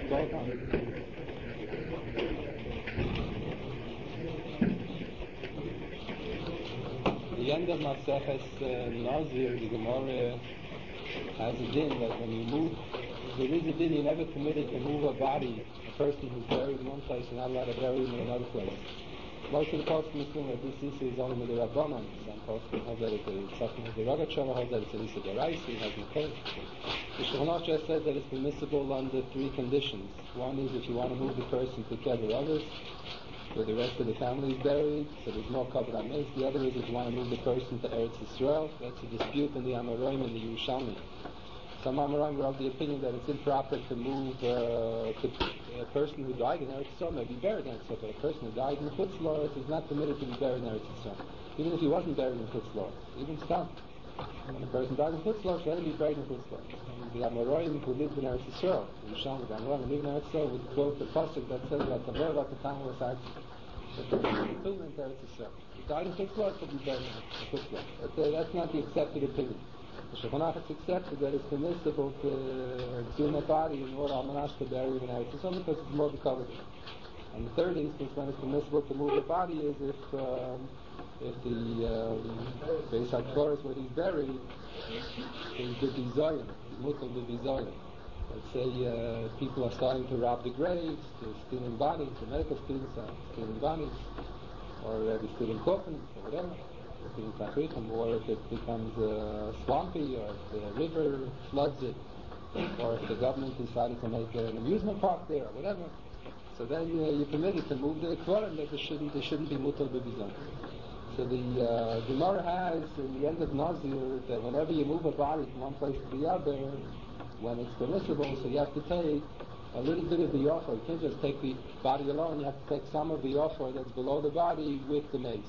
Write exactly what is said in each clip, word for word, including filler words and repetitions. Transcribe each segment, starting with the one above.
both on it. The end of Maseches uh, Nazir, the Gemara has a din that when you move, there is a din you're never permitted to move a body, a person who's buried in one place, you're not allowed to bury him in another place. Most of the poskim think that this issue is only with the Rabbanon. Some poskim hold that it's something with the Rogatchover, hold that it's an issue of the Raisi, has the case. The Shulchan just said that it's permissible under three conditions. One is if you want to move the person to Kever others, where the rest of the family is buried, so there's no cover on this. The other is if you want to move the person to Eretz Yisrael. That's a dispute in the Amoraim and the Yerushalmi. Some Amoraim were of the opinion that it's improper to move uh, to a person who died in Eretz Yisrael, may be buried in Eretz Yisrael, but a person who died in the Chutz La'aretz is not permitted to be buried in Eretz Yisrael, even if he wasn't buried in Chutz La'aretz, even Stam. When a person died in Chutz La'aretz, let him be buried in Chutz La'aretz. The Amoraim who lived in Eretz Yisrael, the Yerushalmi, the Amoraim who lived in Eretz Yisrael would quote the pasuk that says that the Torah at the time was actually two in Eretz Yisrael. He died in Chutz La'aretz, but he buried in Chutz La'aretz. But uh, that's not the accepted opinion. The Shulchan Aruch accepted that it's permissible to exhume a body in order almanash to bury him in Eretz Yisrael because it's more covered. And the third instance when it's permissible to move the body is if um, if the Beis HaKvoros where he's buried is the bizoyin, is mutal the bizoyin. Let's say uh, people are starting to rob the graves, they're stealing bodies, the medical students are stealing bodies, or uh, they're stealing coffins, or whatever. Or if it becomes uh, swampy, or if the river floods it, or if the government decided to make an amusement park there, or whatever. So then uh, you're permitted to move the Kvarim, that there shouldn't, there shouldn't be mutal b'bizon. So the uh, Gemara has, in the end of Nazir, that whenever you move a body from one place to the other, when it's permissible, so you have to take a little bit of the offer. You can't just take the body alone, you have to take some of the offer that's below the body with the mace.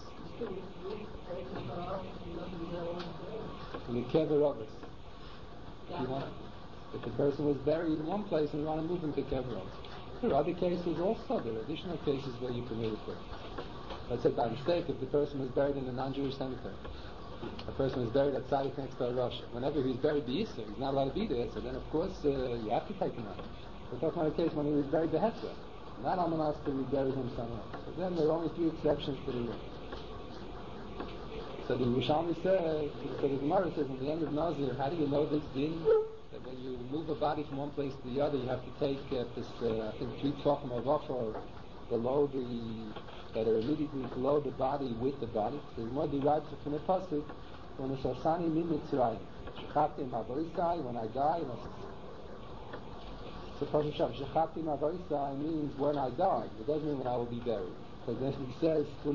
The kever others. If you want, if the person was buried in one place and you want to move him to kever others. There are other cases also. There are additional cases where you permit it for. Let's say by mistake, if the person was buried in a non-Jewish cemetery, a person was buried at Tzaddik next to Russia. Whenever he's buried by Yisrael, he's not allowed to be there. So then, of course, uh, you have to take him out. We're talking about a case when he was buried behetra, not almanas to be buried him somewhere. So then there are only three exceptions to the rule. So the Yerushalmi says, so the Gemara says in the end of Nazir, how do you know this din? That when you move a body from one place to the other, you have to take uh, this, uh, I think, three tefachim of offer below the, that are immediately below the body with the body. So the Gemara derives it from the pasuk, when it's Asani min Mitzrayim, Shechati ma'avoisai, when I die, you know, so Pasuk Shav, Shechati ma'avoisai means when I die. It doesn't mean when I will be buried. Because then he says, we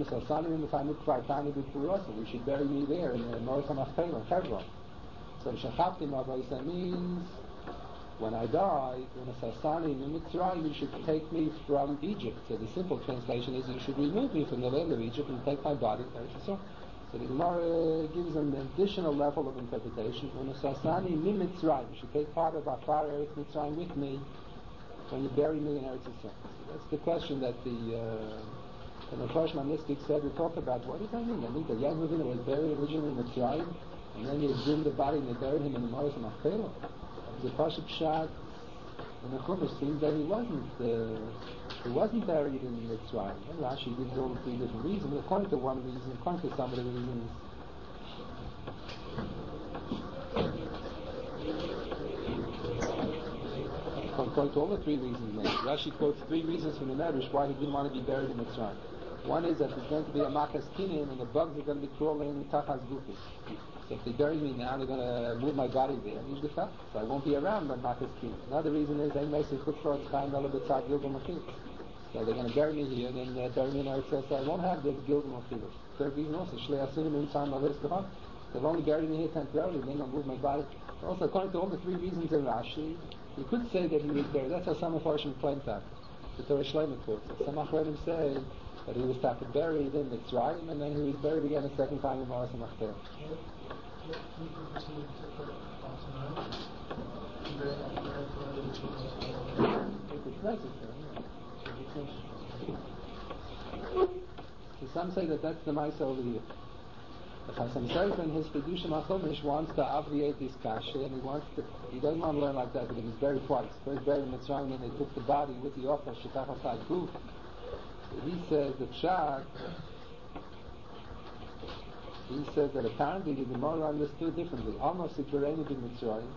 should bury me there in the North Hamachpelah, Hebron. So Shechati Ma'avoisai means when I die, when a Sasani in Mitzrayim, you should take me from Egypt. So the simple translation is you should remove me from the land of Egypt and take my body to Eretz Yisrael. So the Gemara gives an additional level of interpretation. When a Sasani in Mitzrayim, you should take part of our far Eretz Mitzrayim with me when you bury me in Eretz Yisrael. So that's the question that the uh, And the Farsh Manistic said, we talk about, what does that mean? That means that Yaakov Avinu was buried originally in Mitzrayim, and then they exhumed the body and they buried him in the Maris Machpelah. The Pasuk Pshat in the Chumash seems that he wasn't, uh, he wasn't buried in Mitzrayim. And Rashi gives all the three different reasons. According to one reason, according to some of the reasons, according to all the three reasons made. Rashi quotes three reasons from the Medrash why he didn't want to be buried in Mitzrayim. One is that there's going to be a Makas Kinim and the bugs are going to be crawling Tachas Gufis. So if they bury me now, they're going to move my body there. So I won't be around by Makas Kinim. Another reason is they may say Chutzlor Tzchaim Velabetzad Gilgal Machil. So they're going to bury me here, then uh, bury me in Eretz Yisrael. So I won't have this Gilgal Machil. Third reason also, Shlei Asinim in time Avis Kahar. They've only buried me here temporarily, then I'll move my body. Also, according to all the three reasons in Rashi, you could say that he was buried. That's how some Mepharshim claim that. The Torah Shlomo quotes it. Some Achronim say that he was buried in Mitzrayim, and then he was buried again a second time in Maras Machpelah. So some say that that's the Maisa over here. The Chasam Sofer in his Pedushim HaChumash wants to obviate this kasha, and he wants to, he doesn't want to learn like that, but he was buried twice. First buried in Mitzrayim, and they took the body with the offer, Shetach HaChad Guf. He says that Pshat, he says that apparently the Gemara understood differently. Almost Sikbareni bin Mitzrayim.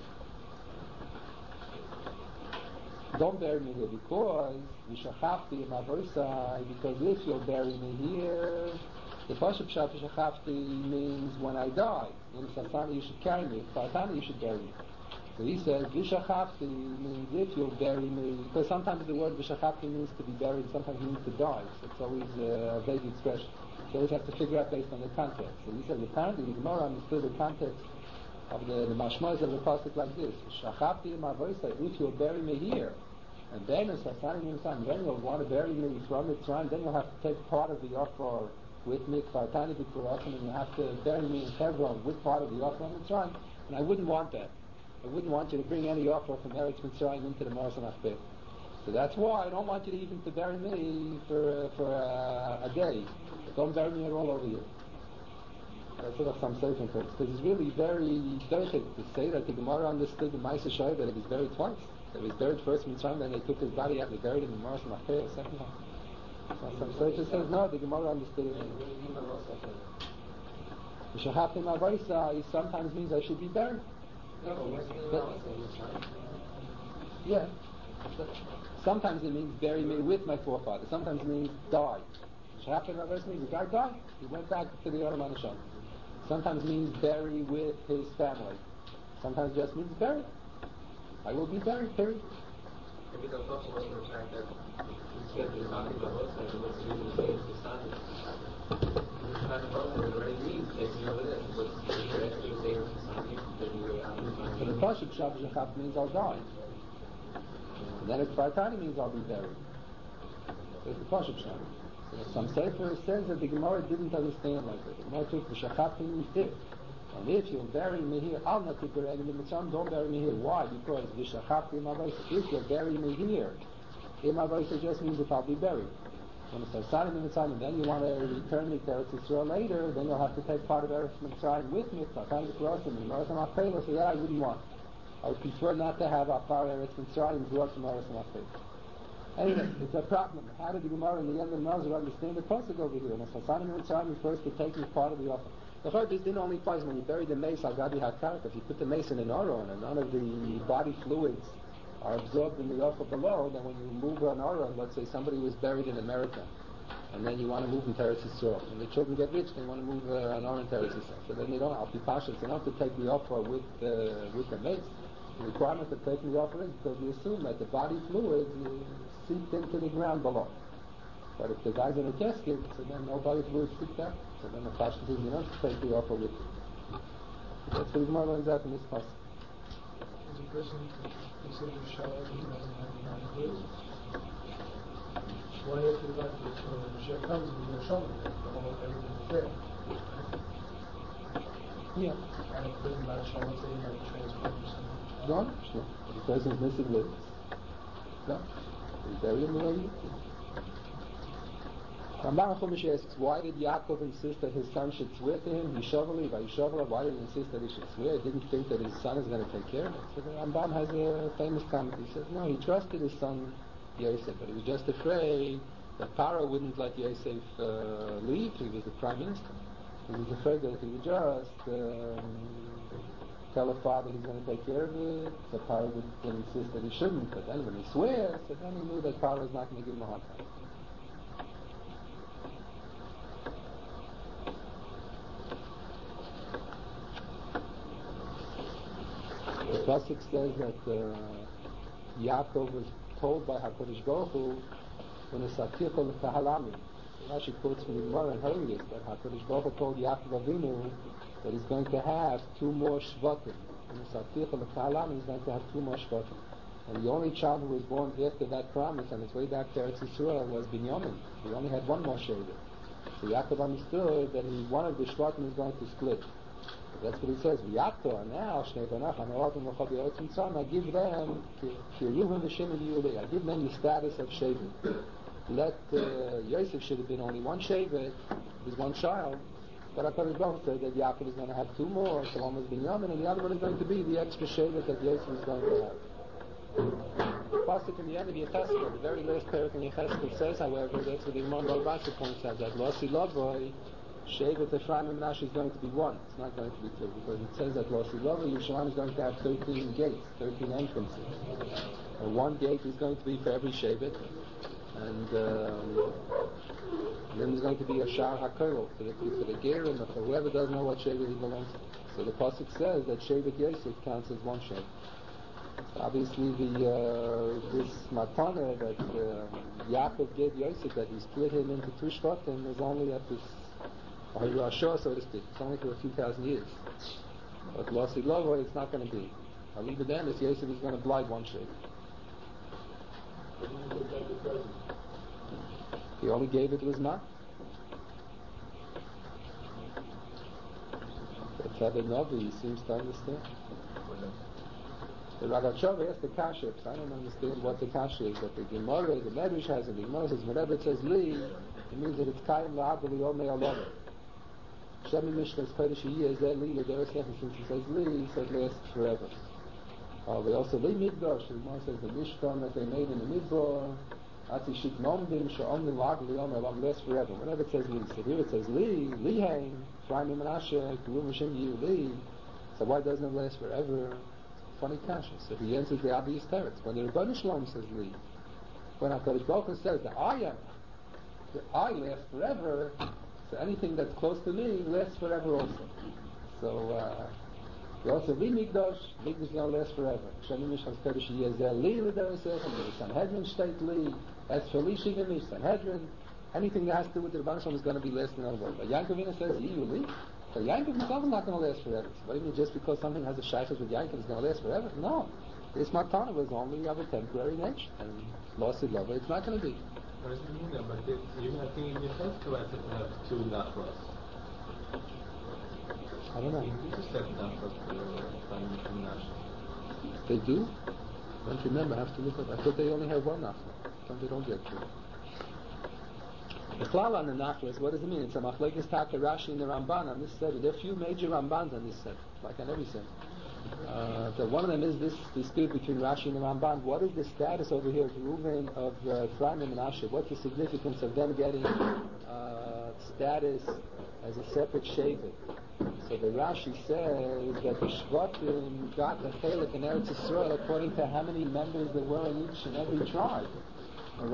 Don't bury me here because V'shachafti in Avoisai, because if you'll bury me here, the Pashup Pshat V'shachafti means when I die. In Sasani you should carry me, Fatani you should bury me. So he says V'shachafti means if you'll bury me, because sometimes the word V'shachafti means to be buried, sometimes it means to die. So it's always a vague expression. So you always have to figure out based on the context. So he says apparently the Gemara understood the context of the, the mashmos of the pasuk like this: "Shachafti in my voice, if you'll bury me here, and then as Hassan son, then you'll want to bury me from Mitzrayim, then you'll have to take part of the offer with me, Kvartani b'Kurachim, and you have to bury me in Hebron with part of the offer of Mitzrayim." And I wouldn't want that. I wouldn't want you to bring any offer from Eretz Mitzrayim into the Moras HaMachpelah. So that's why I don't want you to even to bury me for uh, for uh, a day. Don't bury me at all over here. That's what some say from first. Because it's really very delicate to say that the Gemara understood the Ma'aseh Shoy, that it was buried twice. That it was buried first in Mitzrayim, then they took his body out and they buried him in Moras HaMachpelah second time. So some Sefer says no, the Gemara understood it. V'shachafti ma'avoisai sometimes means I should be buried. No, what's the Yeah. Sometimes it means bury me with my forefather. Sometimes it means die. V'shachafti ma'avoisai means the guy died. He went back to the Olam HaNasham. Sometimes means bury with his family. Sometimes just means bury. I will be buried, period. Maybe the thought was the fact that instead of talking about what's like, what's really changed the standard. It's kind of also it already means taking over this, but you're actually saying the standard, taking away out of So the Pashup Shav Shachaf means I'll die. And then it's Kvartani means I'll be buried. So it's the Pashup Shav. So some Sefer says that the Gemara didn't understand like that. The Gemara took the Shachaf means if. And if you'll bury me here, I'll not take the reg in the Mitzrayim, don't bury me here. Why? Because the V'shachafti imavoisa, if you'll bury me here, imavoisa just means if I'll be buried. When it's Hassan in the Mitzrayim, and then you want to return me to Eretz Yisrael later, then you'll have to take part of Eretz Mitzrayim with me, Hassan the Krosim, and Moras HaMachpelah, so that I wouldn't want. I would prefer not to have Afar Eretz Mitzrayim brought to Moras HaMachpelah. Anyway, it's a problem. How did the Gemara in the end of Nazir understand the pasuk over here? And Hassan in the Mitzrayim refers to taking part of the offer. The heart this didn't only applies when you bury the mace al gabi hakarak. If you put the mace in an aron and none of the body fluids are absorbed in the offer below, then when you move an aron, let's say somebody was buried in America, and then you want to move in Teretz Yisrael, and the children get rich, they want to move uh, an aron in Teretz Yisrael. So then they don't have to pasha, they don't have to take the offer with uh, with the mace. The requirement of taking the offer is because we assume that the body fluids uh, seep into the ground below. But if the guy's in a casket, so then nobody will stick that. So then the pastor says, you don't have to take the offer with you. That's what the Gemara learns out in this passage. Is a person considered a shalom who doesn't have the nine clues? Why if the life is when the Mashiach comes and he's a shalom, the whole everything is there. Yeah. And if there's not a shalom, say he might transport or something. No, sure. The person is missing limbs. No. He's buried in the way you Ramban Chumash asks, why did Yaakov insist that his son should swear to him? Yishavali, Vayishavali, why did he insist that he should swear? He didn't think that his son is going to take care of it. So the Ramban has a famous comment. He says, no, he trusted his son Yosef, but he was just afraid that Paro wouldn't let Yosef uh, leave. He was the prime minister. He was afraid that if he would just um, tell the father he's going to take care of it, so Paro would, would insist that he shouldn't. But then when he swears, so then he knew that Paro is not going to give him a hard time. The pasuk says that uh, Yaakov was told by HaKadosh Baruch Hu, when the Satichol Kahalami, Rashi quotes from the Gemara and Holius, that HaKadosh Baruch Hu told Yaakov Avinu that he's going to have two more Shvatim. When the Satichol Kahalami, he's going to have two more Shvatim. And the only child who was born after that promise on his way back to Eretz Yisrael was Binyamin. He only had one more Shevet. So Yaakov understood that he, one of the Shvatim is going to split. That's what he says. V'yato now shnei banach hanoratim l'chol b'eretz Mitzrayim. I give them kiruvim v'shimon yulei. I give them the status of shevet. Let uh, Yosef should have been only one shevet, his one child, But HaKadosh Baruch Hu said that Yaakov is going to have two more, so one was Binyamin, and the other one is going to be the extra Shevet that Yosef is going to have. The pasuk in the end of Yecheskel, the very last parak in Yecheskel says, however, that's what the Imam Balbasa points out, that Losi Lavoi, Shevet Ephraim and Menashe is going to be one. It's not going to be two, because it says that Losi Lavoi, Yerushalayim is going to have thirteen gates, thirteen entrances. And one gate is going to be for every Shevet, and um, then there's going to be a Shar HaKoil for the, for the Gerim, or for whoever doesn't know what Shevet he belongs to. So the pasuk says that Shevet Yosef counts as one Shevet. Obviously, the uh, this matana that uh, Yaakov gave Yosef, that he split him into two shvatim, is only at this Hirashah, so to speak. It's only for a few thousand years. But Losi Lovo, it's not going to be. Aliba Danis, Yosef is going to blind one shevet. He only gave it to his mom. That's how the Navi seems to understand. The Ragachover has the kasha, because I don't understand what the kasha is, but the Gemara, the Medrash has it. The Gemara says, whenever it says li, it means that it's kaim la'adli omei alone. Shemi Mishnah's Kodesh Yiyah is that li, the Derek since it says li, so it lasts forever. Uh, we also li midbar, the Gemara says the Mishkan that they made in the midbar, ati shik nomdim, sha'omni la'adli omei alone, lasts forever. Whenever it says li, so here it says li, li hain, Ephraim and Menashe, Kurum Hashem Yiyu li, so why doesn't it last forever? Funny kasha. So he answers the obvious teretz. When the Rebbeinu Shalom says li, when HaKadosh Baruch Hu says that I am, that I last forever, so anything that's close to me lasts forever also. So uh, he also li mikdash, mikdash is going to last forever. Shemi Mishkan's Kodesh Yezel li l'derasech, and the Sanhedrin state li, as for li shivim Sanhedrin, anything that has to do with the Rebbeinu Shalom is going to be lasting forever. But Yankovina says Yiyu li. So Yankov himself is not going to last forever. So what do you mean just because something has a shaykhus with Yankov is going to last forever? No. This matana was only of a temporary nature. And lost it love, it's not going to be. What does it mean then? But it, you have to in your head to answer to have two nachlas. I don't know. You just said nachlas for Ephraim and Menashe. They do? Don't remember, I have to look at I thought they only have one nachla. They don't get two. The klal on the nachlas, what does it mean? It's a machlekes taka Rashi and the Ramban on this set. There are a few major Rambans on this set, like on every set. Uh, the, one of them is this dispute between Rashi and the Ramban. What is the status over here of Reuven, of uh, Ephraim and Menashe? What's the significance of them getting uh, status as a separate shevet? So the Rashi says that the Shvatim got the chelik in Eretz Yisrael according to how many members there were in each and every tribe. If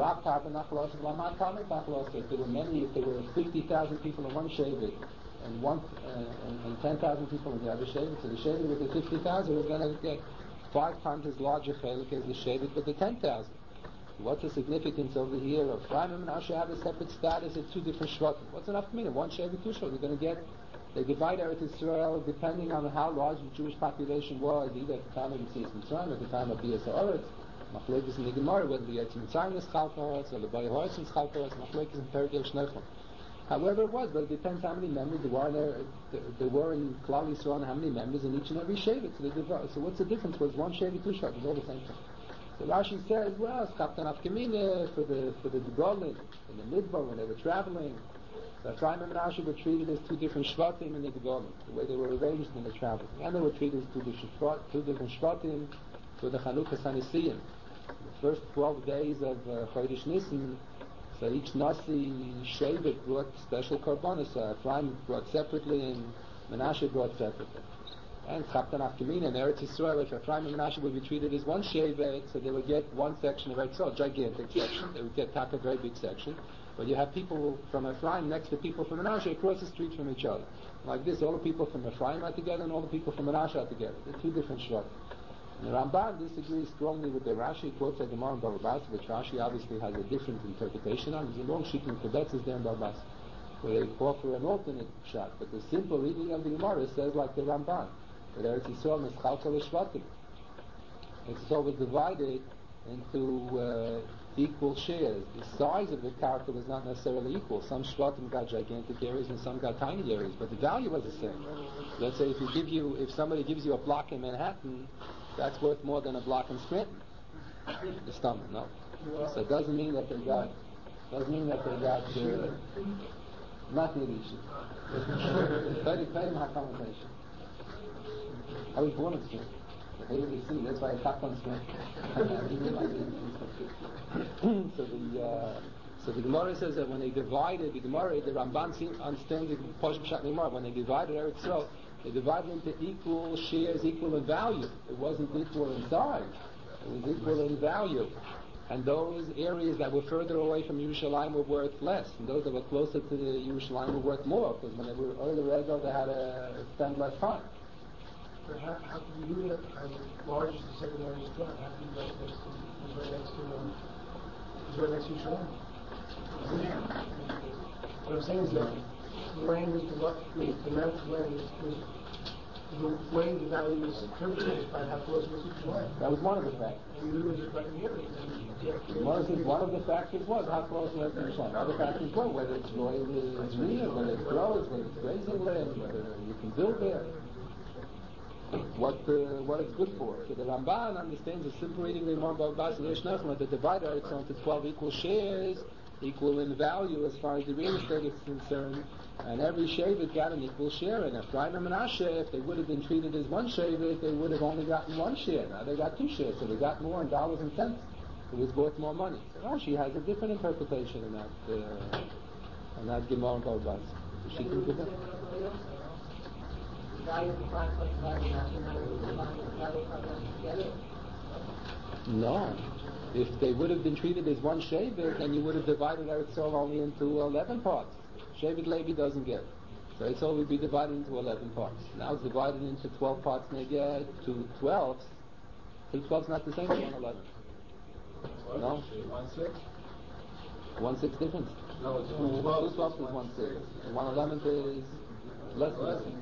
there were many, if there were fifty thousand people in one shevet and one uh, and, and ten thousand people in the other shevet, so the shevet with the fifty thousand was going to get five times as large a chelik as the shevet with the ten thousand. What's the significance over here of Ephraim and Menashe have a separate status in two different shvatim? What's enough to mean? One shevet, two shvatim. You're going to get, they divide Eretz Yisrael depending on how large the Jewish population was, either at the time of Yetzias Mitzrayim, at the time of Bias Haaretz. Machlekes in the Gemara, whether the Yetzias Mitzrayim is Chalka Haaretz or the Bias Haaretz is Chalka Haaretz, Machlekes in Perigel Shnechel. However it was, but it depends how many members there were in, there, there were in Klal Yisrael and how many members in each and every shevet. So, they divide. So what's the difference? Was one shevet, two shevet? It's all the same thing. So Rashi says, well, it's Chaptan Afkamina for the for the Golim in the Midbar when they were traveling. So Ephraim and Menashe were treated as two different shvatim in the Golim, the way they were arranged in the traveling, and they were treated as two different shvat, two different shvatim for the Chanukah Sanisiyim. The first twelve days of uh, Chodesh Nisan, so each Nasi shevet brought special korbanos. So Ephraim brought separately, and Menashe brought separately. And Chaptan Afkamina in Eretz Yisrael, if Ephraim and Menashe would be treated as one shevet, so they would get one section of Eretz Yisrael, gigantic section. They would get a very big section. But you have people from Ephraim next to people from Menashe across the street from each other. Like this, all the people from Ephraim are together and all the people from Menashe are together. They're two different shvatim. And the Ramban disagrees strongly with the Rashi, quotes a Gemara in Bava Basra, which Rashi obviously has a different interpretation on. There's a long sheet in Kebetzes there in Bava Basra, where they offer an alternate shot. But the simple reading of the Gemara says like the Ramban, that Eretz Yisrael is Chalka l'Shvatim. Eretz Yisrael was divided into uh, equal shares. The size of the character was not necessarily equal. Some Shvatim got gigantic areas and some got tiny areas, but the value was the same. Let's say if you give you, if somebody gives you a block in Manhattan, that's worth more than a block in Scranton. The stomach, no. So it doesn't mean that they got, doesn't mean that they got, uh, not the Elisha. Very, very my conversation. I was born in Smith. I hated the city, that's why I tapped on Smith. So the uh, so the Gemara says that when they divided the Gemara, the Ramban seems understands the Posh Pshat Gemara. When they divided Eretz Yisrael, they divided into equal shares, equal in value. It wasn't equal in size; it was equal in value. And those areas that were further away from Yerushalayim were worth less, and those that were closer to the Yerushalayim were worth more, because when they were earlier ago, they had to spend less time. But how, how can you do that? As large as the second largest tribe, how can you do that next to, it's right next to, um, it's right next to Yerushalayim? What I'm saying is that the land was divided, the amount of land was, was the way the value was determined by how close it was to Yerushalayim. That was one of the factors. And you lose it right in the area. One of, one of the factors was how close it was to Yerushalayim. Other factors were whether it's royal, it's real, whether it grows, whether it's grazing land, whether you can build there. What uh, what it's good for. So the Ramban understands the simple reading the Imam Babas and Yesh Nachman, the divider it's onto twelve equal shares, equal in value as far as the real estate is concerned, and every Shevet got an equal share in it. Ephraim and Menashe, if they would have been treated as one Shevet, they would have only gotten one share. Now they got two shares, so they got more in dollars and cents. It was worth more money. So Rashi has a different interpretation in that uh, in that Gemara and Babas. She can give it. No. If they would have been treated as one Shevet, then you would have divided Eretz Yisrael only into eleven parts. Shevet Levi doesn't get. So Eretz Yisrael would be divided into eleven parts. Now it's divided into twelve parts, and they get two twelves. Two twelves not the same as one eleven. No? One six? One six difference. No, it's Two twelves is one six. One eleventh is less than that.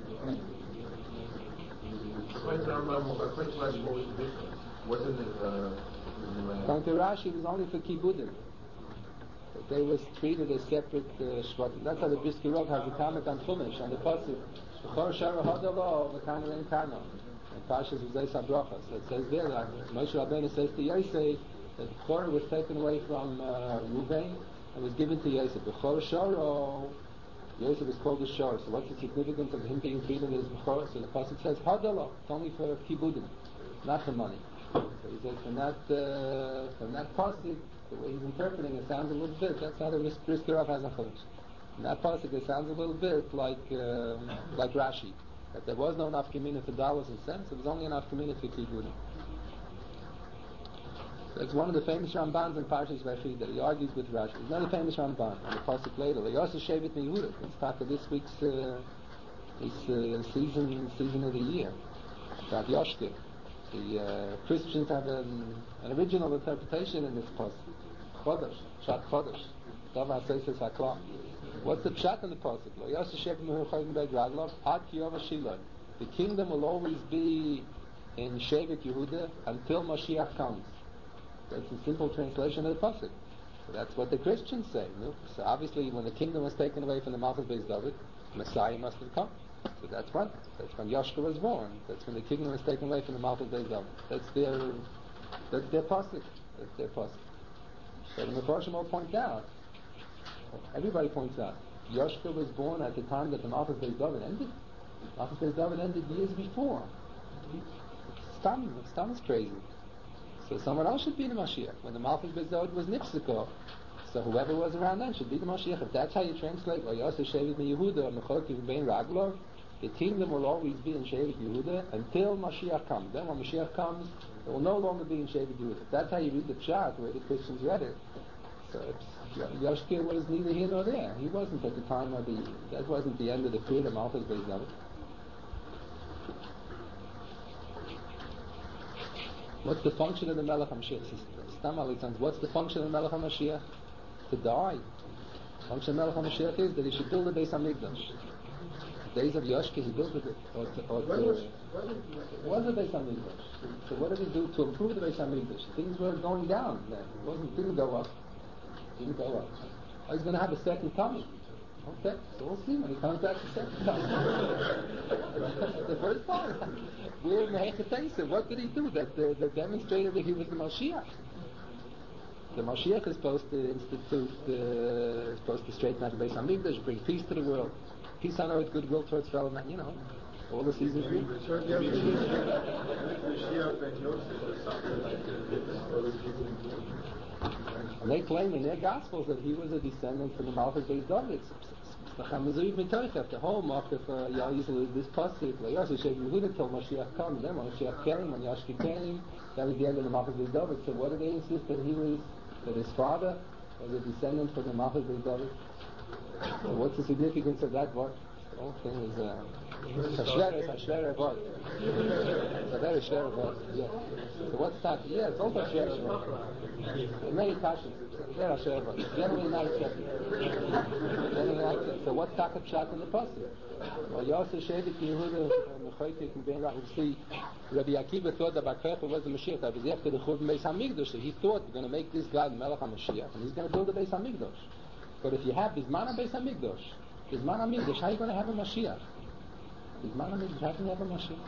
According to Rambam, according to Rashi, what was the difference? Wasn't it, uh, according to Rashi, it was only for Kibbudim. They was treated as separate uh, shvatim. That's how the Brisker Rov has a comment on Chumash, on the Pasuk. B'chor shara hadalo, v'kana rein kano. And Pashas Uzay Sabrachas. So it says there that Moshe Rabbeinu says to Yosef that B'chor was taken away from uh, Ruvain and was given to Yosef. B'chor shara, Yosef was called a shor. So what's the significance of him being treated as B'chor? So the Pasuk says hadalo. It's only for Kibbudim, not for money. So he says from that uh, from that pasuk, the way he's interpreting it sounds a little bit. That's how the Brisker Rov has a chumash. In that pasuk, it sounds a little bit like uh, like Rashi, that there was no nafkamina for dollars and cents. It was only enough nafkamina for kibbudim. That's one of the famous Rambans in Parshas Vaychi that he argues with Rashi. There's another famous Ramban on the pasuk later. Yosef Shevet Yehuda. It's part of this week's uh, this uh, season season of the year. About Yoshke. The uh, Christians have an, an original interpretation in this pasuk. Chodesh, Pshat Chodesh. Davar Seises HaKlam. What's the Pshat in the pasuk? Lo Yosef Shevet Yehuda Beit Raglav Ad Kiyova Shiloh. The kingdom will always be in Shevet Yehuda until Mashiach comes. That's a simple translation of the pasuk. So that's what the Christians say. No? So obviously, when the kingdom was taken away from the Malchus Beis David, Messiah must have come. So that's when. That's when Yoshka was born. That's when the kingdom was taken away from the Malchus Beis David. That's their. That's their pasuk. That's their pasuk. So the Mefarshim will point out. Everybody points out. Yoshka was born at the time that the Malchus Beis David ended. Malchus Beis David ended years before. Stam, Stam is crazy. So someone else should be the Mashiach. When the Malchus Beis David was Nipsiko, so whoever was around then should be the Mashiach. If that's how you translate, or Yosef Shevet Yehuda, or Mechokim Ben Raglov, the kingdom will always be in Shevet Yehuda until Mashiach comes. Then when Mashiach comes, it will no longer be in Shevet Yehuda. If that's how you read the Pshat, the way the Christians read it, so Yoshke was neither here nor there. He wasn't at the time of the, that wasn't the end of the period of Malchus Beis David. What's the function of the Melech HaMashiach? Stam Alexander. What's the function of the Melech HaMashiach? To die. The function of the Melech HaMashiach is that he should build the Beis HaMikdash. The days of Yoshke, he built it. Or to, or to, it was a Beis HaMikdash. So what did he do to improve the Beis HaMikdash? Things were going down then. It wasn't, didn't go up. Didn't go up. Oh, he's going to have a second coming. Okay, so we'll see when he comes back the second time. The first part, we're in the Hechatesa. What did he do that, uh, that demonstrated that he was the Mashiach? The Mashiach is supposed to institute, uh, is supposed to straighten out the Beis Hamikdash, bring peace to the world, peace on earth, goodwill towards fellow men. You know, all the seasons. Mashiach ben Yosef or something like that. And they claim in their Gospels that he was a descendant from the Malchus Beis David. The whole market for Yisrael is this pasuk. Like also Sheikh Yehuda till Mashiach comes. Then when Mashiach came, when Yashki came, that was the end of the Malchus Beis David. So what do they insist that he was? That his father was a descendant from the Malchus Beis David. So what's the significance of that word? The whole thing is uh, it's a shver, it's a shver word. It's a very shver word. Yeah. So what's that? Yeah, it's also a shver word. Many passions. It's very shver word. Generally not accepted. Generally not accepted. So what's Takat Pshat in the pasuk? Well, Yosef Shevet Yehuda Mechoytik and Ben Rach. You see, Rabbi Akiva thought that Bar Kokhba was the Mashiach. That was after the Churban Beis Hamikdash. So he thought we're going to make this guy the Melech HaMashiach, and he's going to build the Beis Hamikdash. But if you have Bisman Beis Hamikdash, Bisman Hamikdash, how are you going to have a Mashiach? Bisman Hamikdash, how can you have a Mashiach?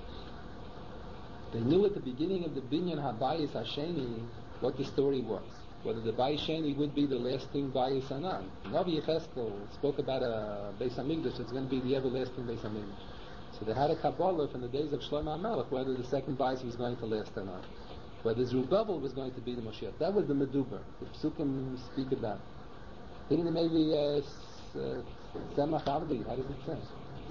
They knew at the beginning of the Binyan HaBayis Hasheni what the story was. Whether the Bayis Sheni would be the lasting Bayis or not. Navi Yecheskel spoke about a Beis Hamikdash that's going to be the everlasting Beis Hamikdash. So they had a Kabbalah from the days of Shlomo HaMelech whether the second Bayis was going to last or not. Whether Zerubbabel was going to be the Mashiach. That was the Meduber. The Psukim speak of that. Thinking maybe uh, Semach Avdi, how does it say?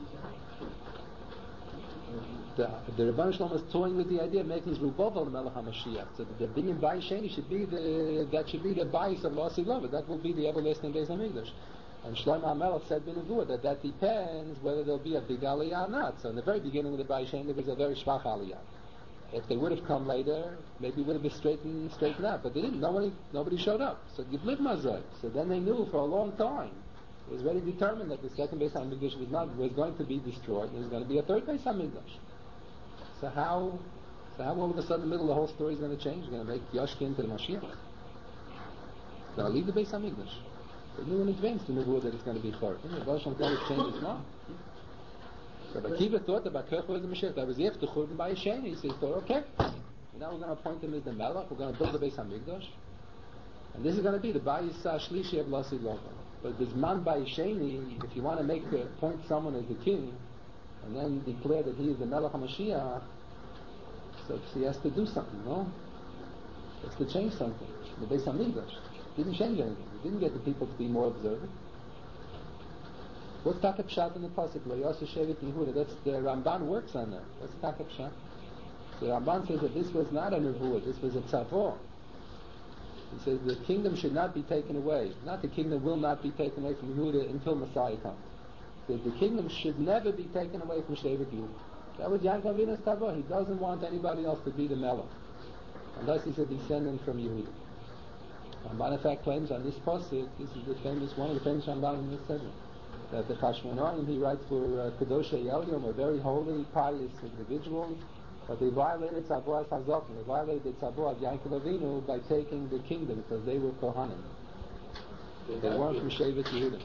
The, the Rebbeinu Shalom is toying with the idea of making Zerubbabel the Melech HaMashiach. So the Binyan Bayis Sheni should be the, that should be the Bayis of Lasi Lova. That will be the everlasting Beis Hamikdash. And Shlomo HaMelech said B'Nevuah that that depends whether there'll be a big Aliyah or not. So in the very beginning of the Bayis Sheni there was a very Shvach Aliyah. If they would have come later, maybe it would have been straightened, straightened out. But they didn't. Nobody, nobody showed up. So Giblit Mazai. So then they knew for a long time. It was already determined that the second Beis Hamikdash was not was going to be destroyed. There was going to be a third Beis Hamikdash. So how, so how all of a sudden in the middle of the whole story is going to change? You're going to make Yoshki into the Mashiach. It's going to leave the Beis Hamikdash. They knew in advance the Nevuah that it's going to be Chor. The Baal Shem Tov changed his mind. So Akiva thought that Bar Kokhba was the Mashiach. That was after Churban Bayis Sheni. So he thought, okay, now we're going to appoint him as the Melech. We're going to build the Beis Hamikdash. And this is going to be the Bayis Shlishi of Lasi Lova. But this man Bayis Sheni, if you want to make uh, appoint someone as the king, and then declare that he is the Melech HaMashiach, so he has to do something, no? He has to change something. The Beis Hamikdash didn't change anything. He didn't get the people to be more observant. What's Takat Pshat in the pasuk? Lo Yosef Shevet Yehuda. That's the Ramban works on that. What's Takat Pshat? The Ramban says that this was not a Nevuah. This was a Tzavor. He says the kingdom should not be taken away. Not the kingdom will not be taken away from Yehuda until Messiah comes. He says the kingdom should never be taken away from Shevet Yehuda. That was Yaakov Avinu's Tzavor. He doesn't want anybody else to be the Melech, unless he's a descendant from Yehuda. Ramban in fact claims on this pasuk, this is the famous one of the famous Ramban in the Sedra, that the Chashmonaim, he writes for uh, Kedoshei Elyon, were very holy, pious individuals, but they violated Tzavor HaZokim. They violated the Tzavor of Yaakov Avinu by taking the kingdom because they were Kohanim. They weren't from Shevet Yehuda.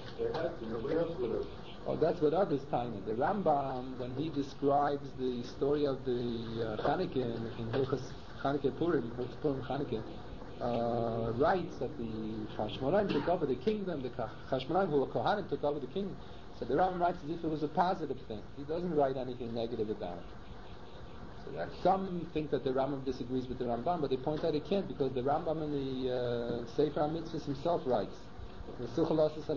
Oh, that's what others tie in. The Rambam, when he describes the story of the uh, Chanukah in, in Hilchos Chanukah Purim, Hilchos Purim Chanukah, Uh, writes that the Chashmonaim took over the kingdom, the Chashmonaim who were Kohanim took over the kingdom. So the Rambam writes as if it was a positive thing. He doesn't write anything negative about it. So that some think that the Rambam disagrees with the Rambam, but they point out it can't, because the Rambam in the uh, Sefer HaMitzvahs himself writes, you're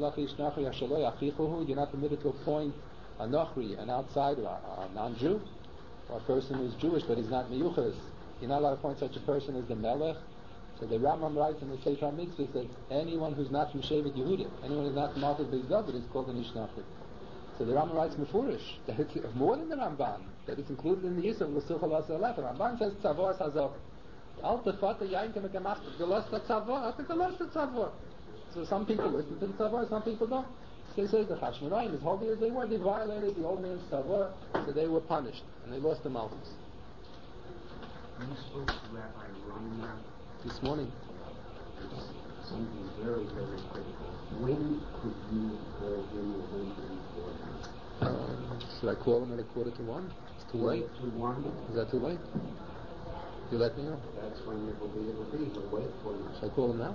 not permitted to appoint a Nochri, an outsider, a non-Jew, or a person who's Jewish but he's not Meyuchas. You're not allowed to appoint such a person as the Melech. So the Rambam writes in the Sefer HaMitzvahs that anyone who's not from Shevet Yehuda, anyone who's not from Malchus Beis David is called an Ish Nachri. So the Rambam writes Mefurish, that it's more than the Ramban, that it's included in the use of L'such Alas Alef. The Ramban says Tzavor Sazok. Al Tefata Yain Kemek Amachta. Gelost Tzavor, Al Gelost Tzavor. So some people listen to the Tzavor, some people don't. So he says the Chashmonaim, as holy as they were, they violated the old man's Tzavor, so they were punished, and they lost the Malchus. You spoke to Rabbi Ryan this morning. Something very, very critical. When could you call him or when could you call him? Um, should I call him at a quarter to one? It's too late. To one? Is that too late? You let me know. That's when it will be. It will be. We'll wait for you. Should I call him now?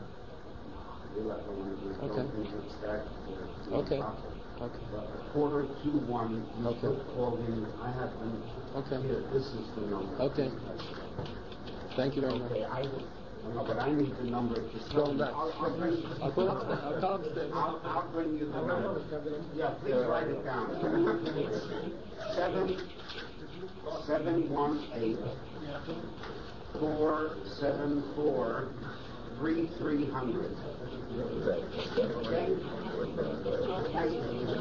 Okay. Okay. Okay. Quarter to one, you Okay. could call in, I have them. Okay. Here, this is the number. Okay. Thank you very much. Okay, I, no, but I need the number to Call tell him you. back. I'll, I'll bring you. I'll call upstairs. I'll call upstairs. I'll, I'll bring you the number. Yeah, please write it down. It's seven, seven one eight, four seven four, three three hundred. Okay? Thank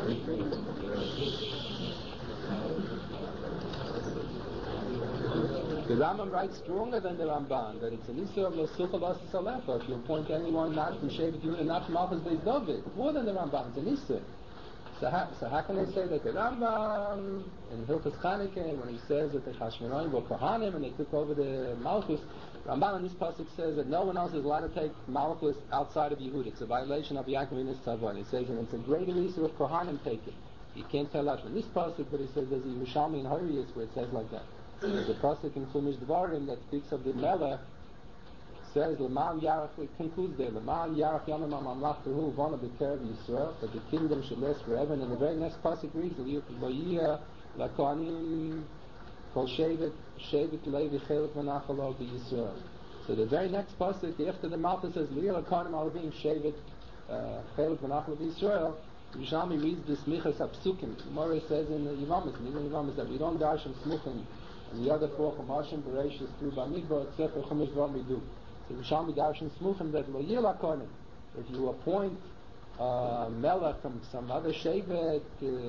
The Rambam writes stronger than the Ramban that it's an Isur of Losucha Salecha. If you point to anyone not from Shevet Yehuda, not from Malchus Beis David, more than the Ramban, it's an Isur. So how, so how can they say that the Rambam in Hilchos Chanukah, when he says that the Chashmonaim were Kohanim and they took over the Malchus, Ramban in this pasuk says that no one else is allowed to take Malchus outside of Yehuda. It's a violation of Yaakov Avinu's Tzavon. He says, and it's a greater Isur of Kohanim take it. You can't tell us from this pasuk, but he says there's a Yerushalmi in Horius where it says like that. There's a pasuk in Chumash Dvarim that speaks of the Melech, says L'man Yarach, it concludes there, L'man Yarach Yamim HaMamlachtahu Vona B'Kerev Yisrael, that the kingdom should last forever. And in the very next pasuk reads, L'yiyah L'kohanim Kol Shevet Shevet Levi Chelik V'Nachalo B'Yisrael. So the very next pasuk after the Malchus says L'yiyah L'kohanim Alavim Shevet Chelik V'Nachalo B'Yisrael, Yerushalmi reads the Smichas HaPsukim. Gemara says in the Yevamos, in the Yevamos, that we don't dash in Smuchim and the other four Chumashim, Bereshis, through Bamidbar, except for Chumash Dvar Midu. So Yerushalmi dash in Smuchim that Lo Yil HaKohanim, if you appoint uh, Melech from some other Shevet,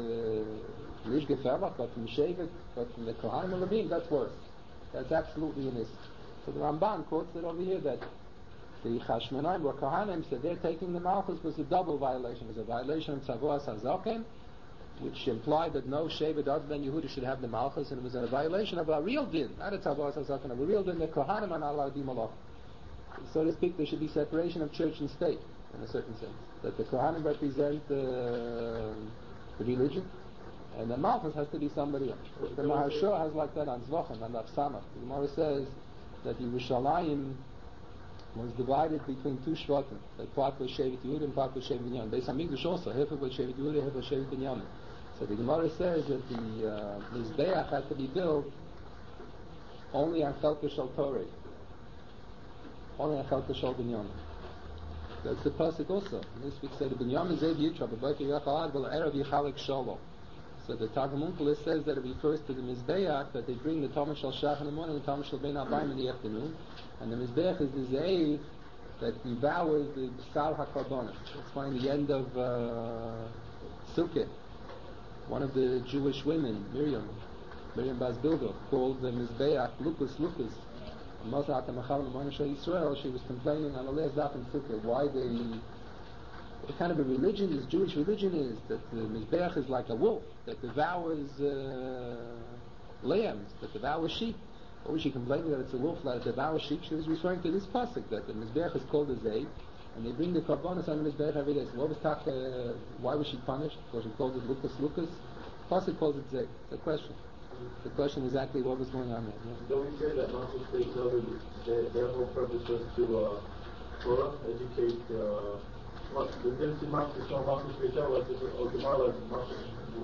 Lish Gefelach, but from Shevet, but from the Kohanim and Levim, that's worse. That's absolutely an issue. So the Ramban quotes it over here that the Chashmonaim were Kohanim, so they're taking the Malchus was a double violation. It was a violation of Tzavoas HaZaken, which implied that no Shevet other than Yehuda should have the Malchus, and it was a violation of a real din, not a Tzavoas HaZaken, of a real din that Kohanim are not allowed to be Malach. So to speak, there should be separation of church and state, in a certain sense. That the Kohanim represent uh, the religion, and the Malchus has to be somebody else. The Maharshah has like that on Zvachim, on Avsamach. The Gemara says that Yerushalayim was divided between two shvatim. That part was Shevet Yehuda and part was Shevet Binyamin. Beis Hamikdash also, half was Shevet Yehuda, half was Shevet Binyamin. So the Gemara says that the uh, Mizbeach had to be built only on Chelka Shel Torah, only on Chelka Shel Binyamin. That's the pasuk also. This week said the Binyamin Zev Yitra, but B'Vayker Yachalad V'El Erev Yichalek Shalom. So the Targum Onkelos says that it refers to the Mizbeach, that they bring the Talmud Shel Shach in the morning and the Talmud Shel Bein Abayim in the afternoon. And the Mizbeach is the Ze'ev that devours the B'sar HaKarbonim. That's why in the end of uh, Sukkot, one of the Jewish women, Miriam, Miriam Bas Bildo, called the Mizbeach Lukus Lukus. She was complaining on the last daf in Sukkot why they, what kind of a religion this Jewish religion is, that the Mizbeach is like a wolf that devours uh, lambs, that devours sheep. Or was she complaining that it's a wolf that devours sheep? She was referring to this pasuk that the Mizbeach is called a Zeid, and they bring the Karbonos on the Mizbeach every day. So what was talk, uh, why was she punished? Because she called it Lukas Lukas. Pasuk calls it Zeid. It's a question. The question is exactly what was going on there. Yeah. Don't we say that Malchus Beis David, their, their whole purpose was to uh, Torah, educate uh, what the difference in Malchus from Malchus Beis David was or Gemara like Malchus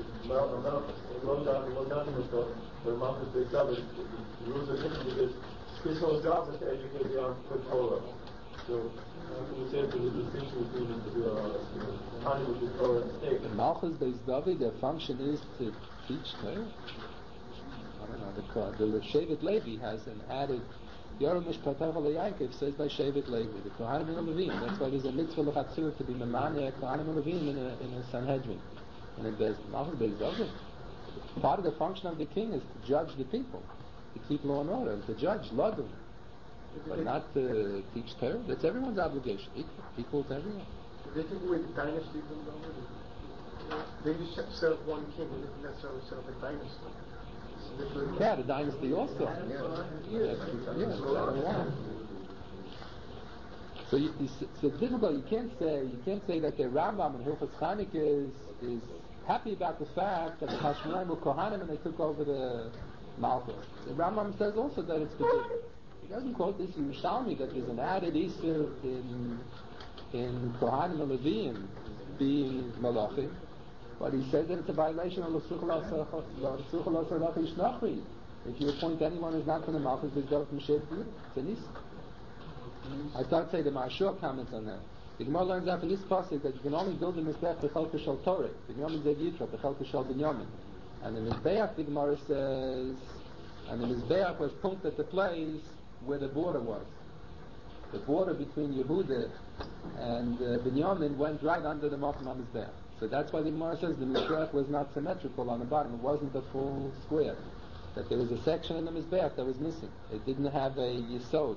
Lozan Lozan was the but Malchus Beis David the rules are different because his whole job is to educate the armed for Torah. So we say there's a distinction between the uh, time with the Torah and state. The Malchus Beis David, their function is to teach Torah. I don't know, the, the Shevet Levi has an added Yoram Mishpatav Yaakov says by Shevet Levi, the Kohanim and Levim. That's why there's a mitzvah l'chatzir to be Memania Kohanim and Levim in a, in a Sanhedrin. And it does Malchus Beis David. Part of the function of the king is to judge the people, to keep law and order, and to judge Ladum, but not to teach Torah. That's everyone's obligation, equal, equal to everyone. They take away the dynasty from them. They just set up one king, they didn't necessarily set up a dynasty. Yeah, the dynasty also. Yeah, yeah, yeah. So you, you, so it's difficult. You can't say you can't say that the Rambam in Hilchos Chanukah is is happy about the fact that the Chashmonaim were Kohanim and they took over the Malchus. The Rambam says also that it's forbidden. He doesn't quote this in Yerushalmi that there's an added Isser in in Kohanim and Leviim being Malachim, but he says that it's a violation of L'suchel Asarach Ishnachri. If you appoint anyone who's not from the Malchus, there's go from Shed Gud. It's an Isser. I start to say the Marshur comments on that. The Gemara learns out from this passage that you can only build the Mizbeach b'chelka shel Torah, Binyamin Zev Yitro, b'chelka shel Binyamin. And the Mizbeach, the Gemara says, and the Mizbeach was punked at the place where the border was. The border between Yehuda and uh, Binyamin went right under the Mokum HaMizbeach. So that's why the Gemara says the Mizbeach was not symmetrical on the bottom. It wasn't the full square. That there was a section in the Mizbeach that was missing. It didn't have a Yesod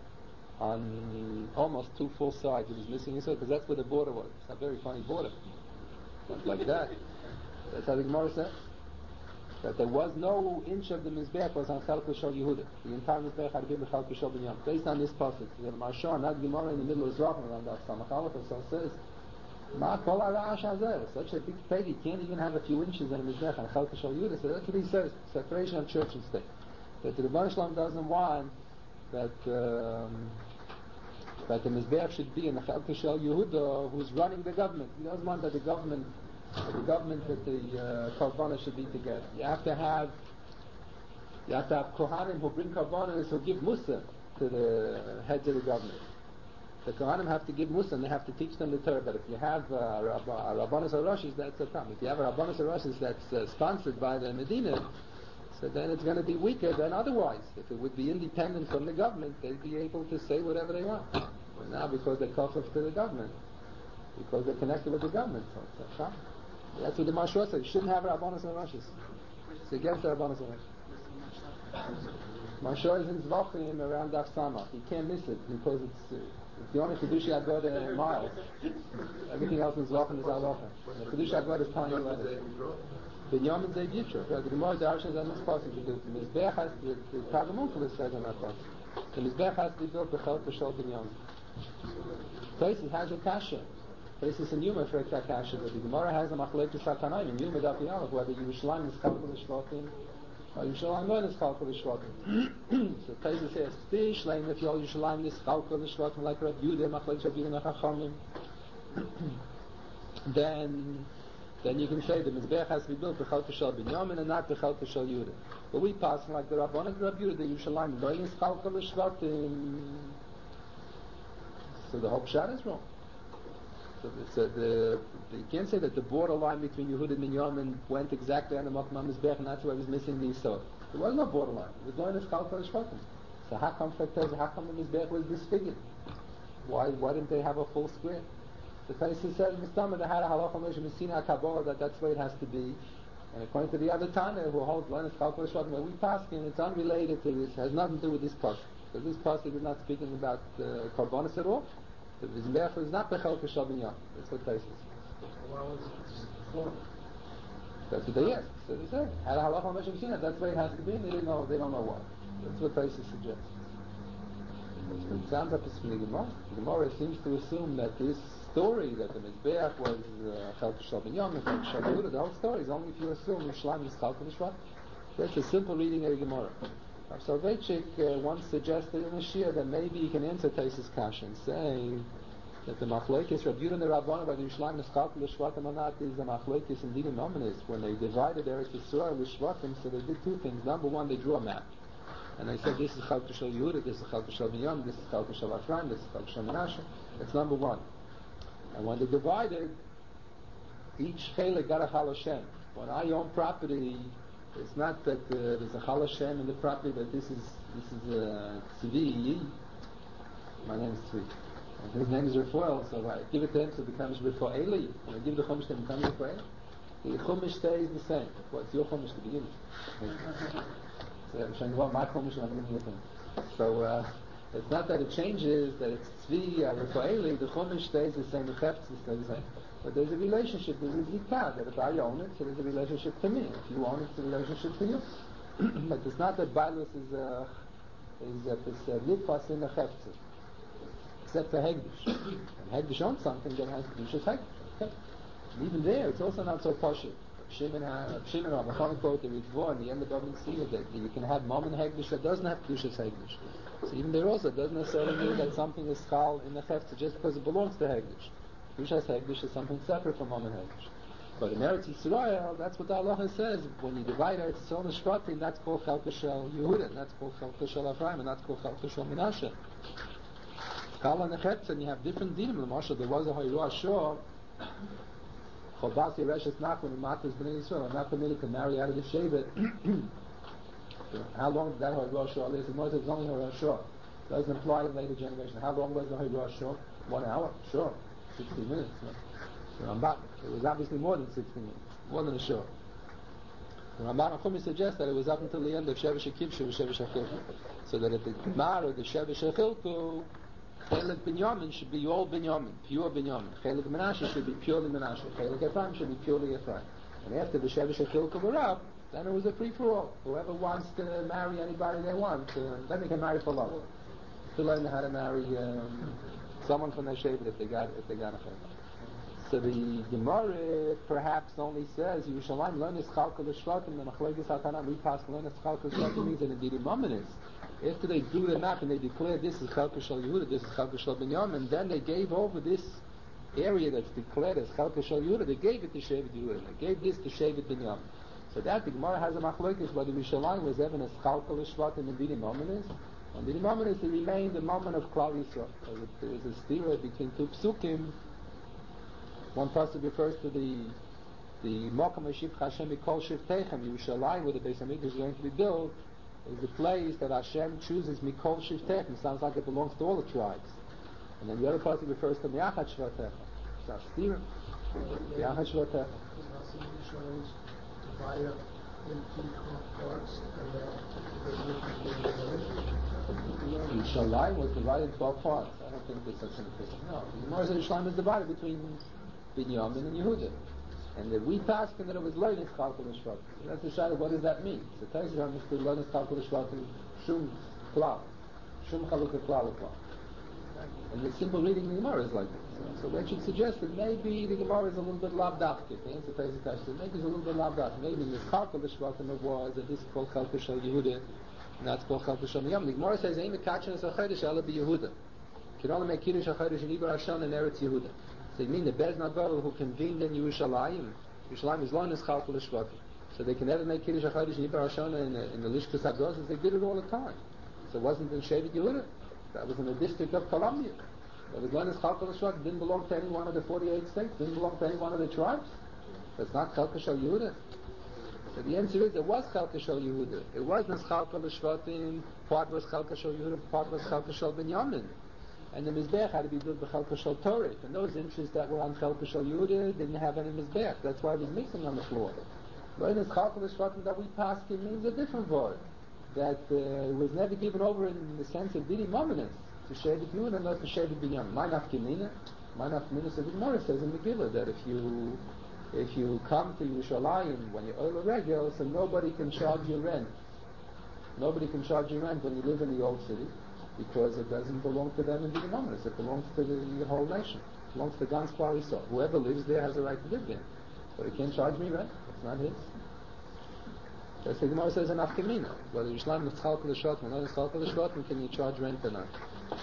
on almost two full sides. It was missing Yesod because that's where the border was. It's a very funny border. Not like that. That's how the Gemara says. That there was no inch of the Mizbeach was on Chelka Shel Yehuda. The entire Mizbeach had to be Chelka Shel Binyamin. Based on this passage, the Marshal, not Gemara in the middle of Zrachim, around that Samach Aleph, so says, Ma kol ha'ra'ash hazeh. Such a big peg, you can't even have a few inches in a Mizbeach on Chelka Shel Yehuda. So that's what he says, separation of church and state. That the Rebbeinu Shalom doesn't want that um, that the Mizbeach should be in the Chelka Shel Yehuda who's running the government. He doesn't want that the government the government that the uh, Karbanas should be together. You have to have you have to have Kohanim who bring Karbanas who give Musa to the heads of the government. The Kohanim have to give Musa and they have to teach them the Torah. But if you have uh, Rabbanas HaRashis, that's a problem. If you have a Rabbanas HaRashis that's uh, sponsored by the Medina, so then it's going to be weaker than otherwise. If it would be independent from the government, they'd be able to say whatever they want. But now because they're kofif to the government, because they're connected with the government, so it's a problem. That's what the Marshal says. You shouldn't have Rabbanos and Rashis. It's against the Rabbanos and Rashis. Marshal is in Zvachim around Daf Samach. You can't miss it because it's, uh, it's the only Kedusha Agod in miles. Everything else in Zvachim is Halacha. The Kedusha Agod is telling you about it. Binyamin Zev Yitro. The Gemara Darshan on this passage. The Mizbeach has to, the Tagamunkel says on that passage. The Mizbeach has to be built b'chelka shel Binyamin. Places has a kasha. Places in Yuma for a kasha. But the Gemara has a machlekes hatanayim in Yuma Daf Yalach whether Yerushalayim is chalkul l'shvatim or Yerushalayim not is chalkul l'shvatim. So places says fish laying if Yerushalayim is chalkul l'shvatim like Rav Yehuda machlekes Rav Yehuda Chachamim. Then then you can say the Mizbeach has to be built b'chelka shel Binyamin and not b'chelka shel Yehuda. But we pass like the Rabbanan Rav Yehuda, the Yerushalayim lo is chalkul l'shvatim. So the whole pshat is wrong. So, so the, the, you can't say that the borderline between Yehuda and Binyamin went exactly on the Mokum HaMizbeach and that's why it was missing the Yisod. There was no borderline. It was going as chalkul l'shvatim. So how come how come the Mizbeach was disfigured? Why why didn't they have a full square? The Taisa said in the stomach they had a halacha Moshe Messina Kabbalah that that's the way it has to be. And according to the other Tana who holds one is chalkul l'shvatim, when we pass in, it's unrelated to this, has nothing to do with this pasuk. Because this pasuk is not speaking about uh, Karbanis at all. The Mizbeach is not b'chelka shel Binyamin. That's what Taisa says. Why was it four? That's what they asked. So they said, had a halacha Moshe Messina, that's the way it has to be, and they didn't know, they don't know why. That's what Taisa suggests. It sounds like it's from the Gemara. The Gemara seems to assume that this story that the Mizbeach was chalkul shel Binyamin, chalkul shel Yehuda, the whole story is only if you assume Yerushalayim is chalkul l'shvatim. That's a simple reading of the Gemara. Rav Soloveitchik uh, once suggested in a shir that maybe he can answer Taisa's kasha and say that the machlokes Rav Yehuda and the Rabbanan whether Yerushalayim is chalkul l'shvatim or not is a machlokes in Dinah Nominis. When they divided Eretz Yisrael l'shvatim, so they did two things. Number one, they drew a map. And they said, this is chalkul shel Yehuda, this is chalkul shel Binyamin, this is chalkul shel Ephraim, this is chalkul shel Menashe. That's number one. And when they divided, each chelik got a chal Hashem. When I own property, it's not that uh, there's a chal Hashem in the property, but this is this is uh, Tzvi. My name is Tzvi. And his name is Refuel, so I give it to him, so it becomes Refueli. When I give the chumash to him, it becomes Refuel. The chumash stays the same. What's your chumash to begin with? So I'm showing you what my chumash and I'm giving it to him. So uh, it's not that it changes, that it's Tzvi, uh, Refueli, the chumash stays the same, the chefts stays the same. But there's a relationship, there's a zikah, that if I own it, so there's a relationship to me. If you own it, it's a relationship to you. But it's not that Bailus is a, is a, is a nitpas in the chefts. Except for Hegdish. When Hegdish owns something, then has Kedushas Hegdish. Okay. And even there, it's also not so poshut. Shimon, uh, Shimon or Machon quote the Ritva in the end of Bava Metzia that you can have Mammon Hegdish that doesn't have Kedushas Hegdish. So even there also it doesn't necessarily mean that something is Chal in the Hefta just because it belongs to Hegdish. Kedushas Hegdish is something separate from Mammon Hegdish. But in Eretz Yisrael, that's what the halacha says. When you divide Eretz Yisrael and Shvatim, that's called Chalka Shel Yehuda, and that's called Chalka Shel Ephraim, and that's called Chalka Shel Menashe. Chal and Echetz, and you have different dinim. The Moshe, there was a Hayru Ashur, Chobasi Reshes Nachman, and Matas B'nai Yisrael, and not permitted to marry out of the Shevet. How long did that Hayru Ashur last? The Moshe is only Hayru Ashur. Doesn't apply to the later generation. How long was the Hayru Ashur? One hour? Sure. sixty minutes. No? Rambam, it was obviously more than sixty minutes, more than a shor. Rambam Achumi suggests that it was up until the end of Shevish Akivshu and Shevish Achilku. So that at the Gemar or the Shevish Achilku, Chelik Binyamin should be all Binyamin, pure Binyamin. Chelik Menashe should be purely Menashe. Chelik Ephraim should be purely Ephraim. And after the Shevish Achilku were up, then it was a free-for-all. Whoever wants to marry anybody they want, uh, then they can marry for love. To learn how to marry um, someone from their Shevet if they got if they got a Chelik. So the Gemara perhaps only says Yerushalayim learn is Chalka l'Shvatim, and Machlekes HaTanam we pass learn is Chalka l'Shvatim means that indeed Imam is. After they drew the map and they declared this is Chalka Shel Yehuda, this is Chalka Shel Binyamin, then they gave over this area that's declared as Chalka Shel Yehuda, they gave it to Shevet Yehuda, they gave this to Shevet Binyamin. So that the Gemara has a Machlekes whether Yerushalayim was ever as Chalka l'Shvatim and indeed Imam is. And the Imam is to remain the moment of Klal Yisrael. So there is a stira between two psukim. One pasuk refers to the the Mokum Hashem Hashem Mikol Shivteichem Yerushalayim, where the Beis Hamikdash is going to be built, is the place that Hashem chooses Mikol Shivteichem. It sounds like it belongs to all the tribes. And then the other pasuk refers to Miachat Shvateichem. So Stephen, Miachat Shvateichem. Yerushalayim was divided in twelve parts. I don't think there's such a thing. No, the Gemara says Yerushalayim is divided between Binyamin and Yehuda. And that we passed and that it was Learnis Chalka l'Shvatim. So that's the shadow, what does that mean? So Taisha understood Learnis Chalka l'Shvatim, Shum Klal. Shum Chalukah Klal Klal. And the simple reading of the Gemara is like this. So, so that should suggest that maybe the Gemara is a little bit labdachkik. The answer Taisha Taisha maybe it's a little bit labdachkik. Maybe in this Chalka l'Shvatim it was, that this is called Chalka Shel Yehuda, and that's called Chalka Shel Binyamin. The Gemara says, Ein mekachin es ha-chodesh ala b'Yehuda. Can only make Kiddush ha-chodesh in Ibar Hashem and Eretz Yehuda. So you mean the Bez Nagol who convened in Yerushalayim, Yerushalayim is Lonis Chalka l'Shvatim. So they can never make Kiddush HaChadosh in Ibar Hashanah in the, in the Lishkas HaGdozos, they did it all the time. So it wasn't in Shevet Yehuda, that was in the district of Columbia. It was Lonis Chalka l'Shvatim, didn't belong to any one of the forty-eight states, didn't belong to any one of the tribes. It's not Chalka Shel Yehuda. So the answer is, it was Chalka Shel Yehuda. It wasn't Chalka l'Shvatim, part was Chalka Shel Yehuda, part was Chalka Shel Binyamin. And the Mizbeach had to be built by Chalka Shel Torah. And those interests that were on Chalka Shel Yehuda didn't have any Mizbeach. That's why it was missing on the floor. But in this Chalka l'Shvatim that we passed, it means a different word. That uh, was never given over in the sense of Didi Mominus to Shevet Yehuda and not to Shevet Binyamin. My nafkemina, my nafkemina says, the Gemara says in Megillah that if you if you come to Yerushalayim when you're oil regular, so nobody can charge you rent. Nobody can charge you rent when you live in the old city, because it doesn't belong to them in the Mominus. It belongs to the, the whole nation. It belongs to Gans Kwarisol. Whoever lives there has a right to live there. But he can't charge me rent. It's not his. That's the Gemara says in Afkamina. Whether Yerushalayim is Chalka l'Shvatim or not is Chalka l'Shvatim, can you charge rent or not?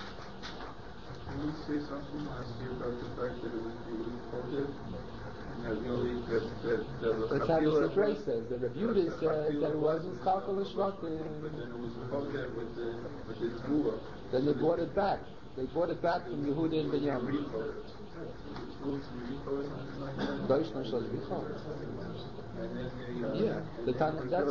Can we say something last year about the fact that it was being quoted? That the only that that that That's how the Ray says. The Rebuta says that it wasn't Chalka l'Shvatim. But then it was quoted with the with the Tmua. Then they brought it back. They brought it back from Yehuda and Binyamin. Yeah, the time that's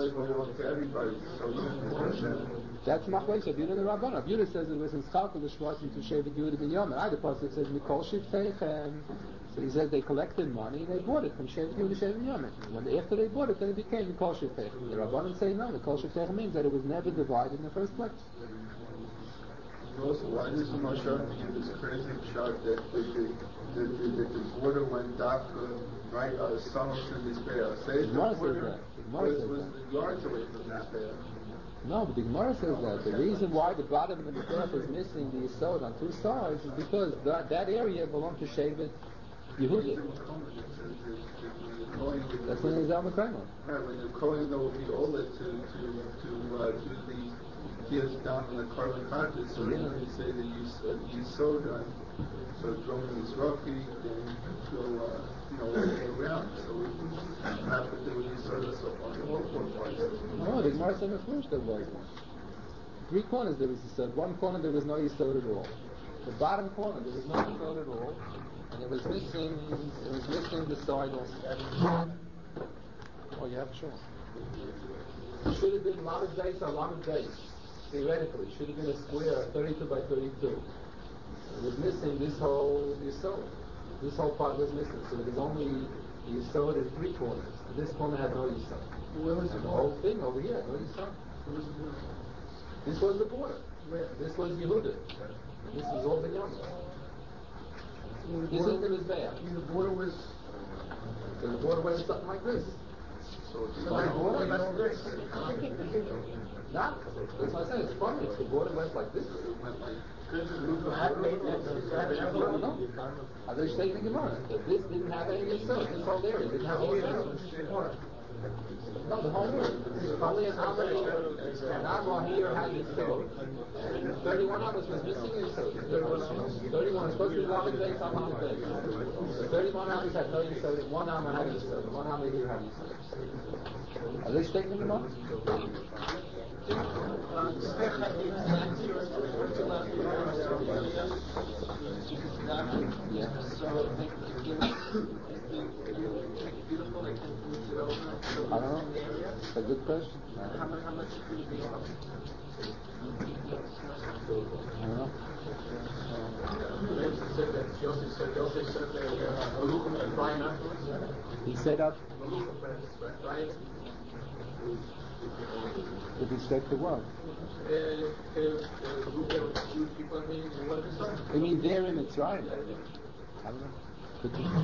that's Machlekes of Yehuda and Rabbanan. Yehuda says it was in Chalka l'Shvatim to Shevet Yehuda Binyamin. Either pasuk says Mikol Shivteichem. So he says they collected money and they bought it from Shevet Yehuda to Shevet Binyamin. When they, after they bought it, then it became Mikol Shivteichem. The Rabbanan say no. Mikol Shivteichem means that it was never divided in the first place. Also, why does Moshe give this crazy shot that the, the, the, the, the border went dark, uh, right, uh, Samos and Despair? Say the border was, was yards away from Despair. No, but the Gemara says that. The reason why the bottom of the Mizbeach is missing the Yisod on two sides is because that, that area belonged to Shevet Yehuda. That's when he was Al McCracken. Right, when the Kohen will be older to to to uh, do the tears down on the carbon carpet, so Yeah. when they say that you uh, you sewed on, so drawing is rocky, then go uh, you know all around. So not that they would use service on the whole four parts. No, the Gemara said in the first there was one. Three corners there was Yisod. One corner there was no Yisod at all. The bottom corner there was no Yisod at all, and it was missing. It was missing the side also. Oh, you have a sure. It should have been Lamed base or Lamed base. Theoretically, it should have been a square, thirty-two by thirty-two. It was missing this whole Yisod. This whole part was missing, so there was only Yisod in three corners. And this corner had no Yisod. Where was And the the whole thing over here had no Yisod. Where was the border? This was the border. Where? This was Yehuda. And this was all the Yom. I mean, the This is border, the Mizbeach. I mean, the border was. So the border went something like this. So it's So the border Like went this. Not. That's what I said. It's funny. If the border went like this. No, no. As I say in the Gemara, that this didn't have any Yisod. This whole area didn't have any Yisod. No, the whole area. Only an Amar here. An Amar here had Yisod. thirty-one Amos was missing Yisod. thirty-one is supposed to be Lamed base on Lamed base. thirty-one Amos had no Yisod. One Amar had Yisod. One Amar here had Yisod. Are they stating the Gemara? Yeah. I don't know. It's a good question. I don't know. I don't know. He said that with respect to what? I mean, they're in Mitzrayim. I don't know. Could be.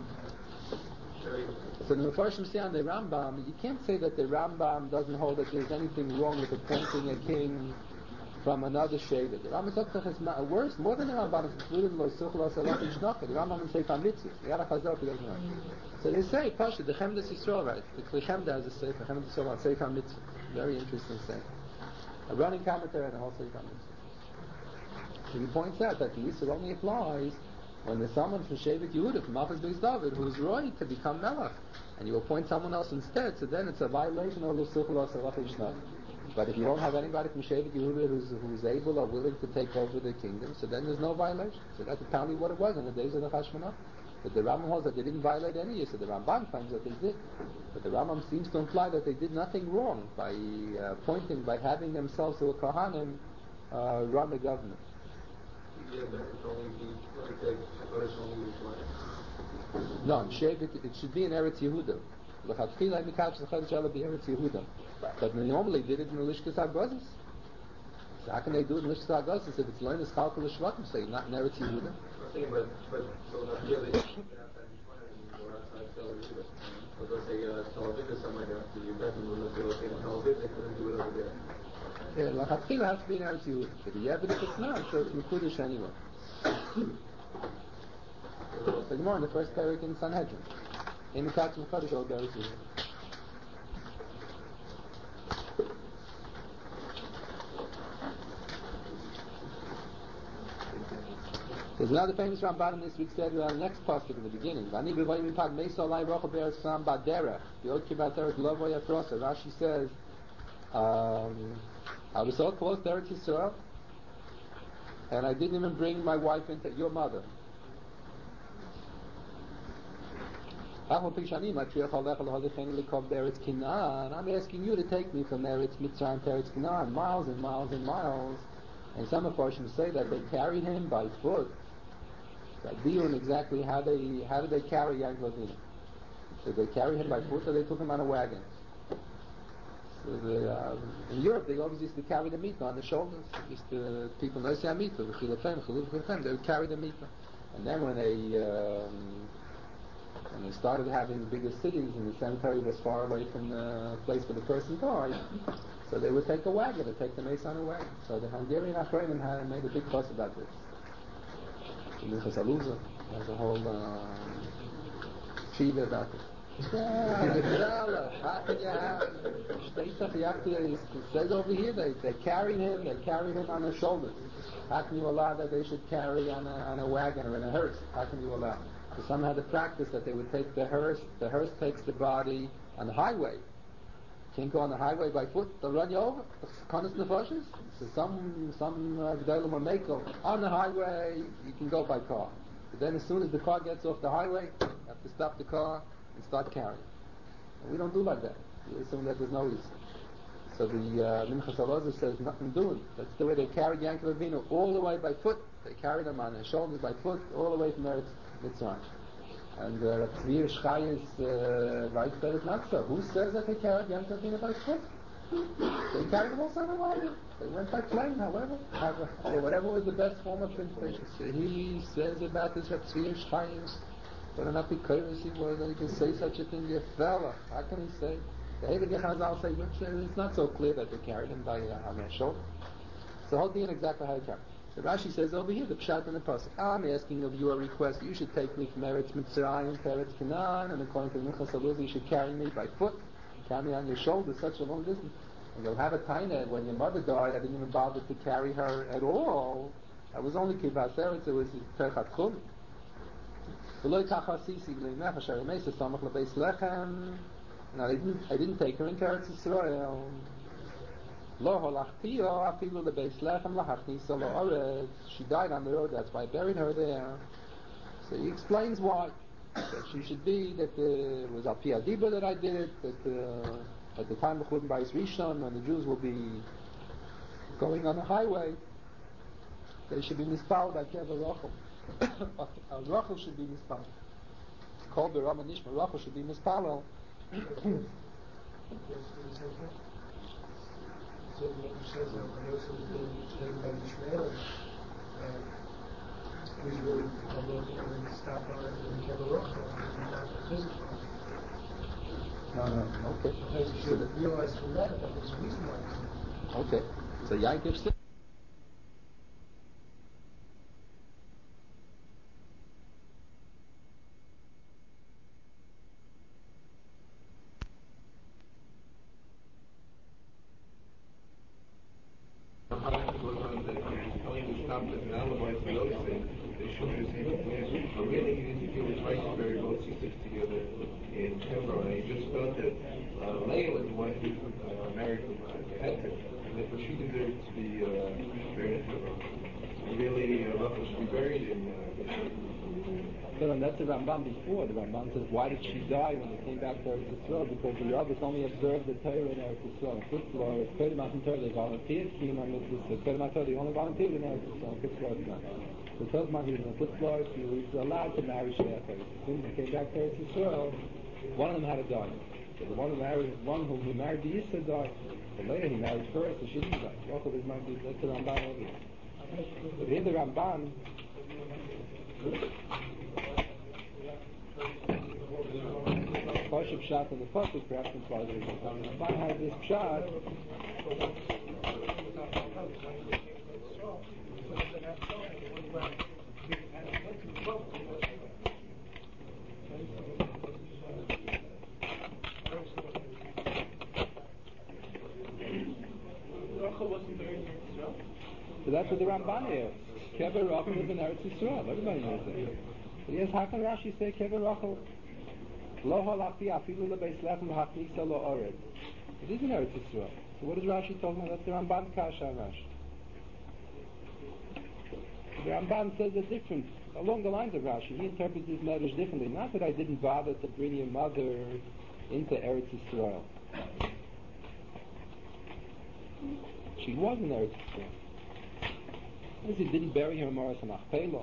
So the Mefarshim say on the Rambam, you can't say that the Rambam doesn't hold that there's anything wrong with appointing a king from another Shevet. The Rambam Zotzach is not worse, more than the Rambam. It's included in Lo Suchel Asalach Yishnach. The Rambam would say Fam Mitzvah. Yara Chazal, he doesn't know. So they say, Pasha, the Chemdas Yisrael, right? The Kli Chemda has a Sefer, Chemdas Yisrael, on Sefer Mitzvah. Very interesting Sefer. A running commentary on the whole Sefer Mitzvah. So he points out that the Yisrael only applies when there's someone from Shevet Yehuda, from Malchus Beis David, who's right to become Melech, and you appoint someone else instead, so then it's a violation of Lo Suchel Asalach Yishnach. But if you don't have anybody from Shevet Yehuda who's, who's able or willing to take over the kingdom, so then there's no violation. So that's apparently what it was in the days of the Hashmonah. But the Rambam holds that they didn't violate any Yisod. The Ramban claims that they did. But the Rambam seems to imply that they did nothing wrong by uh, appointing, by having themselves to a Kohanim uh, run the government. Yeah, but it's only be like the original Yerushalayim. No, in Shevet, it should be in Eretz Yehuda. L'chatchila mikach l'chad shala be Eretz Yehuda. But normally they did it in the Lishkas HaGozis. So how can they do it in Lishkas HaGozis if it's learned as Chalkal L'Shvatim, say not in Eretz Yehuda? I'm thinking, but, but, so not really, outside Tel Aviv. But let's say, uh, Tel Aviv is somewhere there, so you definitely look at in Tel Aviv, they couldn't do it over there. Yeah, l'chatchila has to be in Eretz Yehuda. But yeah, but if it's not, so it's Mekudesh anyway. So more in the first parak in Sanhedrin. In the Katz Mekadosh or Eretz Yehuda. There's another famous Ramban in this week's study on the next pasuk in the beginning. Vani b'vayim impad meisa alai rocha be'eretz Sam ba'derech v'od kibat eretz lo v'ya frosa. Rashi says, um, I was so close to Eretz Yisrael, and I didn't even bring my wife into your mother. I'm asking you to take me from Eretz Mitzrayim to Eretz Canaan, miles and miles and miles. And some of us say that they carried him by foot. So Dion exactly how they how did they carry Yaakov Avinu? Did they carry him by foot or they took him on a wagon? So the, uh, in Europe they always used to carry the meat on the shoulders. Used to, people know say meat, they would carry the meat. And then when they um, when they started having bigger cities and the cemetery was far away from the place where the person died, so they would take a wagon, they'd take the mace on a wagon. So the Hungarian Achronim had made a big fuss about this. In the Chesaluza, there's a whole uh, Shiva about it. How can you have? It says over here they they carried him. They carried him on their shoulders. How can you allow that they should carry on a on a wagon or in a hearse? How can you allow? So some had the practice that they would take the hearse. The hearse takes the body on the highway. Can't go on the highway by foot. They'll run you over. Kanas nefashis. So some some g'daylim will make on the highway. You can go by car. But then as soon as the car gets off the highway, you have to stop the car and start carrying. And we don't do like that. We assume that there's no reason. So the uh, Minchas Elazar says nothing doing. That's the way they carried Yankov Avinu all the way by foot. They carried him on their shoulders by foot all the way from Eretz Mitzrayim. And uh, Tzvi Shchayis uh, writes that it's not so. Who says that they carried Yankov Avinu by foot? They carried him also on a wagon. They went by plane, however, however, or whatever was the best form of transportation. So he says about this Tzvi Shchayis. But not because he was, he can say such a thing, you fella. How can he say? The Hebrew Chazal say it's not so clear that they carried him by uh, on their shoulder. So hold in exactly how they carried. So Rashi says over here the pshat in the pasuk. I'm asking of you a request. You should take me from Eretz Mitzrayim to Eretz Canaan, and according to Minchas Elazar, you should carry me by foot, carry me on your shoulder such a long distance. And you'll have a time that when your mother died, I didn't even bother to carry her at all. I was only kibbutz Eretz. It was terchat chum. Now I didn't, I didn't take her into Eretz Yisrael. She died on the road, that's why I buried her there. So he explains why. That she should be, that uh, it was Al Pi Adibah that I did it, that uh, at the time of Churban Bayis Rishon, when the Jews will be going on the highway, they should be mispal by Kever Rachel. A Rachel should be mispal. Called the Rama Nishma, Rachel should be mispal. So what you says that when Yosef was being taken by Ishmael, he was really going to stop on it and kill the rock, not physically. No, no, okay. Because you should realize from that that there's a reason why. Okay. So Yaakov said. And that's the Ramban before. The Ramban says, why did she die when they came back to Eretz Yisrael? Because the Rabbis only observed the Torah in Eretz Yisrael. In Kitzur, it's Kodim Matan Torah, they volunteered, Kiyum HaMitzvah. Kodim Matan Torah, they only volunteered in Eretz Yisrael. In Kitzur, it's not. So Tos Matan, in Kitzur, she was allowed to marry Shleach Eretz. As soon as they came back to Eretz Yisrael, one of them had to die. So the one who married, one who he married the Yisra died. But later he married first, so she didn't die. Rachel is might be, that's the Ramban over here. But in the Ramban, Pashup Pshat in the Pasuk, perhaps in part of the Ramban has this Pshat. So that's what the Ramban is. Kever Rachel is in Eretz Yisrael. Everybody knows that. But yes, how can Rashi say Kever Rachel? Lo halachti afilu lebeis lechem ha'chnisa lo ored. It is in Eretz Yisrael. So what is Rashi talking about? That's the Ramban Kasha Rashi. The Ramban says it different, along the lines of Rashi. He interprets these matters differently. Not that I didn't bother to bring your mother into Eretz Yisrael. She was in Eretz Yisrael. Because he didn't bury her in Maras HaMachpelah.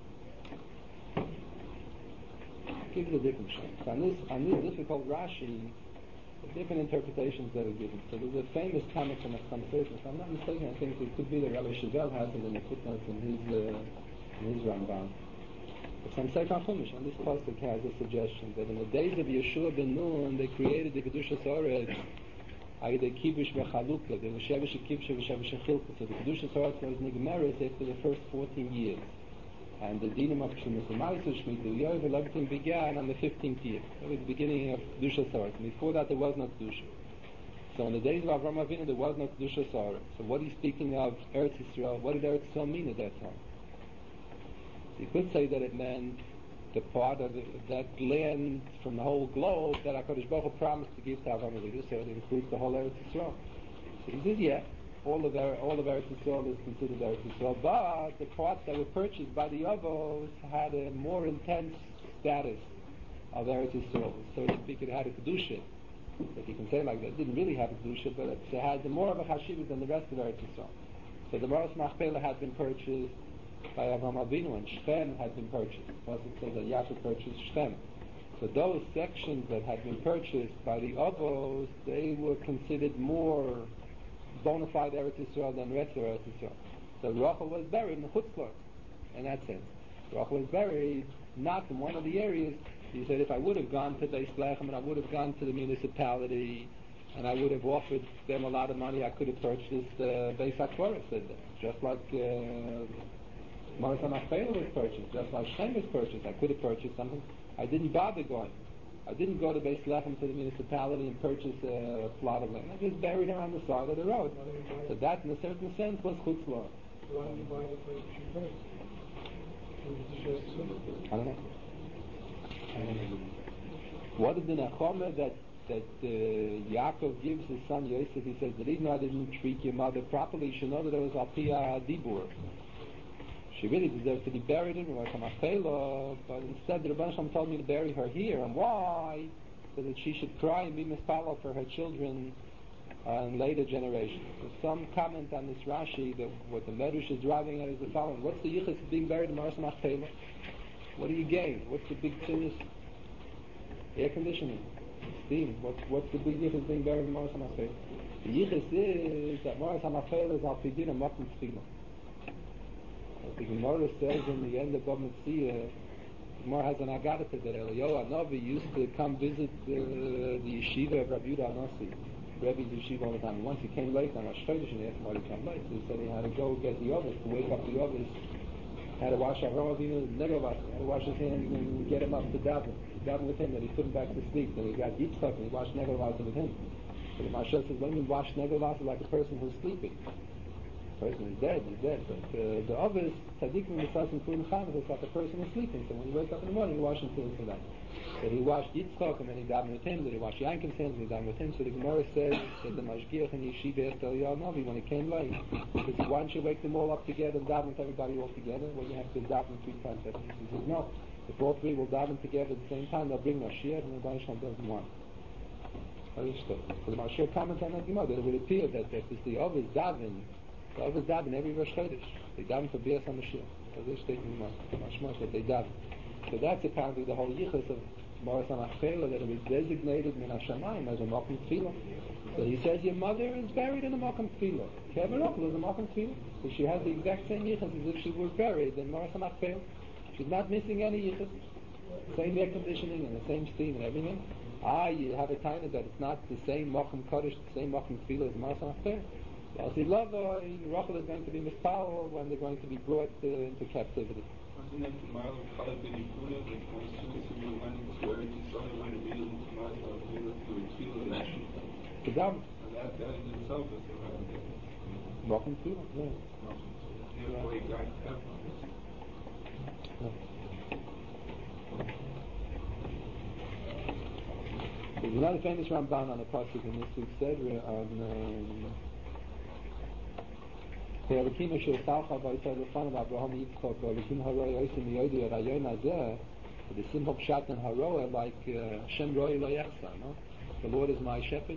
Gives a different shot. So on this, on this difficult Rashi, different interpretations that are given. So there's a famous comment from a conversation. If I'm not mistaken, I think it could be that Rabbi Chazal has it in the footnotes in his uh, in his Ramban. But from Sefer Chumash, on this pasuk has a suggestion that in the days of Yeshua ben Nun, they created the Kedushas Oretz. I the Kibush v'Chalukah. There was Shevish Kibush v'Shevish Chilkah. So the Kedushas Oretz was Nigmeres after the first fourteen years. And the dinim of Shemus Ma'aser, Shemitah Yovel, everything began on the fifteenth year. That was the beginning of Kedusha Sarah. Before that, there was no Kedusha. So in the days of Avraham Avinu, there was no Kedusha Sarah. So what he's speaking of Eretz Yisrael, what did Eretz Yisrael mean at that time? So you could say that it meant the part of the, that land from the whole globe that HaKadosh Baruch Hu promised to give to Avraham Avinu, so it includes the whole Eretz Yisrael. So he says, yeah, all of, er, all of Eretz Yisrael is considered Eretz Yisrael, but the parts that were purchased by the Avos had a more intense status of Eretz Yisrael. So to speak, it had a Kedusha. If you can say it like that, it didn't really have a Kedusha, but it had more of a Chashivas than the rest of Eretz Yisrael. So the Maras Machpelah had been purchased by Avraham Avinu, and Shechem had been purchased. Plus it says that Yaakov purchased Shechem. So those sections that had been purchased by the Avos, they were considered more bona fide Eretz Yisrael than the rest of Eretz Yisrael. So Rachel was buried in the Chutzlar, in that sense. Rachel was buried not in one of the areas. He said, if I would have gone to Beis Lechem and I would have gone to the municipality and I would have offered them a lot of money, I could have purchased uh, Beis HaKvoros, just like uh, Maras HaMachpelah was purchased, just like Shem was purchased. I could have purchased something. I didn't bother going. I didn't go to Beis Lechem to the municipality and purchase a plot of land. I just buried her on the side of the road. So that, in a certain sense, was Chutz La'aretz. Why did you buy it for first? I don't know. What is the Nechama that that uh, Yaakov gives his son Yosef? He says, the reason I didn't treat your mother properly, you should know that it was Alpia Dibur. She really deserved to be buried in Rosh Machpelah, but instead the Rebbe Shalom told me to bury her here. And why? So that she should cry and be mispalel for her children uh, in later generations. There's some comment on this Rashi that what the Medrash is driving at is the following. What's the yichus of being buried in Rosh Machpelah? What do you gain? What's the big thing? Air conditioning, steam. What's, what's the big yichus of being buried in Rosh Machpelah? The yichus is that Rosh Machpelah is al-pidin and makom tefillah. The Gemara says in the end of Bava Metzia, the Gemara has an Agadah that Eliyahu Hanavi used to come visit the, the yeshiva of Rabbi Yehuda Hanasi, Rebbe's yeshiva all the time. And once he came late on Rosh Chodesh and he asked him why he came late, so he said he had to go get the others, to wake up the others, had to wash Avraham Avinu, Negavash, had to wash his hands and get him up to daven. Daven with him, then he put him back to sleep. Then he got Yitzchak and he washed Negavash with him. So the Maharsha says, when you wash Negavash like a person who's sleeping. The person is dead, he's dead. But uh, the others, tzaddikim misasim kulim chavis, it's like a person is sleeping. So when you wake up in the morning, you wash him for that. So he washed Yitzchak and then he davened with him. Then he washed Yankov's hands and he davened with him. So the Gemara says that the Mashgiach and Yeshiva asked Eliyahu Hanavi when he came late, he says, why don't you wake them all up together and daven with everybody all together? Well, you have to daven three times. He says, no. If all three will daven together at the same time, they'll bring Mashiach and the Rebbe Shalom doesn't want. So the Mashiach comments on that Gemara that it would appear that if it's the others daven, the others daven every Rosh Chodesh. They daven for Bias HaMashiach. So this statement mashmash that they daven. So that's apparently the whole yichus of Maras HaMachpelah, that it was designated min hashamayim as a makom tefillah. So he says your mother is buried in a makom tefillah. Kever Rachel is a makom tefillah. So she has the exact same yichus as if she were buried in Maras HaMachpelah. She's not missing any yichus. Same air conditioning and the same steam and everything. Ah, you have a time that it's not the same makom kodesh, the same makom tefillah as Maras HaMachpelah. Well, see, Rachel is going to be mispalel when they're going to be brought uh, into captivity. Wasn't that the model of Chalad ben Yehuda that as soon as he went into Eretz Yisrael, he went immediately to Mazda to Tefillah and Ashton? To daven. And that, that in itself is a record. Makom tefillah, yeah. Therefore, he got that. There's another famous Ramban on a pasuk in this week's Sedra on um, Elokim Asher Salcha V'Yisrael L'Fanav Avraham Yitzchak Elokim Haroi Oisim Yodu Erayon Hazeh, the simple pshat and haroah like uh, Shem Roi Lo Yachsa, no? The Lord is my shepherd.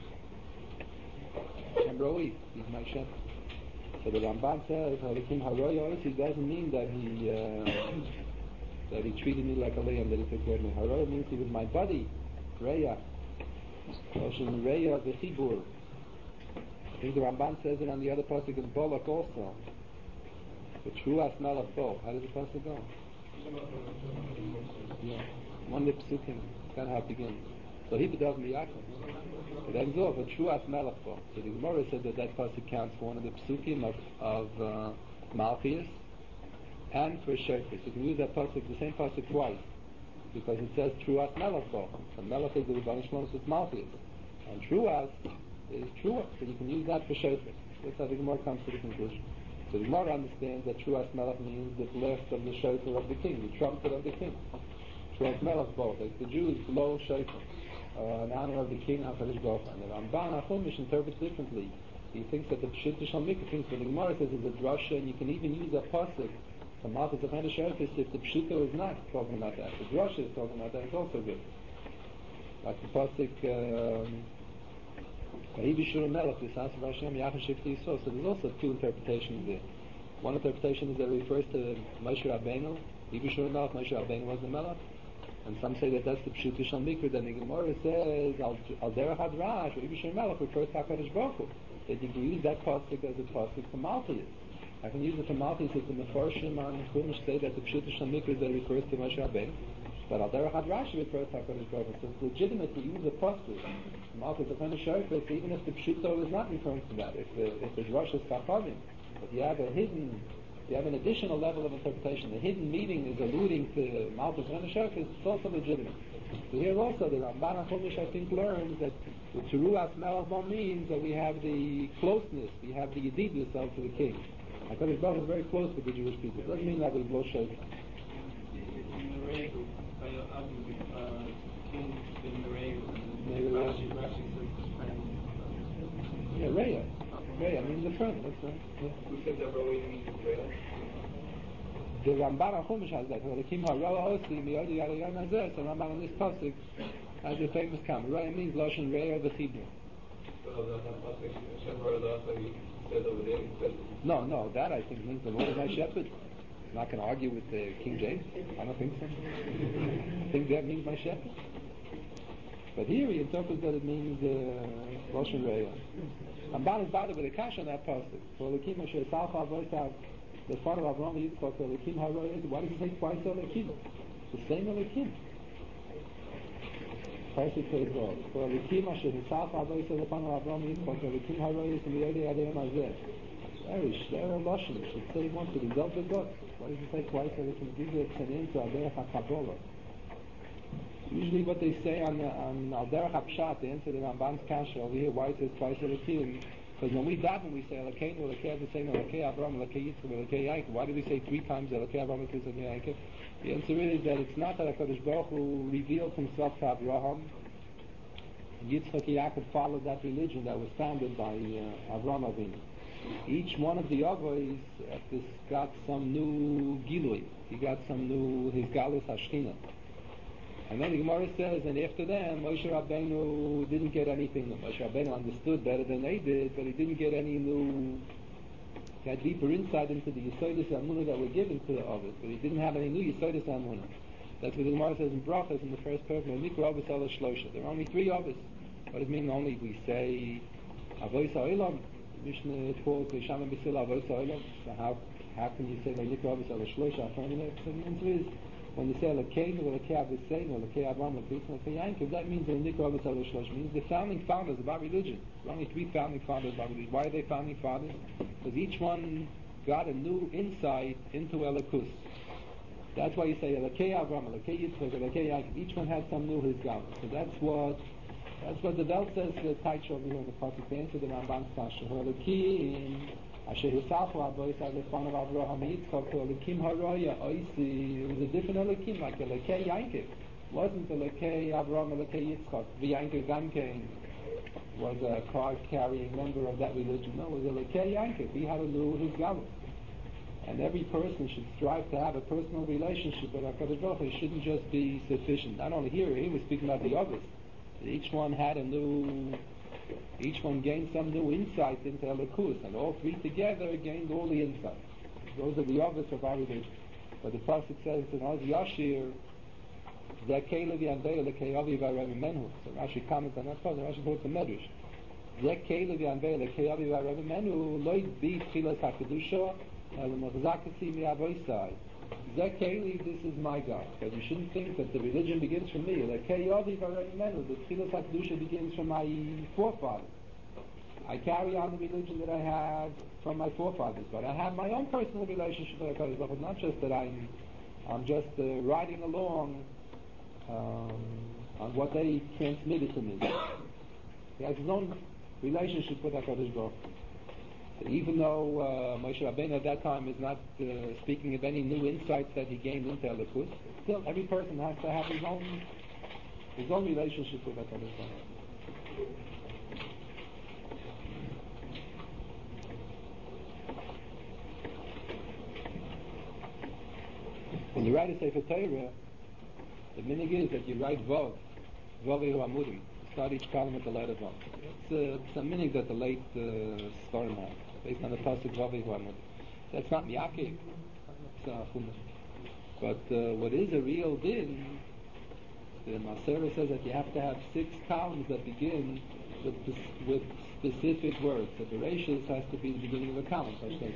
Shem Roi, he's my shepherd. So the Ramban says Elokim Haroi Oisim doesn't mean that he uh, that he treated me like a lamb, that he took care of me. Haroi means he was my buddy. Reya. Ocean Reya V'chibur. I think the Ramban says it on the other pasuk in Bolak also. The true Melech Bo. How does the pasuk go? Yeah. One of the psukim. That's how it begins. So he bedoes Miyakov. It ends off a true Melech Bo. So the Gemara said that that pasuk counts for one of the psukim of, of uh, Malchias. and for shofar. You can use that pasuk, the same pasuk twice, because it says Truas Melech Bo. And Melech is the Rebbeinu Shalom, it's Malchus. And Truas is Truas, so you can use that for shofar. That's how the Gemara comes to the conclusion. So the Gemara understands that Truas Melech means the blast of the shofar of the king, the trumpet of the king. Truas Melech Bo, like the Jews blow shofar uh, in honor of the king HaKadosh Baruch Hu. And the Ramban HaChumash interprets differently. He thinks that the Pshit Shal Mikra thinks that the Gemara says it's a drasha, and you can even use a pasuk. The Malchus of Hana Shofar, if the Pshita is not talking about that, the drasha is talking about that, it's also good. Like the pasuk. Um, so there's also two interpretations there. One interpretation is that it refers to Moshe Rabbeinu. Yibishur Melech, Moshe Rabbeinu was the Melech. And some say that that's the Pshuta Shal Mikra. Then the Gemara says, Al Derech Hadrash, Yibishur Melech refers to HaKadosh Baruch Hu. That you can use that pasuk as a pasuk for Malchus. I can use it for Malchus if the Mefarshim on Chumash say that the Pshuta Shal Mikra that refers to Moshe Rabbeinu. But Al Derech Hadrash refers to HaKadosh Baruch Hu. So it's legitimate to use a pasuk. Malchus of Hana Shofar, even if the Pshuto is not referring to that, if the if the Rosh is Chachamim, but you have a hidden, you have an additional level of interpretation. The hidden meaning is alluding to Malchus of Hana Shofar. It's also legitimate. So here also the Ramban HaChumash I think learns that the Teruas Melech Bo means that we have the closeness, we have the yedidus of the king. HaKadosh Baruch Hu is very close with the Jewish people. It doesn't mean that we blow shofar. Yeah, Raya. Raya means the front, that's right. Yeah. Who said that Raya means Raya? The Ramban HaChumash has that. The Kim HaRoa Osi, Miyodi Yadayan Hazeh, so Ramban on this pasuk has a famous comment. Raya means Lashon Raya V'chibur. No, no, that I think means the Lord is my shepherd. I'm not going to argue with uh, King James. I don't think so. I think that means my shepherd. But here he interprets that it means uh, Lashon Reya. Ramban is bothered with a kash on that pasuk. For Elokim Asher Salcha Avosav, the father of Avraham Yitzchak, for Elokim HaRoya, why does he say twice Elokim? It's the same Elokim. Pasuk says well. For Elokim Asher Salcha Avosav, the father of Avraham Yitzchak, for Elokim HaRoya, and the Yodei Adayim Hazeh. Very share Lashon. It should say once to the God of God. Why does it say twice Elokim? These are Tzanim to Aderech HaKabbalah. Usually what they say on on Al Derech HaPshat, they answer the Ramban's kasha over here, why it says twice Elokim, because when we daven we say Elokeinu, Elokei the same Elokei Avraham, Elokei Yitzchak, Elokei Yaakov. Why do we say three times Elokei Avraham, Elokei Yaakov? The answer is that it's not that HaKadosh Baruch Hu revealed himself to Avraham. Yitzchak and Yaakov followed that religion that was founded by uh, Avraham Avinu. Each one of the Avos got some new Gilui. He got some new, his Galus Hashchina. And then the Gemara says, and after them, Moshe Rabbeinu didn't get anything. Moshe Rabbeinu understood better than they did, but he didn't get any new, he had deeper insight into the Yesodis Amunah that were given to the Avos, but he didn't have any new Yesodis Amunah. That's what the Gemara says in Brachas in the first paragraph, Mikra Avos Ala Shlosha. There are only three Avos. What does it mean only? We say, Avos HaOlam, Mishnah calls V'Shamim B'Sil Avos HaOlam. So how, how can you say, Mikra Avos Ala Shlosha? So the answer is, when you say Elokeinu, Elokei Aviseinu, Elokei Avraham, Elokei Yitzchak, Elokei Yaakov, that means the Nikra Avos Ala Shlosh means the founding fathers of our religion. There are only three founding fathers of our religion. Why are they founding fathers? Because each one got a new insight into Elokus. That's why you say Elokei Avraham, Elokei Yitzchak, Elokei Yaakov. Each one had some new Hizgal. So that's what that's what the Belt says. The Taich over here in the pasuk. They answer the Ramban's kasha. Elokim. Asher Hisalchu Avosav Lefanav Avraham Yitzchak to Elokim HaRoya Oisi. It was a different Elokim, like Elokei Yaakov. It wasn't Elokei Avraham, Elokei Yitzchak. The Yaakov Gamkein was a card-carrying member of that religion. No, it was Elokei Yaakov. He had to know his Galus. And every person should strive to have a personal relationship with HaKadosh Baruch Hu. It shouldn't just be sufficient. Not only here, he was speaking about the others. Each one had a new... Each one gained some new insight into Elokus, and all three together gained all the insight. Those are the obvious of our religion. But the pasuk says in Oz Yashir, Zekei Levi Anvei Lekei Avi V'Arevi Menu. So Rashi comments on that pasuk. Rashi quotes the Medrash. Zekei Levi Anvei Lekei Avi V'Arevi Menu Loid Bi Tchilas HaKedusha El Mechzakasi Mi'avoisai. Zekei, this is my God. But you shouldn't think that the religion begins from me. Lekei Avi V'Arevi Menu. The Tchilas HaKedusha begins from my forefathers. I carry on the religion that I have from my forefathers, but I have my own personal relationship with HaKadosh Baruch Hu. Not just that I'm, I'm just uh, riding along um, on what they transmitted to me. He has his own relationship with HaKadosh Baruch Hu. So even though uh, Moshe Rabbeinu at that time is not uh, speaking of any new insights that he gained into Elokus, still every person has to have his own his own relationship with HaKadosh Baruch Hu. When you write a Sefer Torah, the minig is that you write Vov, Vovi Hu Amudim. You start each column with the letter Vov. It's, uh, it's a minig that the late uh, Sforim had, based on the pasuk Vovi Hu Amudim. That's not Miyake, it's uh, Chumash. But uh, what is a real din, the Masera says that you have to have six columns that begin with, with specific words. So the Bereshis has to be the beginning of a column,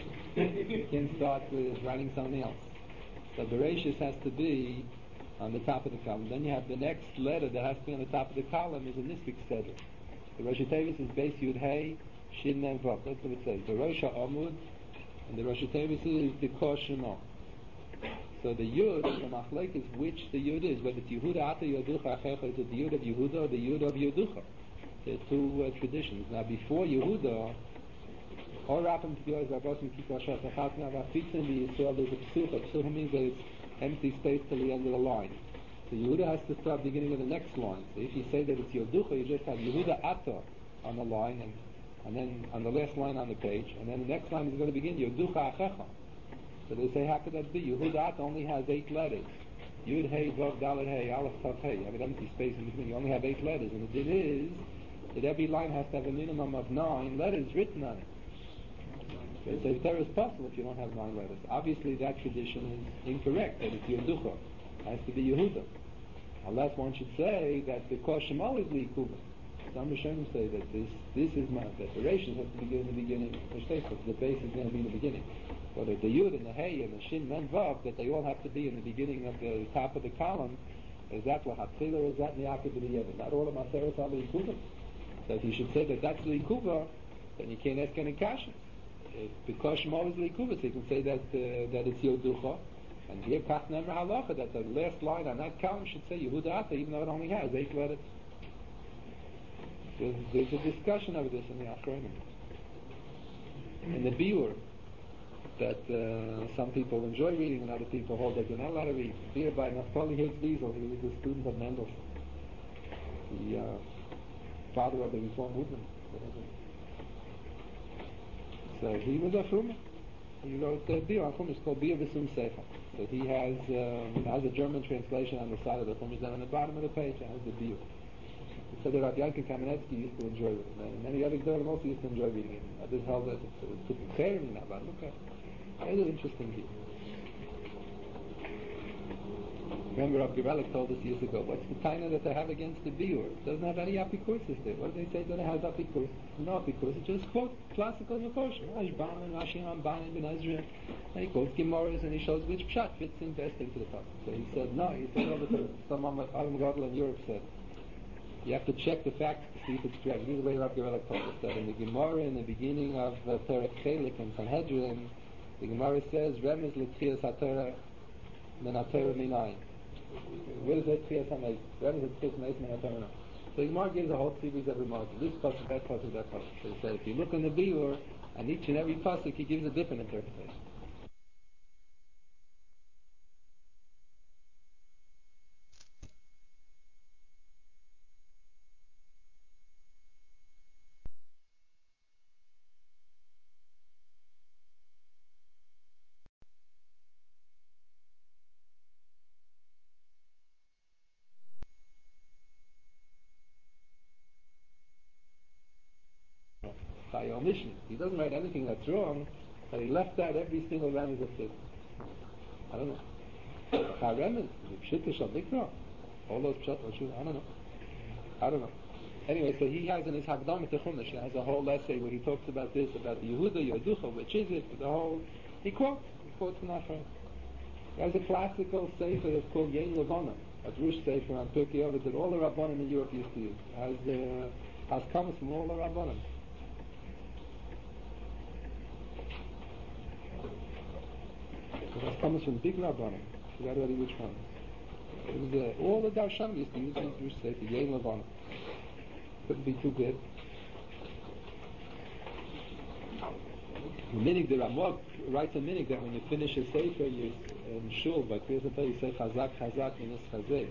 you can't start with writing something else. So the Bereshis has to be on the top of the column. Then you have the next letter that has to be on the top of the column is a Nisbik Seder. The Rosh Hashanah is Beis Yud Hey Shin Mem Vav. That's what it says. The Rosh Amud and the Rosh Hashanah is the Kor Shema. So the Yud, the Machlek is which the Yud is, whether it's Yehuda Ata Yoducha Achecha, is it the Yud of Yehuda or the Yud of Yoducha? There are two uh, traditions. Now before Yehuda, or Rapam Tibiyos Rabosim Kikoshat Achatna Rafitzim Yisrael, there's a Psucha. Psucha means that it's empty space till the end of the line. So Yehuda has to start beginning with the next line. So if you say that it's Yoducha, you just have Yehuda Ata on the line, and, and then on the last line on the page, and then the next line is going to begin Yoducha Achecha. So they say, how could that be? Yehuda Ata only has eight letters. Yud Hey Vav Dalet Hey Aleph Tav Hey. You have an empty space in between. You only have eight letters, and the din is that every line has to have a minimum of nine letters written on it. So it says Torah is possible if you don't have nine letters. Obviously that tradition is incorrect, that it's Yoducha. It has to be Yehuda. Unless one should say that the Kor Shema is Likuva. Some Rishonim say that this this is my, that the Rishon has to begin in the beginning. The base is going to be in the beginning. But the Yud and the Hey and the Shin Mem Vav, that they all have to be in the beginning of the top of the column. Is that L'Hatchila or is that Miyakid B'Di'evet? Not all of Maseres are Likuva. So if you should say that that's Likuva, then you can't ask any kasha. Because Shema is Likuva, so you can say that uh, that it's Yoducha, and here Kach Nemer Halacha, that the last line on that column should say Yehuda Ata, even though it only has eight letters. There's, there's a discussion of this in the Achronim. In the Biur, that uh, some people enjoy reading and other people hold that they're not allowed to read. Biur by Naftali Hicks Diesel, he was a student of Mendelssohn, the uh, father of the Reform movement. So he was a Chumah. He wrote the Biur on Chumash. It's called Biur V'Sum Seichel. So he has um, has a German translation on the side of the Chumash. Then on the bottom of the page it has the Biur. So that Rabbi Yankin Kamenetsky used to enjoy it. And many other Gedolim also used to enjoy reading it. Others held that it's to prepare him now. But okay, it's an interesting Biur. Remember, Rabbi Gerelik told us years ago, what's the taina that they have against the Biur? It doesn't have any apikursis there. What do they say that it has apikursis? No apikursis. It just quotes classical Mephoshim. Ashban and Rashi Ramban and Ben Ezra. And he quotes Gemaras and he shows which pshat fits in best into the pasuk. So he said, no, he said, no, because someone like Adam Gadol in Europe said, you have to check the facts to see if it's correct. This is the way Rabbi Gerelik told us that in the Gemara, in the beginning of uh, Perek Chelik and Sanhedrin, the Gemara says, Remez l'tchias ha-Torah min ha-Torah minayin. Where is that Tchias HaMeis? Where is it Tchias HaMeis min ha-Torah? So the Gemara gives a whole series of remarks. This pasuk, that pasuk, that pasuk. So he said, if you look in the Biur, and each and every pasuk, he gives a different interpretation. By omission. He doesn't write anything that's wrong, but he left out every single remez of this. I don't know. Chai remez, Pshita Shal Mikra, all those pshat, I don't know. I don't know. Anyway, so he has in his Hagdamah to Chumash, he has a whole essay where he talks about this, about the Yehuda, Yoducha, which is it, the whole, he quotes, he quotes from Achron. He has a classical sefer that's called Yein Levana, a Drush sefer on Pirkei Avos that all the Rabbanim in Europe used to use. It has, uh, has comments from all the Rabbanim. This comes from big Rabbanim. I forgot already which one. It was, uh, all the Darshan used to use these Jewish Sefer, Yom Rabbanim. Couldn't be too good. The minig, the Ramok writes a minig that when you finish a Sefer, you in Shul, but here's the thing, you say Chazak, Chazak, and it's Chazek.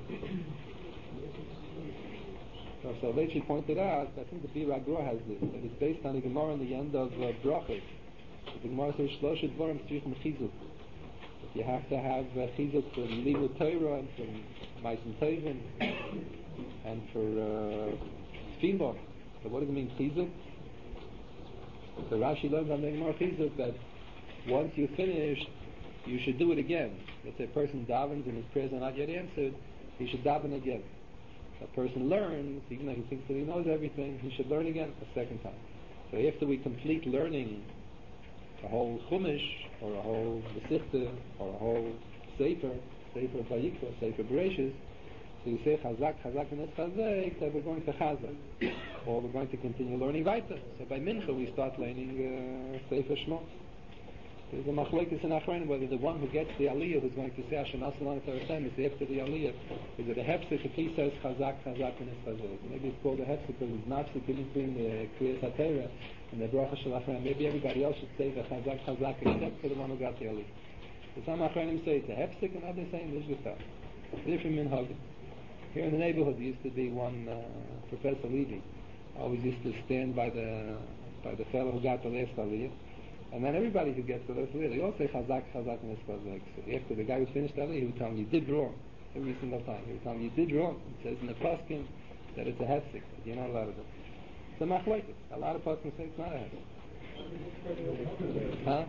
So Soloveitchik pointed out, I think the Bir Agur has this, that it's based on the Gemara in the end of uh, Brachos. The Gemara says, Shloshet Dvorim Tzrichim Chizuk. You have to have uh, Chizuk for Limud Torah and for Ma'asim Tovim and for uh, Tefillah. So what does it mean, Chizuk? So Rashi learned on the Gemara Chizuk that once you finish, you should do it again. Let's say a person davens and his prayers are not yet answered, he should daven again. A person learns, even though he thinks that he knows everything, he should learn again a second time. So after we complete learning a whole Chumash, or a whole Mesichta, or a whole Sefer, Sefer Vayikra, Sefer Bereshis, so you say Chazak, Chazak, and Chazak, that we're going to Chazak, or we're going to continue learning weiter. So by Mincha we start learning uh, Sefer Shmos. There's a machlokes in Achronim whether the one who gets the Aliyah who's going to say Hashem Aslan Torasem is after the Aliyah. Is it a hefsek if he says Chazak, Chazak, and Chazak? Maybe it's called a hefsek because it's nafsek in between the Kriyas HaTorah and the Bracha Shel Achronim. Maybe everybody else should say the Chazak, Chazak except for the one who got the Aliyah. So some Achronim say it's a hefsek and others say it's Geshtar. Different minhag. Here in the neighborhood there used to be one uh, Professor Levy. Always used to stand by the by the fellow who got the last Aliyah. And then everybody who gets to this Aliyah, they all say Chazak, Chazak, and Chazak. So after the guy who finished Aliyah, he would tell him, you did wrong. Every single time. He would tell him, you did wrong. It says in the Paskin that it's a hefsek. You're not allowed to do it. It's a machlokes. A lot of Paskin say it's not a hefsek. Huh?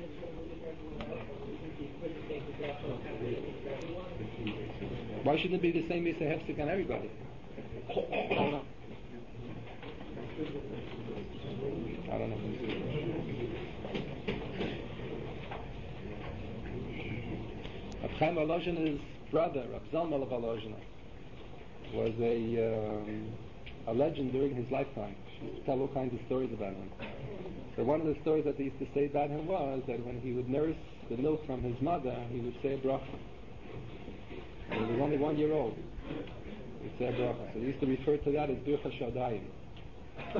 Why shouldn't it be the same as a hefsek on everybody? I don't know. I don't know. Reb Chaim Volozhina's brother, Reb Zalman Volozhina, was a um, a legend during his lifetime. He used to tell all kinds of stories about him. So one of the stories that they used to say about him was that when he would nurse the milk from his mother, he would say a bracha. When he was only one year old, he would say a bracha. So they used to refer to that as Bircha Shadayim. The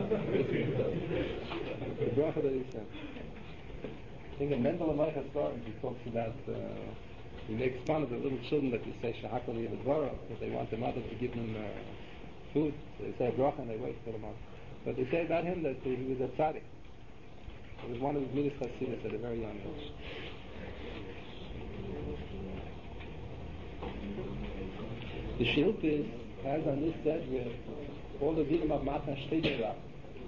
bracha that he said. I think in Mendel and Meichas stories he talks about, uh, he makes fun of the little children that you say Shahakal Yevadvara, because they want the mother to give them uh, food. So they say a bracha and they wait for the mother. But they say about him that he was a tzaddik. He was one of his Midas Chasidus at a very young age. The Shilpis has on this Sedra all the dinim of Matan Shtedera.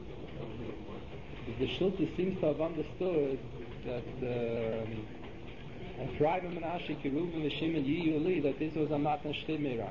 The Shilpis seems to have understood that um, Ephraim and Menashe, Kiruvim, Veshim, and Yiyuli, that this was a Matan Shtedera.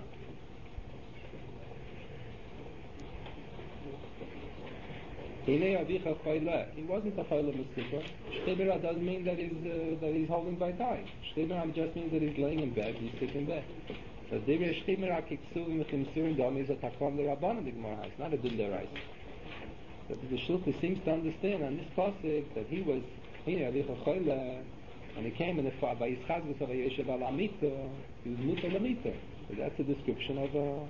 He wasn't a Chayla Mesukah. Shtedera doesn't mean that he's, uh, that he's holding by dying. Shtedera just means that he's laying in bed, he's sick in bed. So Divrei Shchimera Kiksuvim Chimsurim Dom is a Takom L'Rabbanan, the Gemara has, not a Din D'Oraisa. So the Shulchan seems to understand on this pasuk that he was here, Avicha Choyle, and he came in the far by Yitzchazgus of Yeshiva Al Amita, he was Mutal Amita. So that's a description of a...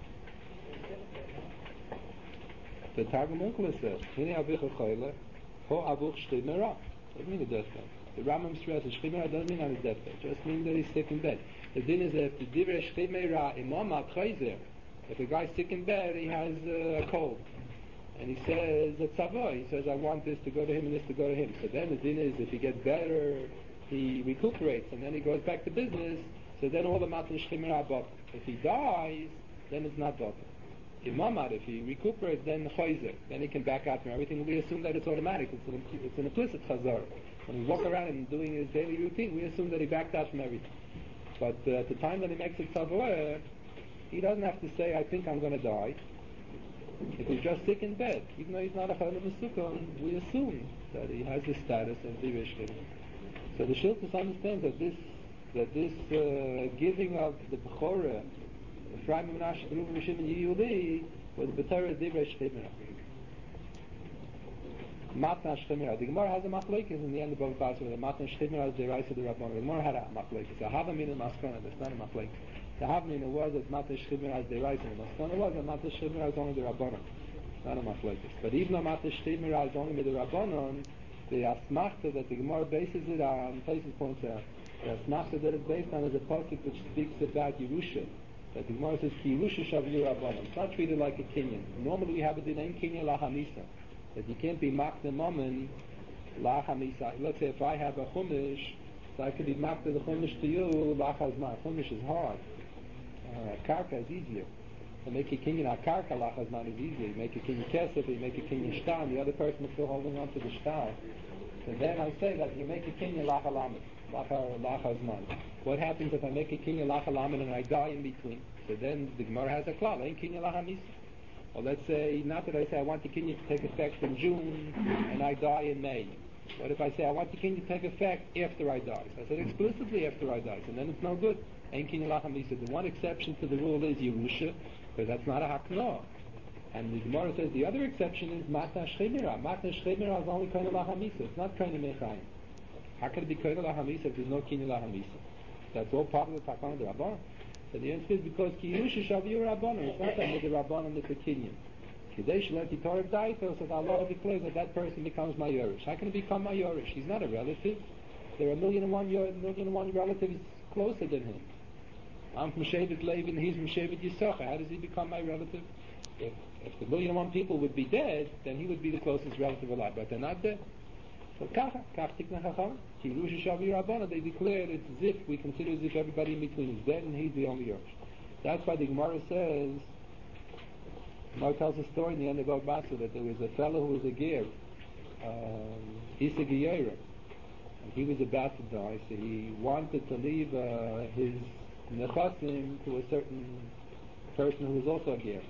The Targum Onkelos says, Hine Avicha Choyle, Ho Avuch Shchimera. Doesn't mean a deathbed. The Rambam stresses Shchimera doesn't mean on his deathbed, it just means that he's sick in bed. The din is that if the Divrei Shchimera Imam Chayzer, if a guy's sick in bed, he has uh, a cold. And he says a tzavah, he says I want this to go to him and this to go to him. So then the din is if he gets better, he recuperates and then he goes back to business, so then all the matan shchimera are bottom. If he dies, then it's not bottom. Imamad, if he recuperates, then chayzer, then he can back out from everything. We assume that it's automatic, it's an, it's an implicit chazar. When he walks around and doing his daily routine, we assume that he backed out from everything. But uh, at the time that he makes a tzavah, he doesn't have to say, I think I'm going to die. If he's just sick in bed, even though he's not a Chayla Mesukah, we assume that he has the status of Divrei Shchimera. So the Shilpis understands that this that this uh, giving of the Bechorah, Ephraim and Menashe, Reuven, Shimon, and Yehudi, was B'Torah Divrei Shchimera. Matna Shchimera. The Gemara has a machlekes in the end of both parts where the Matna Shchimera is the Raisa the Rabbanon. The Gemara had a machlekes. The Havamina Maskana, that's not a machlekes. The Havamina was that Matna Shchimera is the Raisa. The Maskana was that Matna Shchimera is only the Rabbanon. Not a machlekes. But even though Matna Shchimera is only the Rabbanon, the Asmachta that the Gemara bases it on, places points out, the Asmachta that it's based on is a pasuk which speaks about Yerusha. That the Gemara says, Ki Yerusha Shavu Rabbanon. It's not treated like a Kinyan. Normally we have it in Ein Kinyan La Hamisa. That you can't be Makna Mammon La Hamisa. Let's say if I have a Chumash, so I could be Makna the Chumash to you, La Chazman. Chumash is hard. Uh, Karka is easier. To make a Kinyan a Karka, La Chazman is easier. You make a Kinyan Kesef, you make a Kinyan Shtar, the other person is still holding on to the Shtar. So then I say that you make a Kinyan La Chalamet, La Chazman. What happens if I make a Kinyan La Chalamet and I die in between? So then the Gemara has a klal, ain't Kinyan La Hamisa. Or let's say, not that I say I want the Kinyan to take effect in June and I die in May. What if I say I want the Kinyan to take effect after I die? So I said explicitly after I die, so then it's no good. Ain't Kinyan La Hamisa. The one exception to the rule is Yerusha, because that's not a Haknah. And the Gemara says the other exception is Matna Shchimera. Matna Shchimera is only Kinyan La Hamisa. It's not Kinyan Mechayim. How can it be Kinyan La Hamisa if there's no Kinyan La Hamisa? That's all part of the Takana de Rabbanon. So the answer is because Ki Yerusha Shavu Rabbanon. It's not that the Rabbanon is a Kinyan. Kadesh Leti Torah Daito, so that Allah declares that that person becomes my Yerush. How can he become my Yerush? He's not a relative. There are a million and one, million and one relatives closer than him. I'm from Shevet Levi and he's from Shevet Yisachar. How does he become my relative? If, if the million and one people would be dead, then he would be the closest relative alive. But they're not dead. So Kacha, Kach Tikna Chacham, Ki Yerusha Shavu Rabbanon, they declared it's as if, we consider as if everybody in between is dead and he's the only Yerush. That's why the Gemara says, Gemara tells a story in the end of Bava Basra that there was a fellow who was a ger, um, Isa Geyera, and he was about to die, so he wanted to leave uh, his nechasim to a certain person who was also a ger.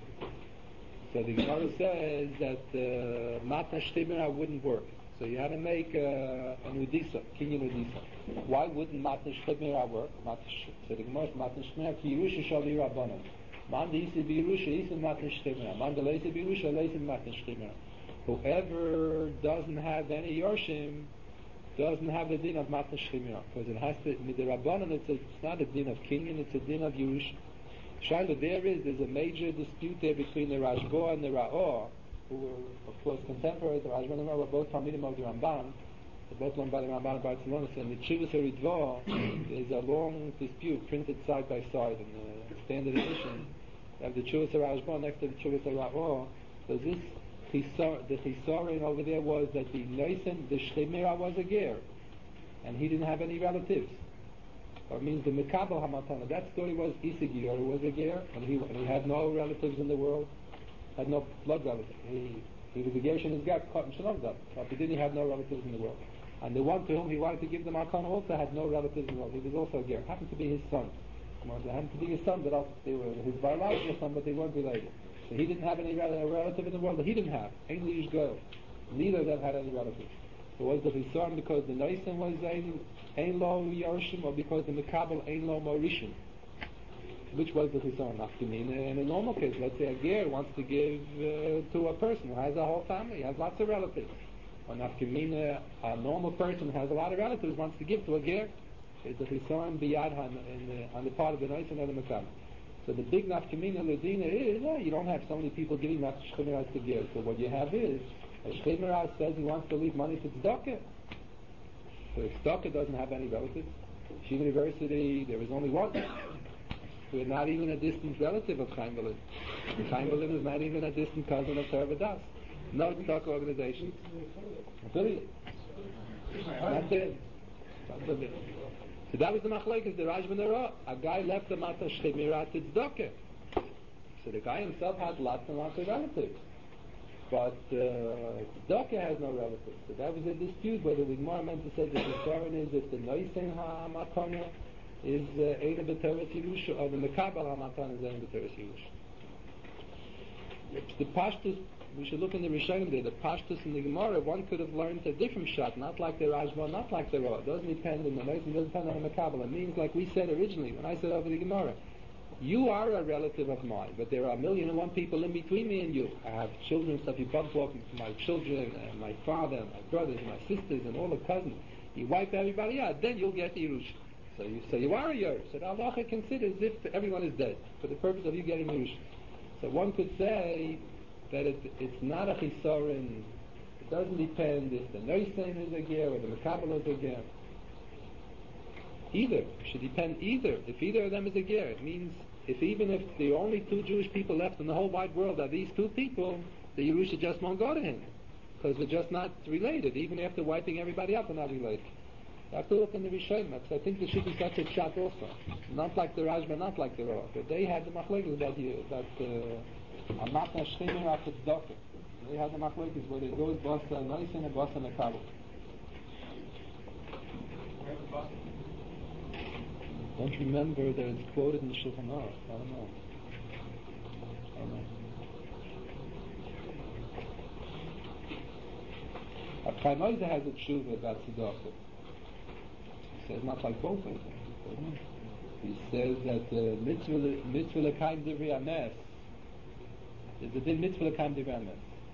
So the Gemara says that uh, Matna Shchimera wouldn't work. So you had to make uh, an Udisa, Kinyan Udisa. Why wouldn't Matna Shchimera work? So the Gemara says Matna Shchimera Ki Yerusha Shavu Rabbanon. Man de Isa B'Yerusha, Isa Matna Shchimera. Man de Leisa B'Yerusha, Leisa Matna Shchimera. Whoever doesn't have any Yorshim doesn't have the din of Matna Shchimera. Because it has to, with the Rabbanon, it's, a, it's not a din of Kinyan, it's a din of Yerusha. Shaila, there is, there's a major dispute there between the Rashba and the Ra'or, who were, of course, contemporaries. The Rashba and the Ra'or were both Talmidim of the Ramban. They both learned by the Ramban of Barcelona. So in the Chivas HaRidva, there's a long dispute printed side by side in the standard edition. You have the Chivas HaRashba next to the Chivas HaRa'or. So this, chisar, the Chisarin over there was that the Neisen, the Shchimera was a ger, and he didn't have any relatives. Or it means the Mekabel Hamatana. That story was Isa Geyera was a ger, and he, and he had no relatives in the world, had no blood relatives. He, he was a ger and his gat caught in Shalom, but he didn't have no relatives in the world. And the one to whom he wanted to give the Makana also had no relatives in the world. He was also a ger. Happened to be his son. Well, they happened to be his son, but also they were his biological son, but they weren't related. So he didn't have any relative in the world that he didn't have. English girl. Neither of them had any relatives. So was the Chisaron because the Neisen was Ein Lo Yorshim, or because the Mekabel Ein Lo Morishim? Which was the Chisaron? In a normal case, let's say a ger wants to give uh, to a person who has a whole family, has lots of relatives. Or Nafkamina, a normal person who has a lot of relatives wants to give to a ger. It's a Chisaron biyad on the part of the Neisen and the Mekabel. So the big Nafkamina Ladina is, no, you don't have so many people giving Naf Shchimera to ger. So what you have is, a Shchimera says he wants to leave money to Tzedakah. So if Tzedakah doesn't have any relatives, Yeshiva University, there was only one. We're not even a distant relative of Chaim Berlin. Chaim Berlin is not even a distant cousin of Torah Das. No Tzedakah organization. Affiliate. Not there. So that was the machlekes, the Rashba and the Ra. A guy left the Matna Shchimera to Tzedakah. So the guy himself had lots and lots of relatives. But uh, Tzedakah has no relatives. So that was a dispute whether the Gemara meant to say that the Sharon is if the Neisen HaMatana is Eina B'Teres Yerusha, or the Mekabel HaMatana is Eina B'Teres Yerusha. The Pashtus, we should look in the Rishonim there, the Pashtus in the Gemara, one could have learned a different shot, not like the Rashba, not like the Ra. It doesn't depend on the Neisen, it doesn't depend on the Mekabel. It means like we said originally, when I said over the Gemara, You are a relative of mine, but there are a million and one people in between me and you. I have children, stuff you bump off my children, and my father, and my brothers, and my sisters, and all the cousins. You wipe everybody out, then you'll get the Yerusha. So you say you are a Yerush. So the halacha considers if everyone is dead, for the purpose of you getting Yerusha. So one could say that it, it's not a chisaron. It doesn't depend if the Noisein is a ger or the Mekabel is a ger. Either. It should depend either. If either of them is a ger, it means if even if the only two Jewish people left in the whole wide world are these two people, the Yerusha just won't go to him. Because they're just not related. Even after wiping everybody out, they're not related. You have to look in the Rishonim, because I think there should be such a shot also. Not like the Rajma, not like the Rov. But they had the machlekes that you, that I'm not a shchimer at the tzedakah. They had the machlekes where they go with Basa Noisein and Basa Mekabel. Don't remember that it's quoted in the Shulchan Aruch. I don't know. I don't know. Chaim Oizer has a tshuva about tzedakah. He says not like both of them. He says that uh, mitzvah l'kaim divrei ames. There's a din mitzvah l'kaim divrei ames.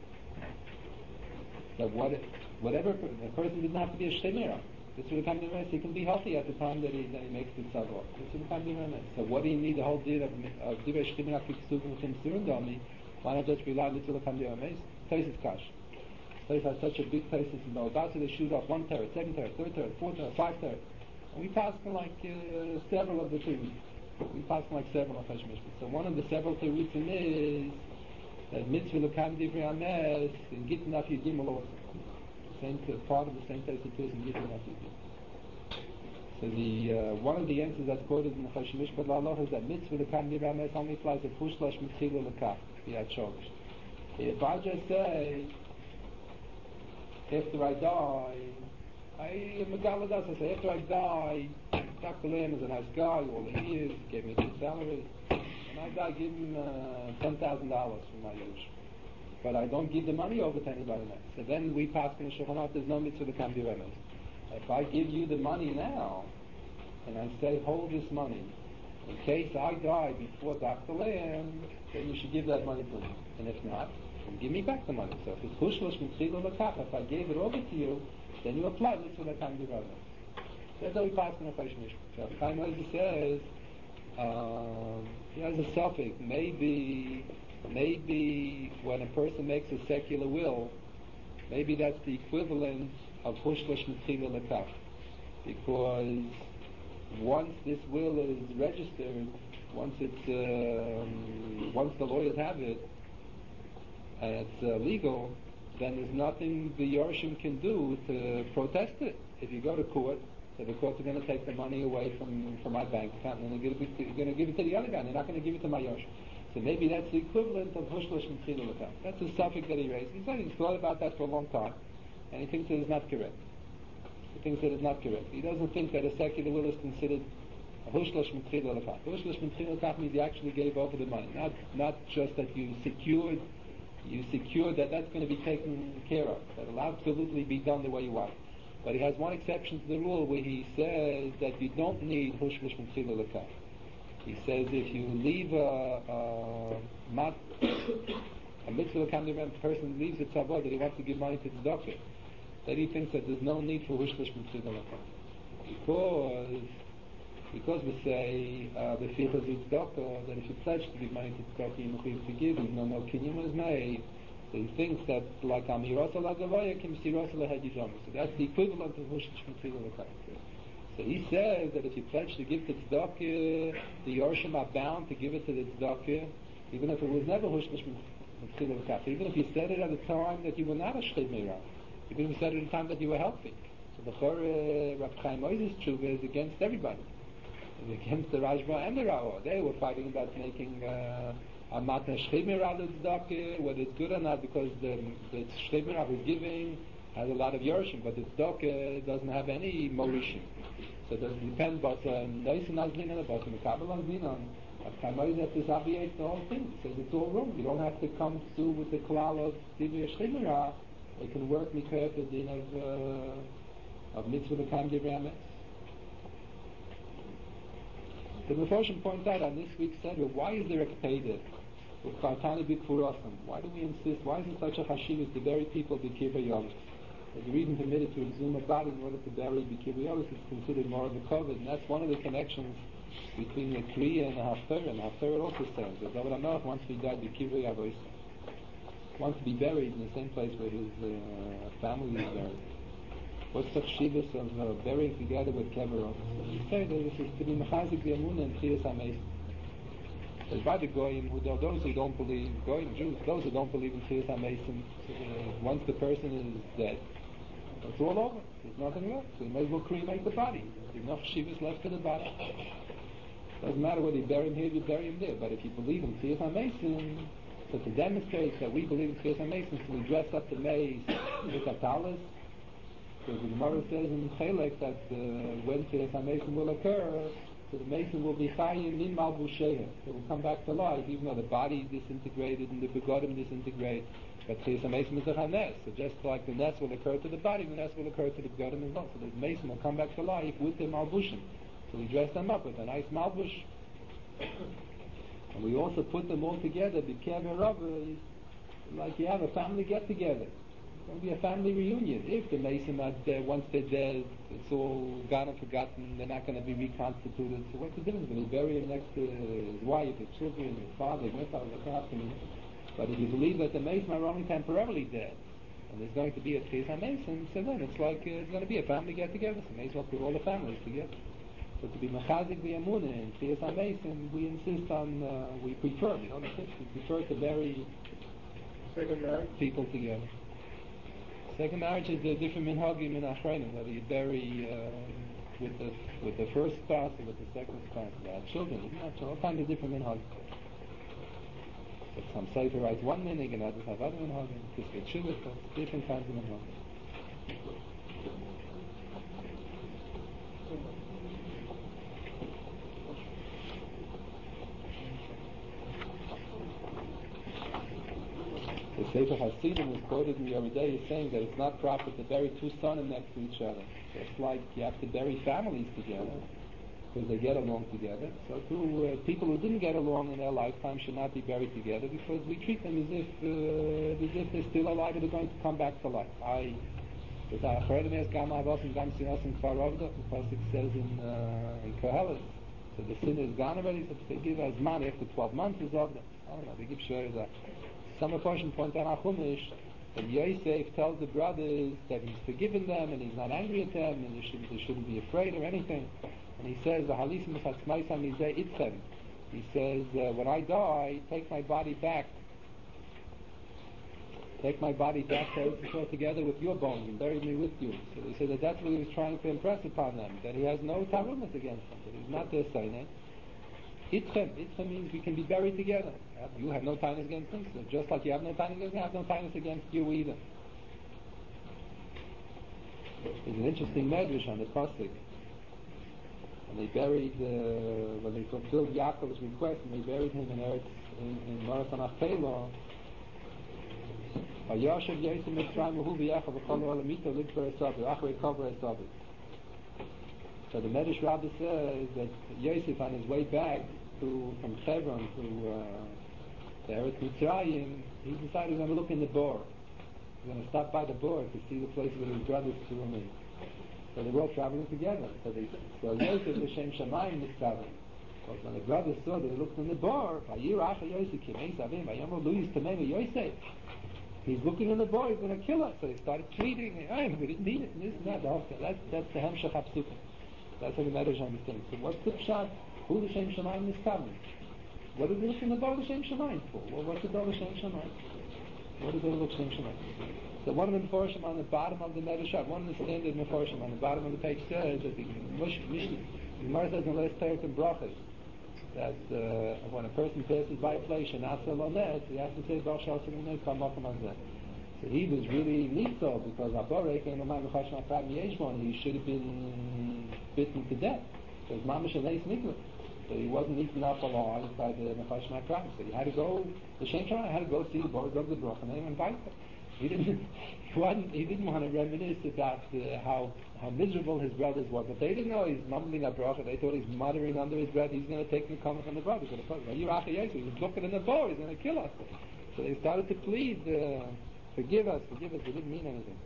That what, whatever the person doesn't have to be a shemera. Mitzvah l'kaim divrei ames. He can be healthy at the time that he that he makes the tzavot. Mitzvah l'kaim divrei ames. So what do you need the whole din of of divrei shemera k'ksuvim chimsurun dami? Why not just rely on mitzvah l'kaim divrei ames? Taisus kash. Place has such a big place in the Gaza, they shoot off one turret, second turret, third turret, fourth turret, five turrets. And we passed like uh, several of the teruts. We passed like several of Hashemish. So one of the several teruts is that mitzvah l'kam divrei ames in Gittin af Yigimel also. Same part of the same place it is in Gittin af Yigimel. So the uh, one of the answers that's quoted in the Hashemish but Allah is that mitzvah l'kam divrei ames only applies to pushlosh mitchilu l'kaf. He had choked. If I just say after I die, I am a galadas. I say, after I die, Doctor Lamb is a nice guy, all the years, gave me a good salary. When I die, give him uh, ten thousand dollars for my age. But I don't give the money over to anybody else. So then we pass in the Shulchan Aruch, there's no mitzvah to come to Remes. If I give you the money now, and I say, hold this money, in case I die before Doctor Lamb, then you should give that money to me. And if not, and give me back the money. So if it's hushlosh mitchilu l'kaf, if I gave it over to you, then you apply mitzvah l'kam divrei ames. That's how we pass in the Choshen Mishpat. So Chaim Oizer says, um, he has a suffix. Maybe, maybe when a person makes a secular will, maybe that's the equivalent of hushlosh mitchilu l'kaf, because once this will is registered, once it's um, once the lawyers have it, and it's uh, legal, then there's nothing the Yorshim can do to protest it. If you go to court, so the courts are going to take the money away from, from my bank account, and they're going to give it to the other guy. They're not going to give it to my Yorshim. So maybe that's the equivalent of hushlosh mitchilu l'kaf. That's a suffix that he raised. He said he's thought about that for a long time, and he thinks that it's not correct. He thinks that it's not correct. He doesn't think that a secular will is considered a hushlosh mitchilu l'kaf. Hushlosh mitchilu l'kaf means you actually gave over the money, not not just that you secured. You secure that that's going to be taken care of. That'll absolutely be done the way you want. But he has one exception to the rule where he says that you don't need hushlosh mitchilu l'kaf. He says if you leave a, a, mat, a mitzvah l'kam divrei ames person leaves a tzavah that he wants to give money to tzedakah, then he thinks that there's no need for hushlosh mitchilu l'kaf. Because Because we say the fichas tzedakah that if you pledge to give money to tzedakah, you must to give, even though no kinyum was made. So he thinks that like amiras alagavaya kim siras alahadijam. So that's the equivalent of hushlosh mitchilu l'kaf. So he says that if you pledge to give to tzedakah, the Yorshim are bound to give it to the tzedakah, even if it was never hushlosh mitchilu l'kaf. Even if you said it at a time that you were not a shchimera, even if you said it at a time that you were healthy. So the Chor Rab Chaim Oizer's tshuva is against everybody. Against the Rajba and the Rao. They were fighting about making uh, a matna shchimera tzedakah, whether it's good or not, because the, the shchimera was giving has a lot of yorshim, but the tzedakah doesn't have any morishim. So it doesn't depend, but Noisein azlinan, but Mekabel azlinan. But Chaim that is obviate the whole thing. He says it's all wrong. You don't have to come through with the klal of divrei shchimera. They can work mikveh the din of uh, of mitzvah l'kam divrei ames. The Meforshim point out on this week's Seder, why is there a Kpeder? Why do we insist, why is it such a chashivas to bury people b'kivrei yolis? If you're even permitted to exhume a body in order to bury b'kivrei yolis, it's considered more of a covet, and that's one of the connections between the Kriya and the Haftarah. And the Haftarah also says that David HaMelech wants to be died b'kivrei avois, wants to be buried in the same place where his uh, family is buried. What's the chashivas of uh, burying together with kever? You say that this is to be mechazik the Amunah and Chiyas HaMeis. But by the Goyim, who those who don't believe, Goyim Jews, those who don't believe in Chiyas HaMesim, uh, once the person is dead, it's all over. There's nothing left. So you may as well cremate the body. There's no chashivas left to the body. Doesn't matter whether you bury him here, you bury him there. But if you believe in Chiyas HaMesim, so to demonstrate that we believe in Chiyas HaMesim, so we dress up the maze with a talis. So the Gemara says in Chelek that uh, when Chiyas HaMesim will occur, so the mason will be chayim min malbushehem. It will come back to life, even though the body is disintegrated and the begodim disintegrate. But Chiyas HaMesim is a hanes. So just like the nes will occur to the body, the nes will occur to the begodim as well. So the mason will come back to life with the malbushim. So we dress them up with a nice malbush. And we also put them all together, b'kever rabbi, like you have a family get together. It's going to be a family reunion. If the mason are there, once they're dead, it's all gone and forgotten, they're not going to be reconstituted. So what's the difference? When you bury him next to his wife, his children, his father, his grandfather, what's happening? But if you believe that the mason are only temporarily dead, and there's going to be a Chiyas HaMesim, so then it's like uh, it's going to be a family get-together. So may as well put all the families together. So to be mechazik v'yamunah and Chiyas HaMesim, we insist on, uh, we prefer, we don't insist, we prefer to bury Second marriage. people together. Second marriage is a different minhagim in Achreinim, whether you bury uh, with the with the first spouse or with the second spouse. They have children, isn't that so? All kinds of different minhagim. But some Sefer writes one minhag and others have other minhagim. Kiskei Teshuvah, so it's different kinds of minhagim. The Sefer Hasidim was quoted in the other day is saying that it's not proper to bury two sons next to each other. Just like you have to bury families together because they get along together. So two uh, people who didn't get along in their lifetime should not be buried together because we treat them as if uh, as if they're still alive and they're going to come back to life. I the Pasuk says in uh, in Kohelet, so the sin is gone already. So they give us money after twelve months is of them. I don't know. They give share that. Some of us point out Chumash that Yosef tells the brothers that he's forgiven them and he's not angry at them and they shouldn't, they shouldn't be afraid or anything. And he says, he says, uh, when I die, take my body back. Take my body back to together with your bones and bury me with you. So they say that that's what he was trying to impress upon them, that he has no tarumas against them, that he's not their saineh. Itchem. Itchem means we can be buried together. You have no kindness against them, so just like you have no kindness against them, I have no kindness against you either. There's an interesting medrash on the Pasuk. When they buried, uh, when they fulfilled Yaakov's request, and they buried him in Eretz, in, in Marathon Achpelah, Vayashav Yosef Mitzrayim Uhu V'Yachav V'Chol Olamito Lidber Esav V'Achrei Kover Esav. So the Medrash Rabbi says that Yosef, on his way back to from Hebron to uh, Eretz Mitzrayim, he decided he's going to look in the bore. He's going to stop by the bore to see the place where his brothers threw him in. So they were all traveling together. So they so Yosef L'Shem Shamayim Niskaver. Because when the brothers saw that he looked in the bore, Vayir Acha Yosef Kimei Savim Vayomer Luis Tamei Yosef. He's looking in the bore. He's going to kill us. So they started pleading. Hey, we didn't need it. And this and that. The whole thing. That's that's the Hemshech HaPsukim. That's how the Medrash understands. So what's the pshat? Who L'Shem Shamayim Niskaver? What did they look in the bore L'Shem Shamayim for? Well, what's the door L'Shem Shamayim? What did they look L'Shem Shamayim? So one of the Meforshim on the bottom of the Medrash, one of the standard Meforshim on the bottom of the page says that the Gemara says in the last Perek in Brachos that uh, when a person passes by a place and asks Alonet, he has to say Baruch Shal Shalom Kam Makom Hazeh. So he was really nitzo because Aborek came on the Chashma Prab Yeshbon. He should have been bitten to death. So his mama Shalei Snigler. So he wasn't eaten up alive by the Nefesh Makrab. So he had to go, the Shem Shammai had to go see the Borg of the Broch and invite them. He didn't. He, wasn't, he didn't want to reminisce about uh, how how miserable his brothers were, but they didn't know he's mumbling a bracha. They thought he's muttering under his breath. He's going to take the comment from the brothers. He's going to put, "You Achi Yosef, he's looking in the bow. He's going to kill us." So they started to plead, uh, "Forgive us, forgive us." They didn't mean anything.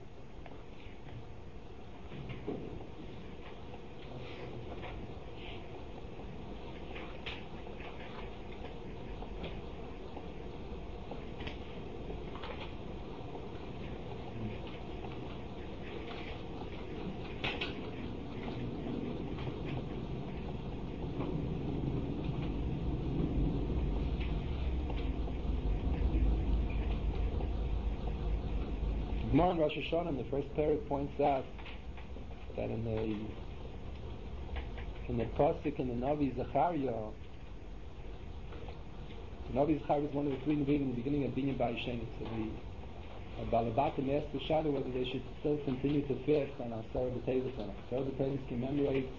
Gemara in Rosh Hashanah, the first parak points out that in the in the pasuk in the Navi Zechariah, the Navi Zechariah is one of the three Nevi'im in the beginning of Binyan Ba'Yisheni. So the Balabatim asked the Shadow whether they should still continue to fast on Asara B'Tevis. On Asara B'Tevis commemorates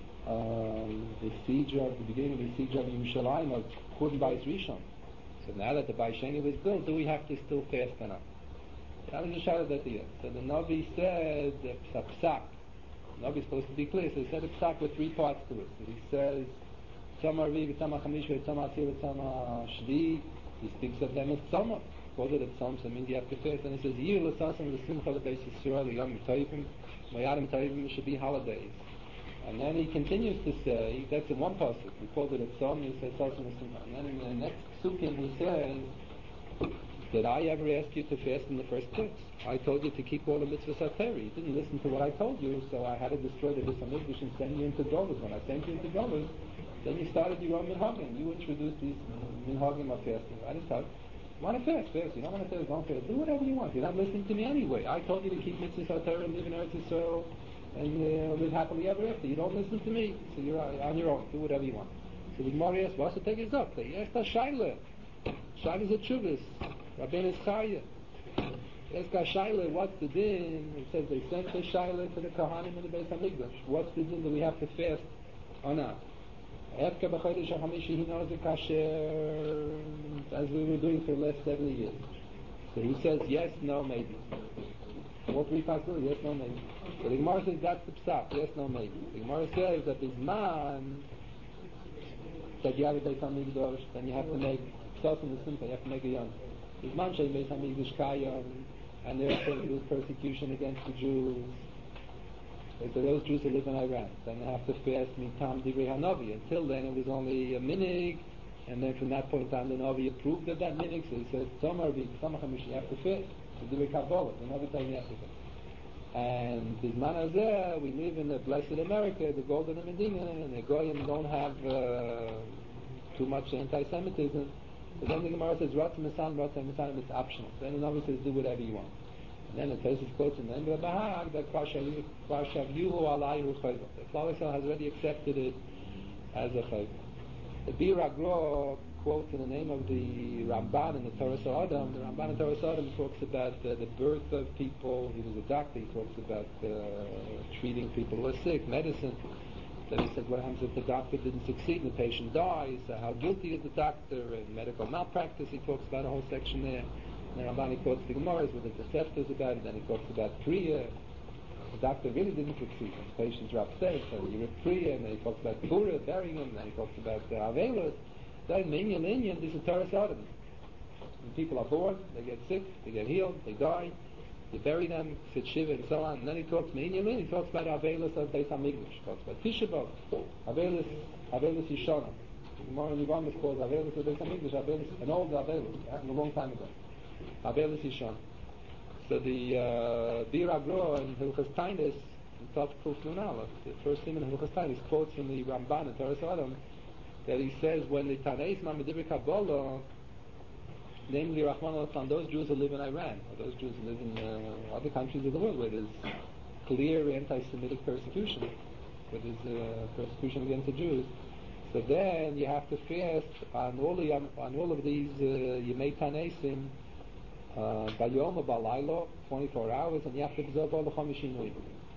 um, the siege of the beginning of the siege of Yerushalayim of Churban Bayis Rishon. So now that the Ba'Yisheni was built, do we have to still fast on it? That was the shadow that he had. So the Navi said the psak. The Navi is supposed to be clear. So he said a psak with three parts to it. So he says Tzomar Riv, Tzomar Chamish, Tzomar Tzir, Tzomar Shvi. He speaks of them as Tzomar. He calls it a Tzom, so it means you have to fast. And he says Yir L'Sasam L'Simcha L'Beis Yisrael Yom Tovim Moyadim Tovim should be holidays. And then he continues to say, that's in one pasuk. He called it a Tzom. He says Sasam L'Simcha. And then in the next psukim he says, did I ever ask you to fast in the first place? I told you to keep all the mitzvahs HaTorah. You didn't listen to what I told you, so I had to destroy the Beis HaMikdash and send you into Golus. When I sent you into Golus, then you started your own minhagim. You introduced these minhagim of fasting. I didn't tell you. You want to fast, fast. You don't want to fast, don't fast. Do whatever you want. You're not listening to me anyway. I told you to keep mitzvahs HaTorah and live in Eretz Yisrael and uh, live happily ever after. You don't listen to me, so you're on your own. Do whatever you want. So the Gemara asks, what's the take is up? They asked us Shaila. Shaila's a chuvas. Rabbeinu Chaya. Ask us Shaila, what's the din? It says they sent the Shaila to the Kohanim in the Beis HaMikdash. What's the din that we have to fast or not? Efka b'chodesh ha'chamishi, he knows the kasher, as we were doing for the last seventy years. So he says yes, no, maybe. All three possibilities, yes, no, maybe. So the Gemara says that's the psak, yes, no, maybe. The Gemara says that this man that you have a Beis HaMikdash, then you have to make Tzos and the Simcha, you have to make a Yom. This man shay Beis HaMikdash Kayom, and therefore there was persecution against the Jews. So those Jews who live in Iran, then they have to fast mitam divrei hanavi. Until then it was only a minig, and then from that point on the Navi approved of that minig, so he said, Tzomar v'ik, Tzomar chamish, you have to fast. To do a Kabbalah, the Navi tells you have to fast. And Bisman Hazeh, we live in the blessed America, the golden Medina, and the Goyim don't have uh, too much anti-Semitism. So then the Gemara says, Ratzim Esan, Ratzim Esan, it's optional. Then the Navi says, do whatever you want. And then the Tosfos quotes in the end of the Bahag that Kvar Shavyuhu Alayhu Chayva. The Klal Yisrael has already accepted it as a Chayva. The Bir Agro quotes in the name of the Ramban in the Torah Sa'adam. The Ramban in Torah Sa'adam talks about uh, the birth of people. He was a doctor. He talks about uh, treating people who are sick, medicine. Then he said, what happens if the doctor didn't succeed and the patient dies? Uh, how guilty is the doctor? And medical malpractice, he talks about a whole section there. And the Ramban, he quotes the Gemaras with the Toseftos about it. Then he talks about Kriya. The doctor really didn't succeed. And the patients are upset, so you rip Kriya. And then he talks about Pura, burying him. And then he talks about uh, Avelos. Then Minyan, Minyan, this is Torah Sodom. When people are born, they get sick, they get healed, they die. You bury them, sit Shiva and so on. And then he talks Minyan, Minyan. He talks about Avelos of Beis HaMikdash. He talks about Tisha B'Av. Avelos, Avelos Yishana. The Gemara in Yevamos is called Avelos of Beis HaMikdash. Avelos, an old Avelos, happened a long time ago. Avelos Yishana. So the uh, Bir Agro and Hilchas Tainus, in Tov Kuf Nun Aleph, the first thing in Hilchas Tainus quotes from the Ramban in Torah Sodom, that he says when the Taneis Mamedibri Kabbalah, namely Rahman al those Jews who live in Iran, or those Jews who live in uh, other countries of the world where there's clear anti-Semitic persecution, where there's uh, persecution against the Jews, so then you have to fast on all, the, on all of these uh, Yemei Taneisim, Bayom or Balaylo, twenty-four hours, and you have to observe all the Chamishinui.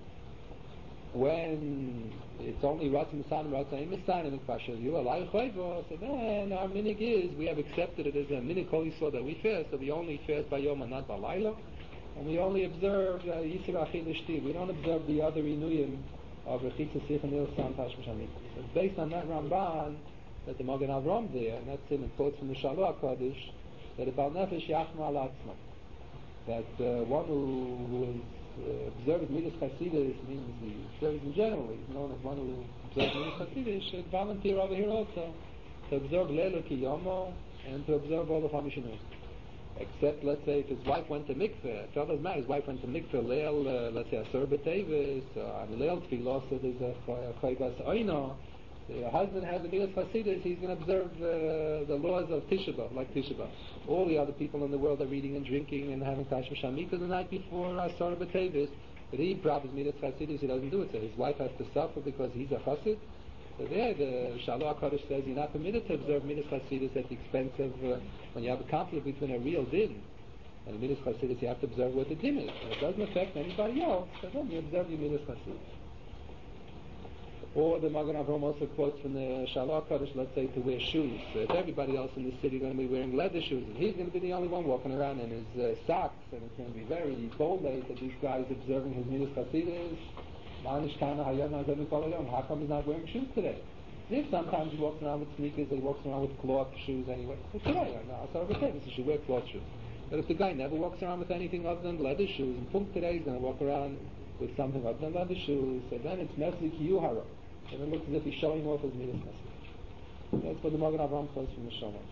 When it's only Ratzim San, Ratzim Misan, and Kvasher, you allow Chayva, so then our minig is, we have accepted it as a minig Kol Yisrael that we fast, so we only fast by Yom and not by Laila. and we only observe uh, Yisur Achil Shti. We don't observe the other Inuyim of Rechitza Sich and Ilsan Tashmish Hamikdash. It's based on that Ramban that the Magen Avram there, and that's in the quotes from the Shalom HaKadosh, that the Baal Nefesh Yachma Al Atzma, that uh, one who, who is uh, observes Midas Chasidus means he observes in general, he's known as one who observes Midas Chasidus, should volunteer over here also to observe Leilo Ki Yomo and to observe all the Chamishinus. Except, let's say, if his wife went to mikveh, it doesn't matter, his wife went to mikveh, leil, uh, let's say, Asur B'Tevis, uh, and leil Tfilah, so there's a Chayvas Oino. The husband has a Midas Chasidus, he's going to observe uh, the laws of Tisha B'Av, like Tisha B'Av. All the other people in the world are eating and drinking and having Tashmish Hamikdash the night before Asur B'Tevis, but he probably Midas Chasidus, he doesn't do it, so his wife has to suffer because he's a Chassid. So there, the Shalom HaKadosh says you're not permitted to observe Midas Chasidus at the expense of, uh, when you have a conflict between a real din and a Midas Chasidus, you have to observe what the din is. And it doesn't affect anybody else, so then you observe your Midas Chasidus. Or the Magen Avram also quotes from the Shalom HaKadosh, let's say, to wear shoes. So if everybody else in the city is going to be wearing leather shoes, and he's going to be the only one walking around in his uh, socks, and it's going to be very bold that these guys observing his Midas Chasidus. How come he's not wearing shoes today? If sometimes he walks around with sneakers, he walks around with cloth shoes anyway. But today, I saw everything, he should wear cloth shoes. But if the guy never walks around with anything other than leather shoes, and Punk today he's going to walk around with something other than leather shoes, so then it's Mesli Kiyuhara. And it looks as if he's showing off his Midas Chasidus. That's what the Magen Avram quotes from the Shomar.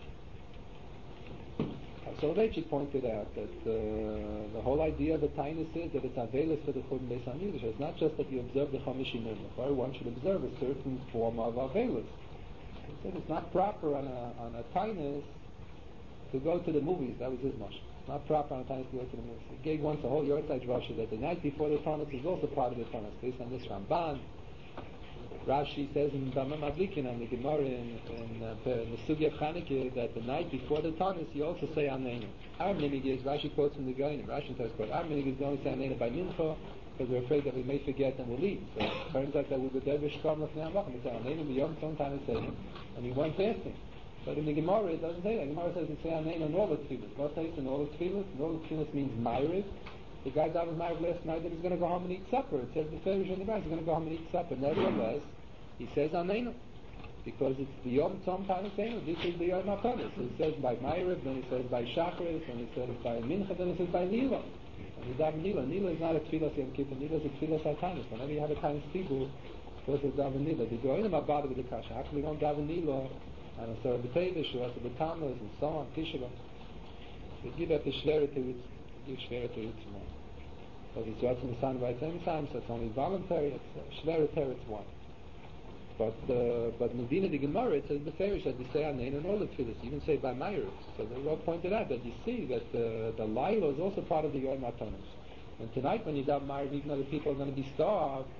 Soloveitchik pointed out that uh, the whole idea of the tainus is that it's aveilus for the Churban Beis Hamikdash. It's not just that you observe the Chamishinun. One should observe a certain form of aveilus. He said it's not proper on a, on a tainus to go to the movies. That was his mush. It's not proper on a tainus to go to the movies. He gave once a whole Yortzeit Rashi that the night before the tainus is also part of the tainus, based on this Ramban. Rashi says in Bama Madlikin on the Gemara in, in, uh, in the Sugya of Chanukah that the night before the Tanis you also say Ameinu. Our minig is, Rashi quotes from the Goyim, Rashi tells quote, our minig is going to say Ameinu by Mincha because we're afraid that we may forget and we'll leave. So it turns out that we would never shkam lefnei hamachim. We say Ameinu b'yom tzon Tanis session and we weren't fasting. But in the Gemara it doesn't say that. The Gemara says we say Ameinu in all the tefillas. What says in all the tefillas? In all the tefillas means Ma'ariv. The guy that was married last night that he's going to go home and eat supper. It says the Ferish in the Bible, he's going to go home and eat supper. Nevertheless, he says Ameinu, because it's the Yom Tzom Tanisenu. This is the Yom HaKadosh. So he says by Ma'ariv, then he says by Shachris, and he says by Mincha, then he says by Nila. And he daven Nila. Nila is not a Tfilas Yom Kippur. Nila is a Tfilas HaTanis. Whenever you have a Tanis people, first it's daven Nila. The Goyim are bothered with the Kasha. How come we don't daven Nila on a Asur B'Tevis, or Asur B'Tammuz, and so on, Tisha B'Av? We give that the Shvera Teretz, give Shvera Teretz more. Because it's what's in the sun by the same time, so it's only voluntary, it's uh, Shvera Teretz one. But uh, but Medina the Gemara it says the Ferish that you say Anein and all the tefillas, even say by Ma'ariv. So the Rav pointed out that you see that uh, the Laila is also part of the Yom HaTanis. And tonight when you daven Ma'ariv, even though the people are going to be starved,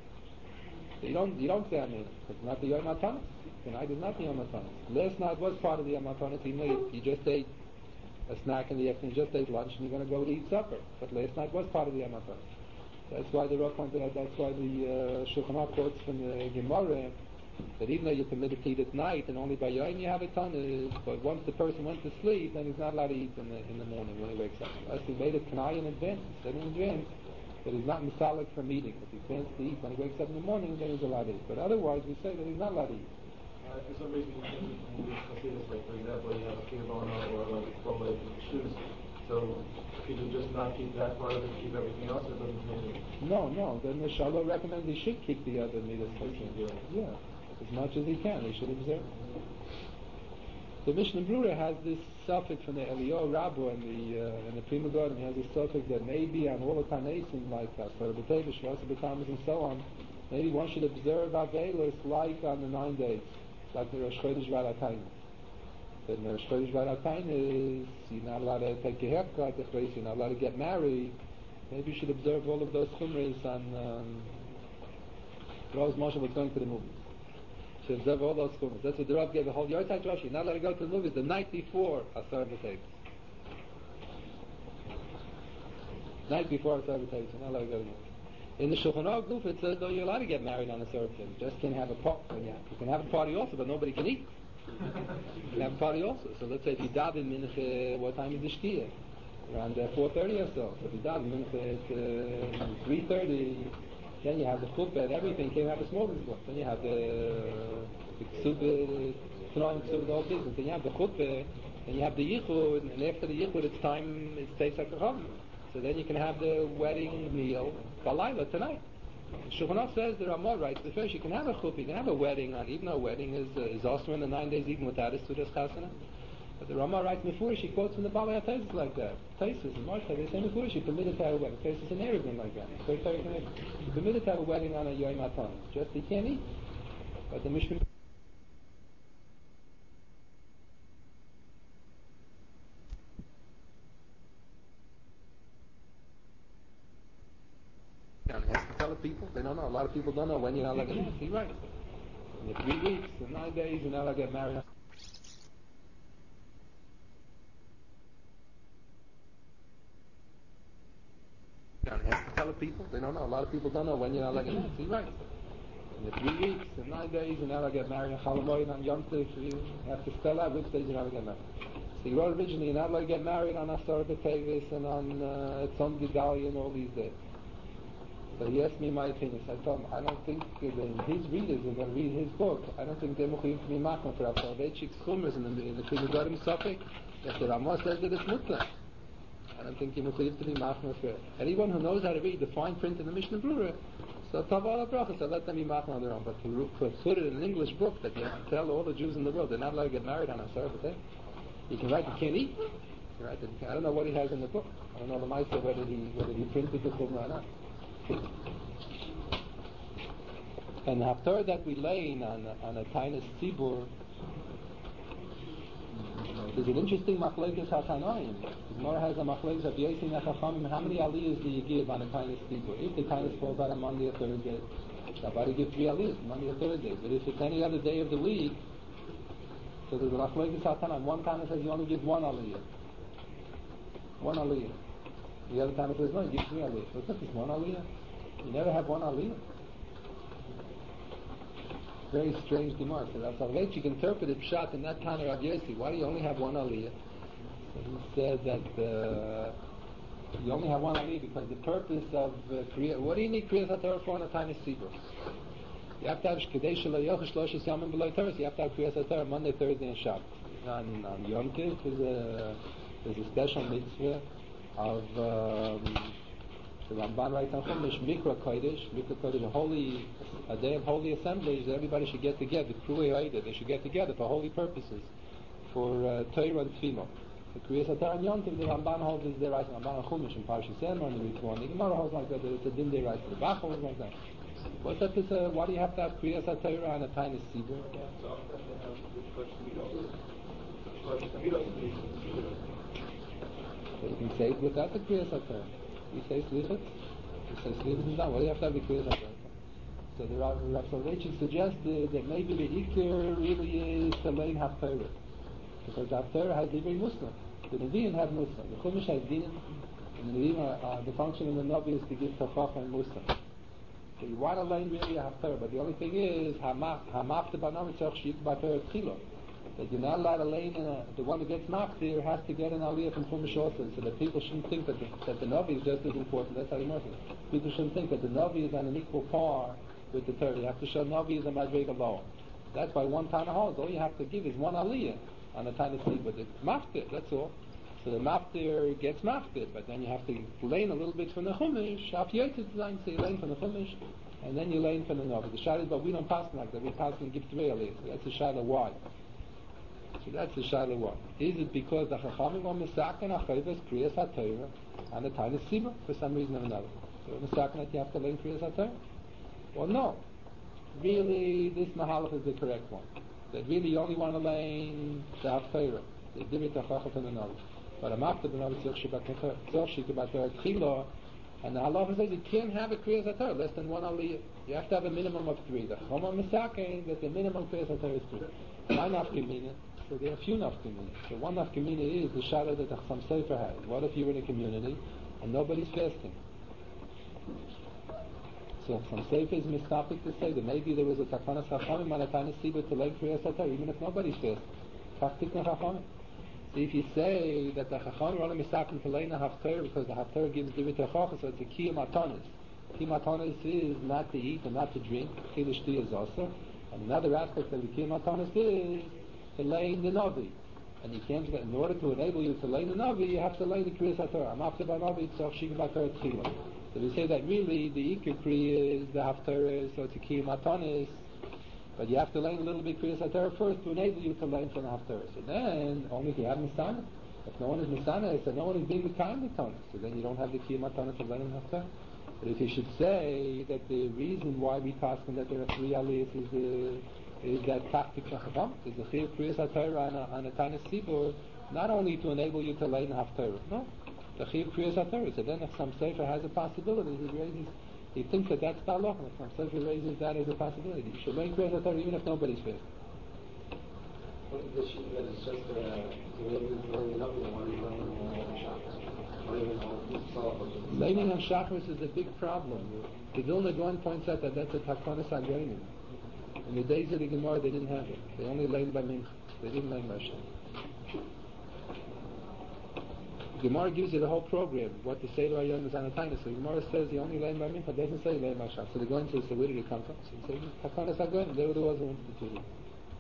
so you don't you don't say Anein. It's not the Yom HaTanis. Tonight is not the Yom HaTanis. Last night was part of the Yom HaTanis, even though you, you just ate a snack in the afternoon, you just ate lunch, and you're going to go to eat supper. But last night was part of the Yom HaTanis. That's why the Rav pointed out, that's why the uh, Shulchan Aruch quotes from the Gemara, that even though you're permitted to eat at night, and only by Yom you have a tanis, but once the person went to sleep, then he's not allowed to eat in the, in the morning when he wakes up. Unless he made it Tanai in advance, said in advance, that he's not misalik from eating. If he plans to eat when he wakes up in the morning, then he's allowed to eat. But otherwise, we say that he's not allowed to eat. Uh, for some reason, you consider this, like, for example, you have a kibbana or like a problem with shoes. So, could you just not keep that part of it, keep everything else, or doesn't change it? No, no. Then the Shalom recommends he should keep the other midas. Yeah, as much as he can, he should observe. The Mishnah Brura has this suffix from the Eliyahu Rabbo and the uh, and the Prima Garden. He has a suffix that maybe on all the Tanesim, like Asur B'Tevis, Asur B'Tammuz, and so on, maybe one should observe Avelis like on the nine days, like the Rosh Chodesh Varatayim. Then the Rosh Chodesh Varatayim is you're not allowed to take a haircut, you're not allowed to get married. Maybe you should observe all of those chumras on um, Rose Moshe was going to the movies. You should observe all those chumras. That's what the Rav gave a whole Yortzeit Rashi. You're not allowed to go to the movies the night before Asur B'Tevis. Night before Asur B'Tevis, you're not allowed to go to the movies. In the Shulchan Aruch Guf, it says, though you're allowed to get married on a Asur B'Tevis. You just can't have a party. Yeah. You can have a party also, but nobody can eat. You can have a party also. So let's say if you daven mincha, what time is the shkiyah? around uh, four thirty or so. So if you're done at uh, three thirty, then you have the chuppah and everything. Came out of smorgasbord. Then you have the the ksubah, throwing ksubah, the whole business. Then you have the chuppah, then you have the yichud, and after the yichud, it's time. It takes like a chum. So then you can have the wedding meal balayla tonight. Shulchan Aruch says the Ramah writes the first you can have a chuppah, you can have a wedding on, even though a wedding is uh, is also in the nine days even without a sudas chasana. But the Ramah writes Mefurish, he quotes from the Balei HaTaisus like that. Taisus and Martha, they say Mefurish, he permitted to have a wedding. Taisus and Erevin like that. He permitted to have a wedding on a Yom Hatan. Just he can't eat. But the Mishnah he has to tell the people. They don't know. A lot of people don't know when you're not allowed to get married. He's right. In the three weeks, in nine days, you're not allowed to get married. He has to tell the people. They don't know. A lot of people don't know when you're not allowed to get married. He's right. In the three weeks, in nine days, you're not allowed to get married. Chalamoyin on Yom Tov, you have to spell out which days you're not allowed to get married. So he wrote originally, you're not allowed to get married on Asar B'Tevis and on uh, Tzom Gedalia and all these days. So he asked me my opinion. So I told him, I don't think uh, his readers are going to read his book. I don't think they're going to be machman for Rav Soloveitchik's chumras in the in the Kriyadorim Suffolk. If the Ramah says that it's mutlach, I don't think you're going to be machman for it. Anyone who knows how to read the fine print in the Mishnah Brura, so Tavala Bracha, so let them be machman on their own. But to, to put it in an English book that you have to tell all the Jews in the world they're not allowed to get married on a Sabbath, you can write you can't eat. You write that you can't. I don't know what he has in the book. I don't know the Meister whether he whether he printed the chumrah or not. And the haftarah that we lay on on a tainis tzibur, there's an interesting machlekes hatanoim. The Gemara has a machlekes of Yosin HaChachamim. How many aliyahs do you give on a tainis tzibur? If the tainis falls out on Monday or Thursday, somebody give three aliyahs Monday or Thursday. But if it's any other day of the week, so there's a machlekes hatanoim. One tainis says you only give one aliyah, one aliyah. The other tainis says no, you give three aliyahs. So it's just one aliyah. You never have one aliyah. Very strange Gemara. So Rav Soloveitchik interpreted Pshat in that kind of Rav Yossi. Why do you only have one aliyah? So he said that uh, you only have one aliyah because the purpose of uh, Kriya. What do you need Kriyas HaTorah for on a tiny tzibur? You have to have Shkidei Shelo Yochel Shloshes Yomim B'Lo Torah. You have to have Kriyas HaTorah Monday, Thursday, and Shabbat. On, on Yom Kippur, there's a, there's a special mitzvah of um, the Ramban writes on Chumash, Mikra Kodesh, Mikra Kodesh, a holy, a day of holy assemblies. Everybody should get together. Kruei Oida, they should get together for holy purposes, for uh, Torah and Tefillah. The Kriyas HaTorah and Yom Tov, the Ramban holds is their right. Ramban on Chumash and Parshas Emor and the Ritvan. The Gemara holds like that. That it's a din day right. The Bach holds like that. What's that? This, uh, why do you have to have Kriyas HaTorah on a tiny tzibur? So you can say it without the Kriyas HaTorah. You say Slichot, you say Slichot is done. Why do you have to have the Kriyas HaTorah? So the Rav, Rav Soloveitchik suggested that maybe the Iker really is the Lein HaTorah. Because the HaTorah has Divrei Muslim. The Nevi'im have Muslim. The Chumash has Din, and the Nevi'im are, uh, the function of the Navi is to give Tafach and Muslim. So you want to learn really a HaTorah, but the only thing is, Hamaf the Banam Tzach Shik B'Torah Tchilo. That you're not allowed to lay in a, the one who gets knocked there has to get an aliyah from Chumash also, so that people shouldn't think that the, that the Navi is just as important. That's how you mark it. People shouldn't think that the Navi is on an equal par with the Torah. You have to show Navi is a madrega low. That's why one Tana holds. All you have to give is one aliyah on a Tana seed, but it's maftir, that's all. So the maftir gets maftir, but then you have to lane a little bit from the Chumash, af yotzit design, so you lane from the Chumash, and then you lane from the Navi. The shayla is, but we don't pass like that. We pass and give three aliyahs. So that's the shayla why. So that's the shayla one. Is it because the Chachamim are Mesaken HaChayvas Kriyas HaTorah and the Tainis Tzibur for some reason or another? So Mesaken that you have to learn Kriyas HaTorah? Well, no. Really, this Mahalach is the correct one. That really you only want to learn the HaTorah, the Divrei Tachachah from the Navi. But I'm after the Navi Tzorch Shikabatorah Tchilo, and the halacha says you can't have a Kriyas HaTorah less than one aliyah. You have to have a minimum of three. The Chacham Mesaken that the minimum Kriyas HaTorah is three. Why not Gemina? So there are a few nafkamina. So one nafkamina is the shadow that the Chassam Sofer has. What if you're in a community and nobody's fasting? So Chassam Sofer is mistopic to say that maybe there was a takanas chachamim on a tiny tzibur to learn Kriyas HaTorah even if nobody's fasting. Faktik na chachamim. If you say that the Chacham are only misakin to learn a haftarah because the haftarah gives divit hachachas, so it's a kiyum atanis. Kiyum atanis is not to eat and not to drink. Chilish is also. And another aspect of the kiyum atanis is to learn the navi. And you can't, in order to enable you to learn the navi, you have to learn the kriyas haTorah. I'm after by navi, it's shigim b'Torah tchila. So we say that really the ikar kriya is the haftarah, so it's a kiyum atanis. But you have to learn a little bit Kriyas HaTorah first to enable you to learn from the Haftarah. So then, only if you have Mistana. If no one is Mistana, so no one is being Mekayim Mekayim. So then you don't have the Kiyum HaTorah to learn the Haftarah. But if you should say that the reason why we pass on that there are three aliyahs is, uh, is that Tachtik Chacham, is the Chiyuv Kriyas HaTorah on a, on a Tanis Sibur, not only to enable you to learn the Haftarah, no? The Chiyuv Kriyas HaTorah. So then if some Sefer has a possibility, he raises He thinks that that's the halacha. Some Sefer raises that as a possibility. You should learn Kriyas HaTorah even if nobody's fasting. What if the sheet that is just uh, the way we learn the Navi, one is learning on Shabbos? Or even on Learning on Shabbos is a big problem. The Vilna Gaon points out that that's a Takanas HaGoyim. In the days of the Gemara, they didn't have it. They only learned by Mincha. They didn't learn by Shabbos. Gemara gives you the whole program, what to say to our young is on a time. So Gemara says you only learn by Mincha, it doesn't say learn by Shabbos. So the Gaon says, so where did it come from? So he says, Takanas HaGoyim, they were the ones who instituted it.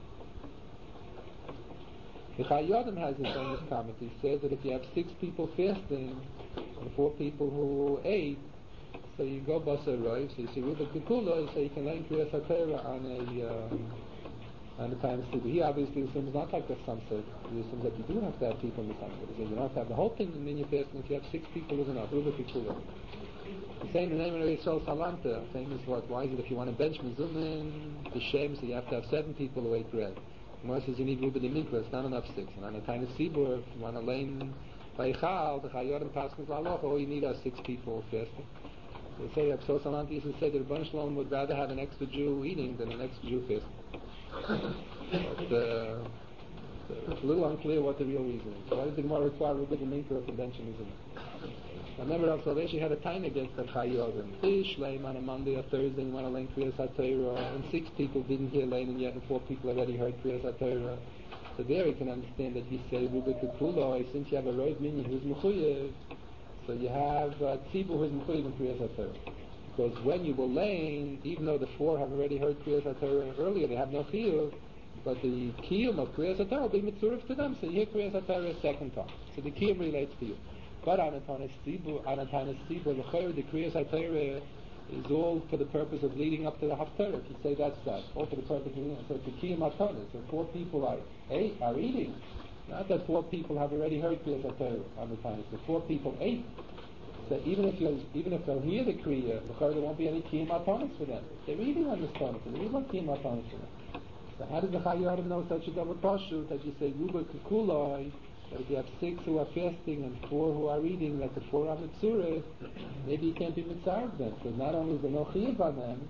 The Chai Yodam has his famous comment. He says that if you have six people fasting and four people who ate, so you go Basar Roy, so you see Ruba Kikula, so you can learn Kriyas HaTorah on a um, on the time of sleep. He obviously assumes not like the sunset. He assumes that you do have to have people in the sunset. He says you don't have to have the whole thing and then you're fasting. If you have six people, is enough. Ruba Kikula. The same in the name of Yisrael Salanta. Famous what? Why is it if you want to bench Mizumin, the Shem, so you have to have seven people who ate bread. Gemara says you need Ruba de Mikra, it's not enough six. And on a tiny Sibur, if you want to lane by Chal, the Chayyot and Paschal Zalach, all you need are six people fasting. They say that Yisrael Salanta used to say that Rebbeinu Shalom would rather have an extra Jew eating than an extra Jew fasting. But uh, it's a little unclear what the real reason is. Why did the Gemara require Ruba de Mikra for benching Mizumin? I remember Rav Soloveitchik had a time against the Chayyot. Fish lame on a Monday or Thursday, you want to learn Kriyas HaTorah, and six people didn't hear laying yet, and four people already heard Kriyas HaTorah. So there you can understand that you say Ruba Kekula, since you have a road minion who's Mechuyev, so you have uh, Tzibur who's Mechuyev in Kriyas HaTorah. Because when you will lane, even though the four have already heard Kriyas HaTorah earlier, they have no Chiyuv, but the Kiyum of Kriyas HaTorah will be Mitzurif to them, so you hear Kriyas HaTorah a second time. So the Kiyum relates to you. But on a Tanis Sibur, on a Tanis Sibur, the Kriyas HaTorah is all for the purpose of leading up to the Haftarah. If you say that's that, all for the purpose of leading up. So it's a Kiyum HaTorah. So four people are eight are eating. Not that four people have already heard Kriyas HaTorah on the Tanis. So four people ate. So even if you even if they'll hear the Kriya, there won't be any Kiyum HaTorah for them. They're eating on this Tanis. There is no Kiyum HaTorah for them. So how does the Chai Yodam know such a double pashut that you say Ruba Kekuloi? That if you have six who are fasting and four who are eating, that the four are mitzurah, maybe you can't be mitzareh of them. Because not only is there no chiyuv on them,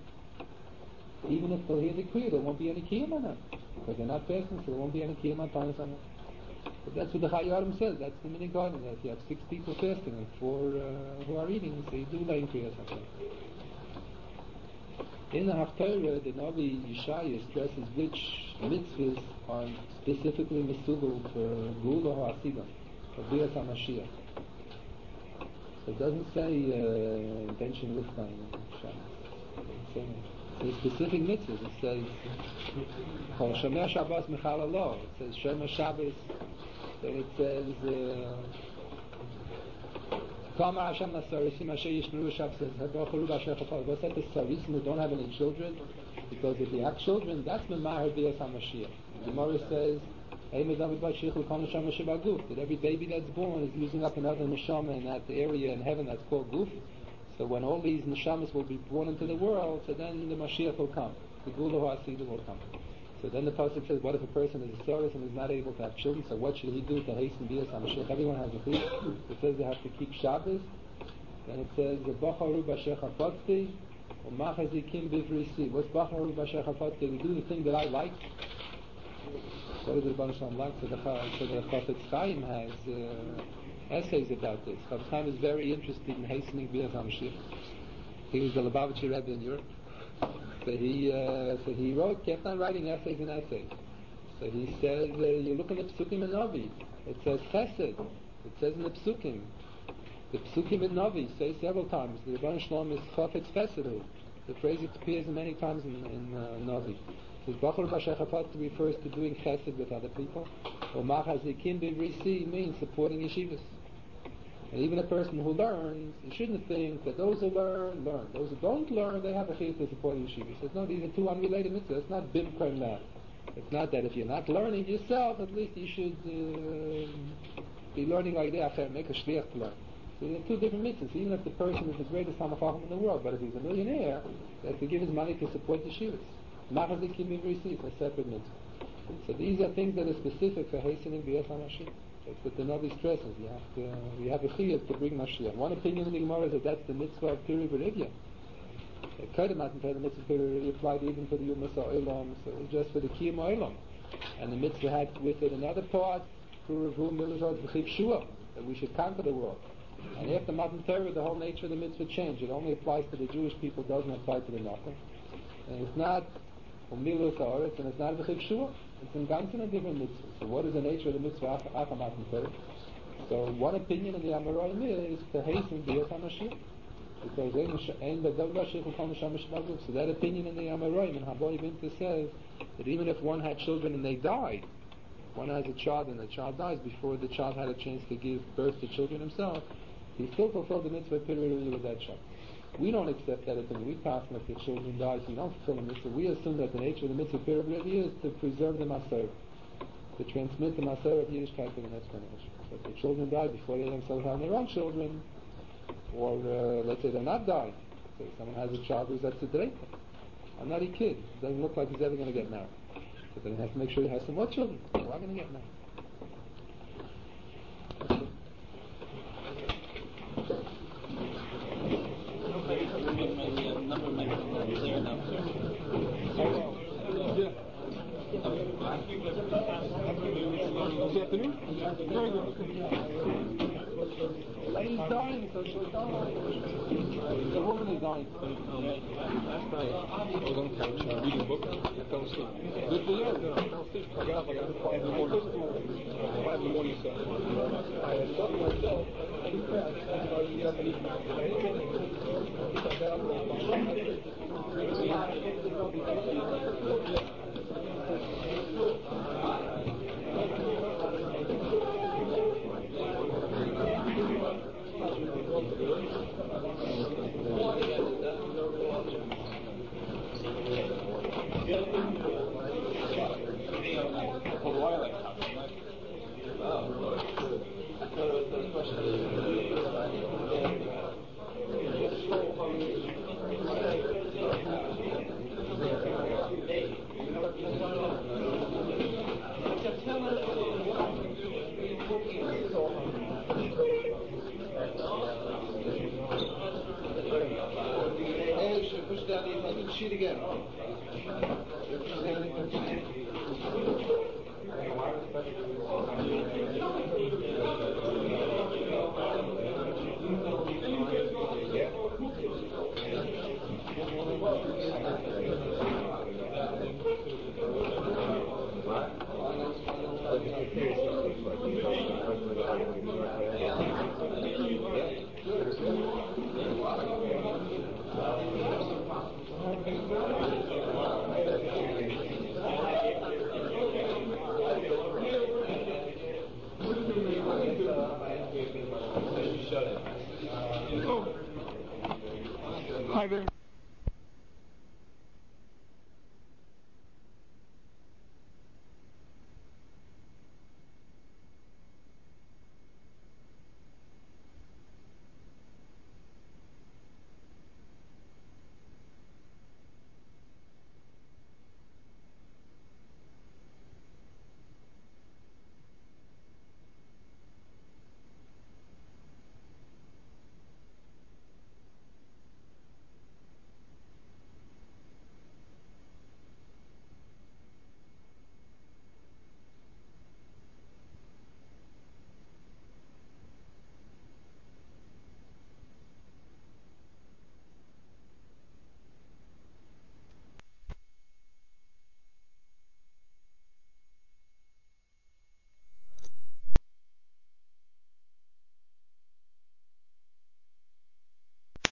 even if they'll hear the kriya, there won't be any kiyuv on them. Because they're not fasting, so there won't be any kiyuv on tanis on them. But that's what the Chai Yodam says. That's the minig garden. That if you have six people fasting and four uh, who are eating, so you do learn kriyas on them. In the Haftarah, the Navi Yeshaya stresses which mitzvahs are specifically misugul for Gula HaSidon, for Bias HaMashiach. So it doesn't say uh, intention Lichtan Shabbos. It says specific mitzvahs. It says Chol Shomer Shabbos Michal Allah. It says Shomer Shabbos. Then it says uh, Kamar Hashem Nasarisim Asher Yishmeru Shabbos says Habacharu B'Asher Chafal. What's that? The Sarisim who don't have any children? Because if you have children, that's Memahar Bias HaMashiach. The Gemara says that every baby that's born is using up another neshama in that area in heaven that's called Guf. So when all these neshamas will be born into the world, so then the Mashiach will come. The Gula HaSidon will come. So then the pasuk says, what if a person is a Saris and is not able to have children? So what should he do to hasten Bias HaMashiach? Everyone has a chiyuv. It says they have to keep Shabbos. Then it says, Bacharu B'Asher Chafatzti, U'machazikim Bivrisi. What's Bacharu B'Asher Chafatzti? We do the thing that I like. What does the Rebbeinu Shalom like? So the, so the Chafetz Chaim has uh, essays about this. Chafetz Chaim is very interested in hastening Bias HaMashiach. He was the Lubavitcher Rebbe in Europe. So he, uh, so he wrote, kept on writing essays and essays. So he says, uh, you look in the Psukim and Navi, it says Chesed. It says in the Psukim. The Psukim in Navi say several times, the Rebbeinu Shalom is Chafetz Chesed. The phrase appears many times in, in uh, Navi. It says, Bachar B'Shechafat refers to doing Chesed with other people. Or Machazikim B'Risi means supporting yeshivas. And even a person who learns, you shouldn't think that those who learn, learn. Those who don't learn, they have a chiyuv to support yeshivas. It's not, these are two unrelated mitzvahs. It's not bimkar that. It's not that if you're not learning yourself, at least you should uh, be learning like that, make a shliach to learn. So there are two different mitzvahs. Even if the person is the greatest Talmid Chacham in the world, but if he's a millionaire, he has to give his money to support yeshivas. Machazikim B'Risi is a separate mitzvah. So these are things that are specific for hastening B'yas HaMashiach. That's what the Navi stresses. You have to, we have a chiyuv to bring Mashiach. One opinion in the Gemara is that that's the mitzvah of Piri V'Rigya. The Kedem the mitzvah of Piri V'Rigya applied even for the Yumas HaOlam, so it was just for the Kiyum HaOlam. And the mitzvah had with it another part, Piri V'Rigya, that we should conquer the world. And after Matan Torah, the whole nature of the mitzvah changed. It only applies to the Jewish people, doesn't apply to the Nachman. And it's not Umilus HaOretz, and it's not V'chiv Shua. It's in Ganzen a different mitzvah. So what is the nature of the mitzvah after Matan Torah? So one opinion in the Amoraim is to hasten B'yas HaMashiach. Because Ein B'dav Mashiach U'Kol Neshama Shemaguf. So that opinion in the Amoraim, and Haboi Binta says that even if one had children and they died, one has a child and the child dies before the child had a chance to give birth to children himself, he still fulfilled the mitzvah period with that child. We don't accept that opinion. We pass if the children die, so you don't fulfill the mitzvah. We assume that the nature of the mitzvah period is to preserve the Masorah, to transmit the Masorah of Yiddishkeit to the next generation. So if the children die before they themselves have their own children, or uh, let's say they're not dying, say someone has a child who's at Tzedreka, a nutty kid, doesn't look like he's ever going to get married. So then he has to make sure he has some more children. They're all going to get married. Number might be more clear now. This afternoon? Very good. The lady's dying, so she'll die. The woman is dying. Last night, I was on the couch and reading a book. I fell asleep. Good for you? No, I fell asleep. I got up like at five in the morning. five in the morning, so I had thought to myself, too fast. I was get up and eat my push down the fucking sheet again. Hi there.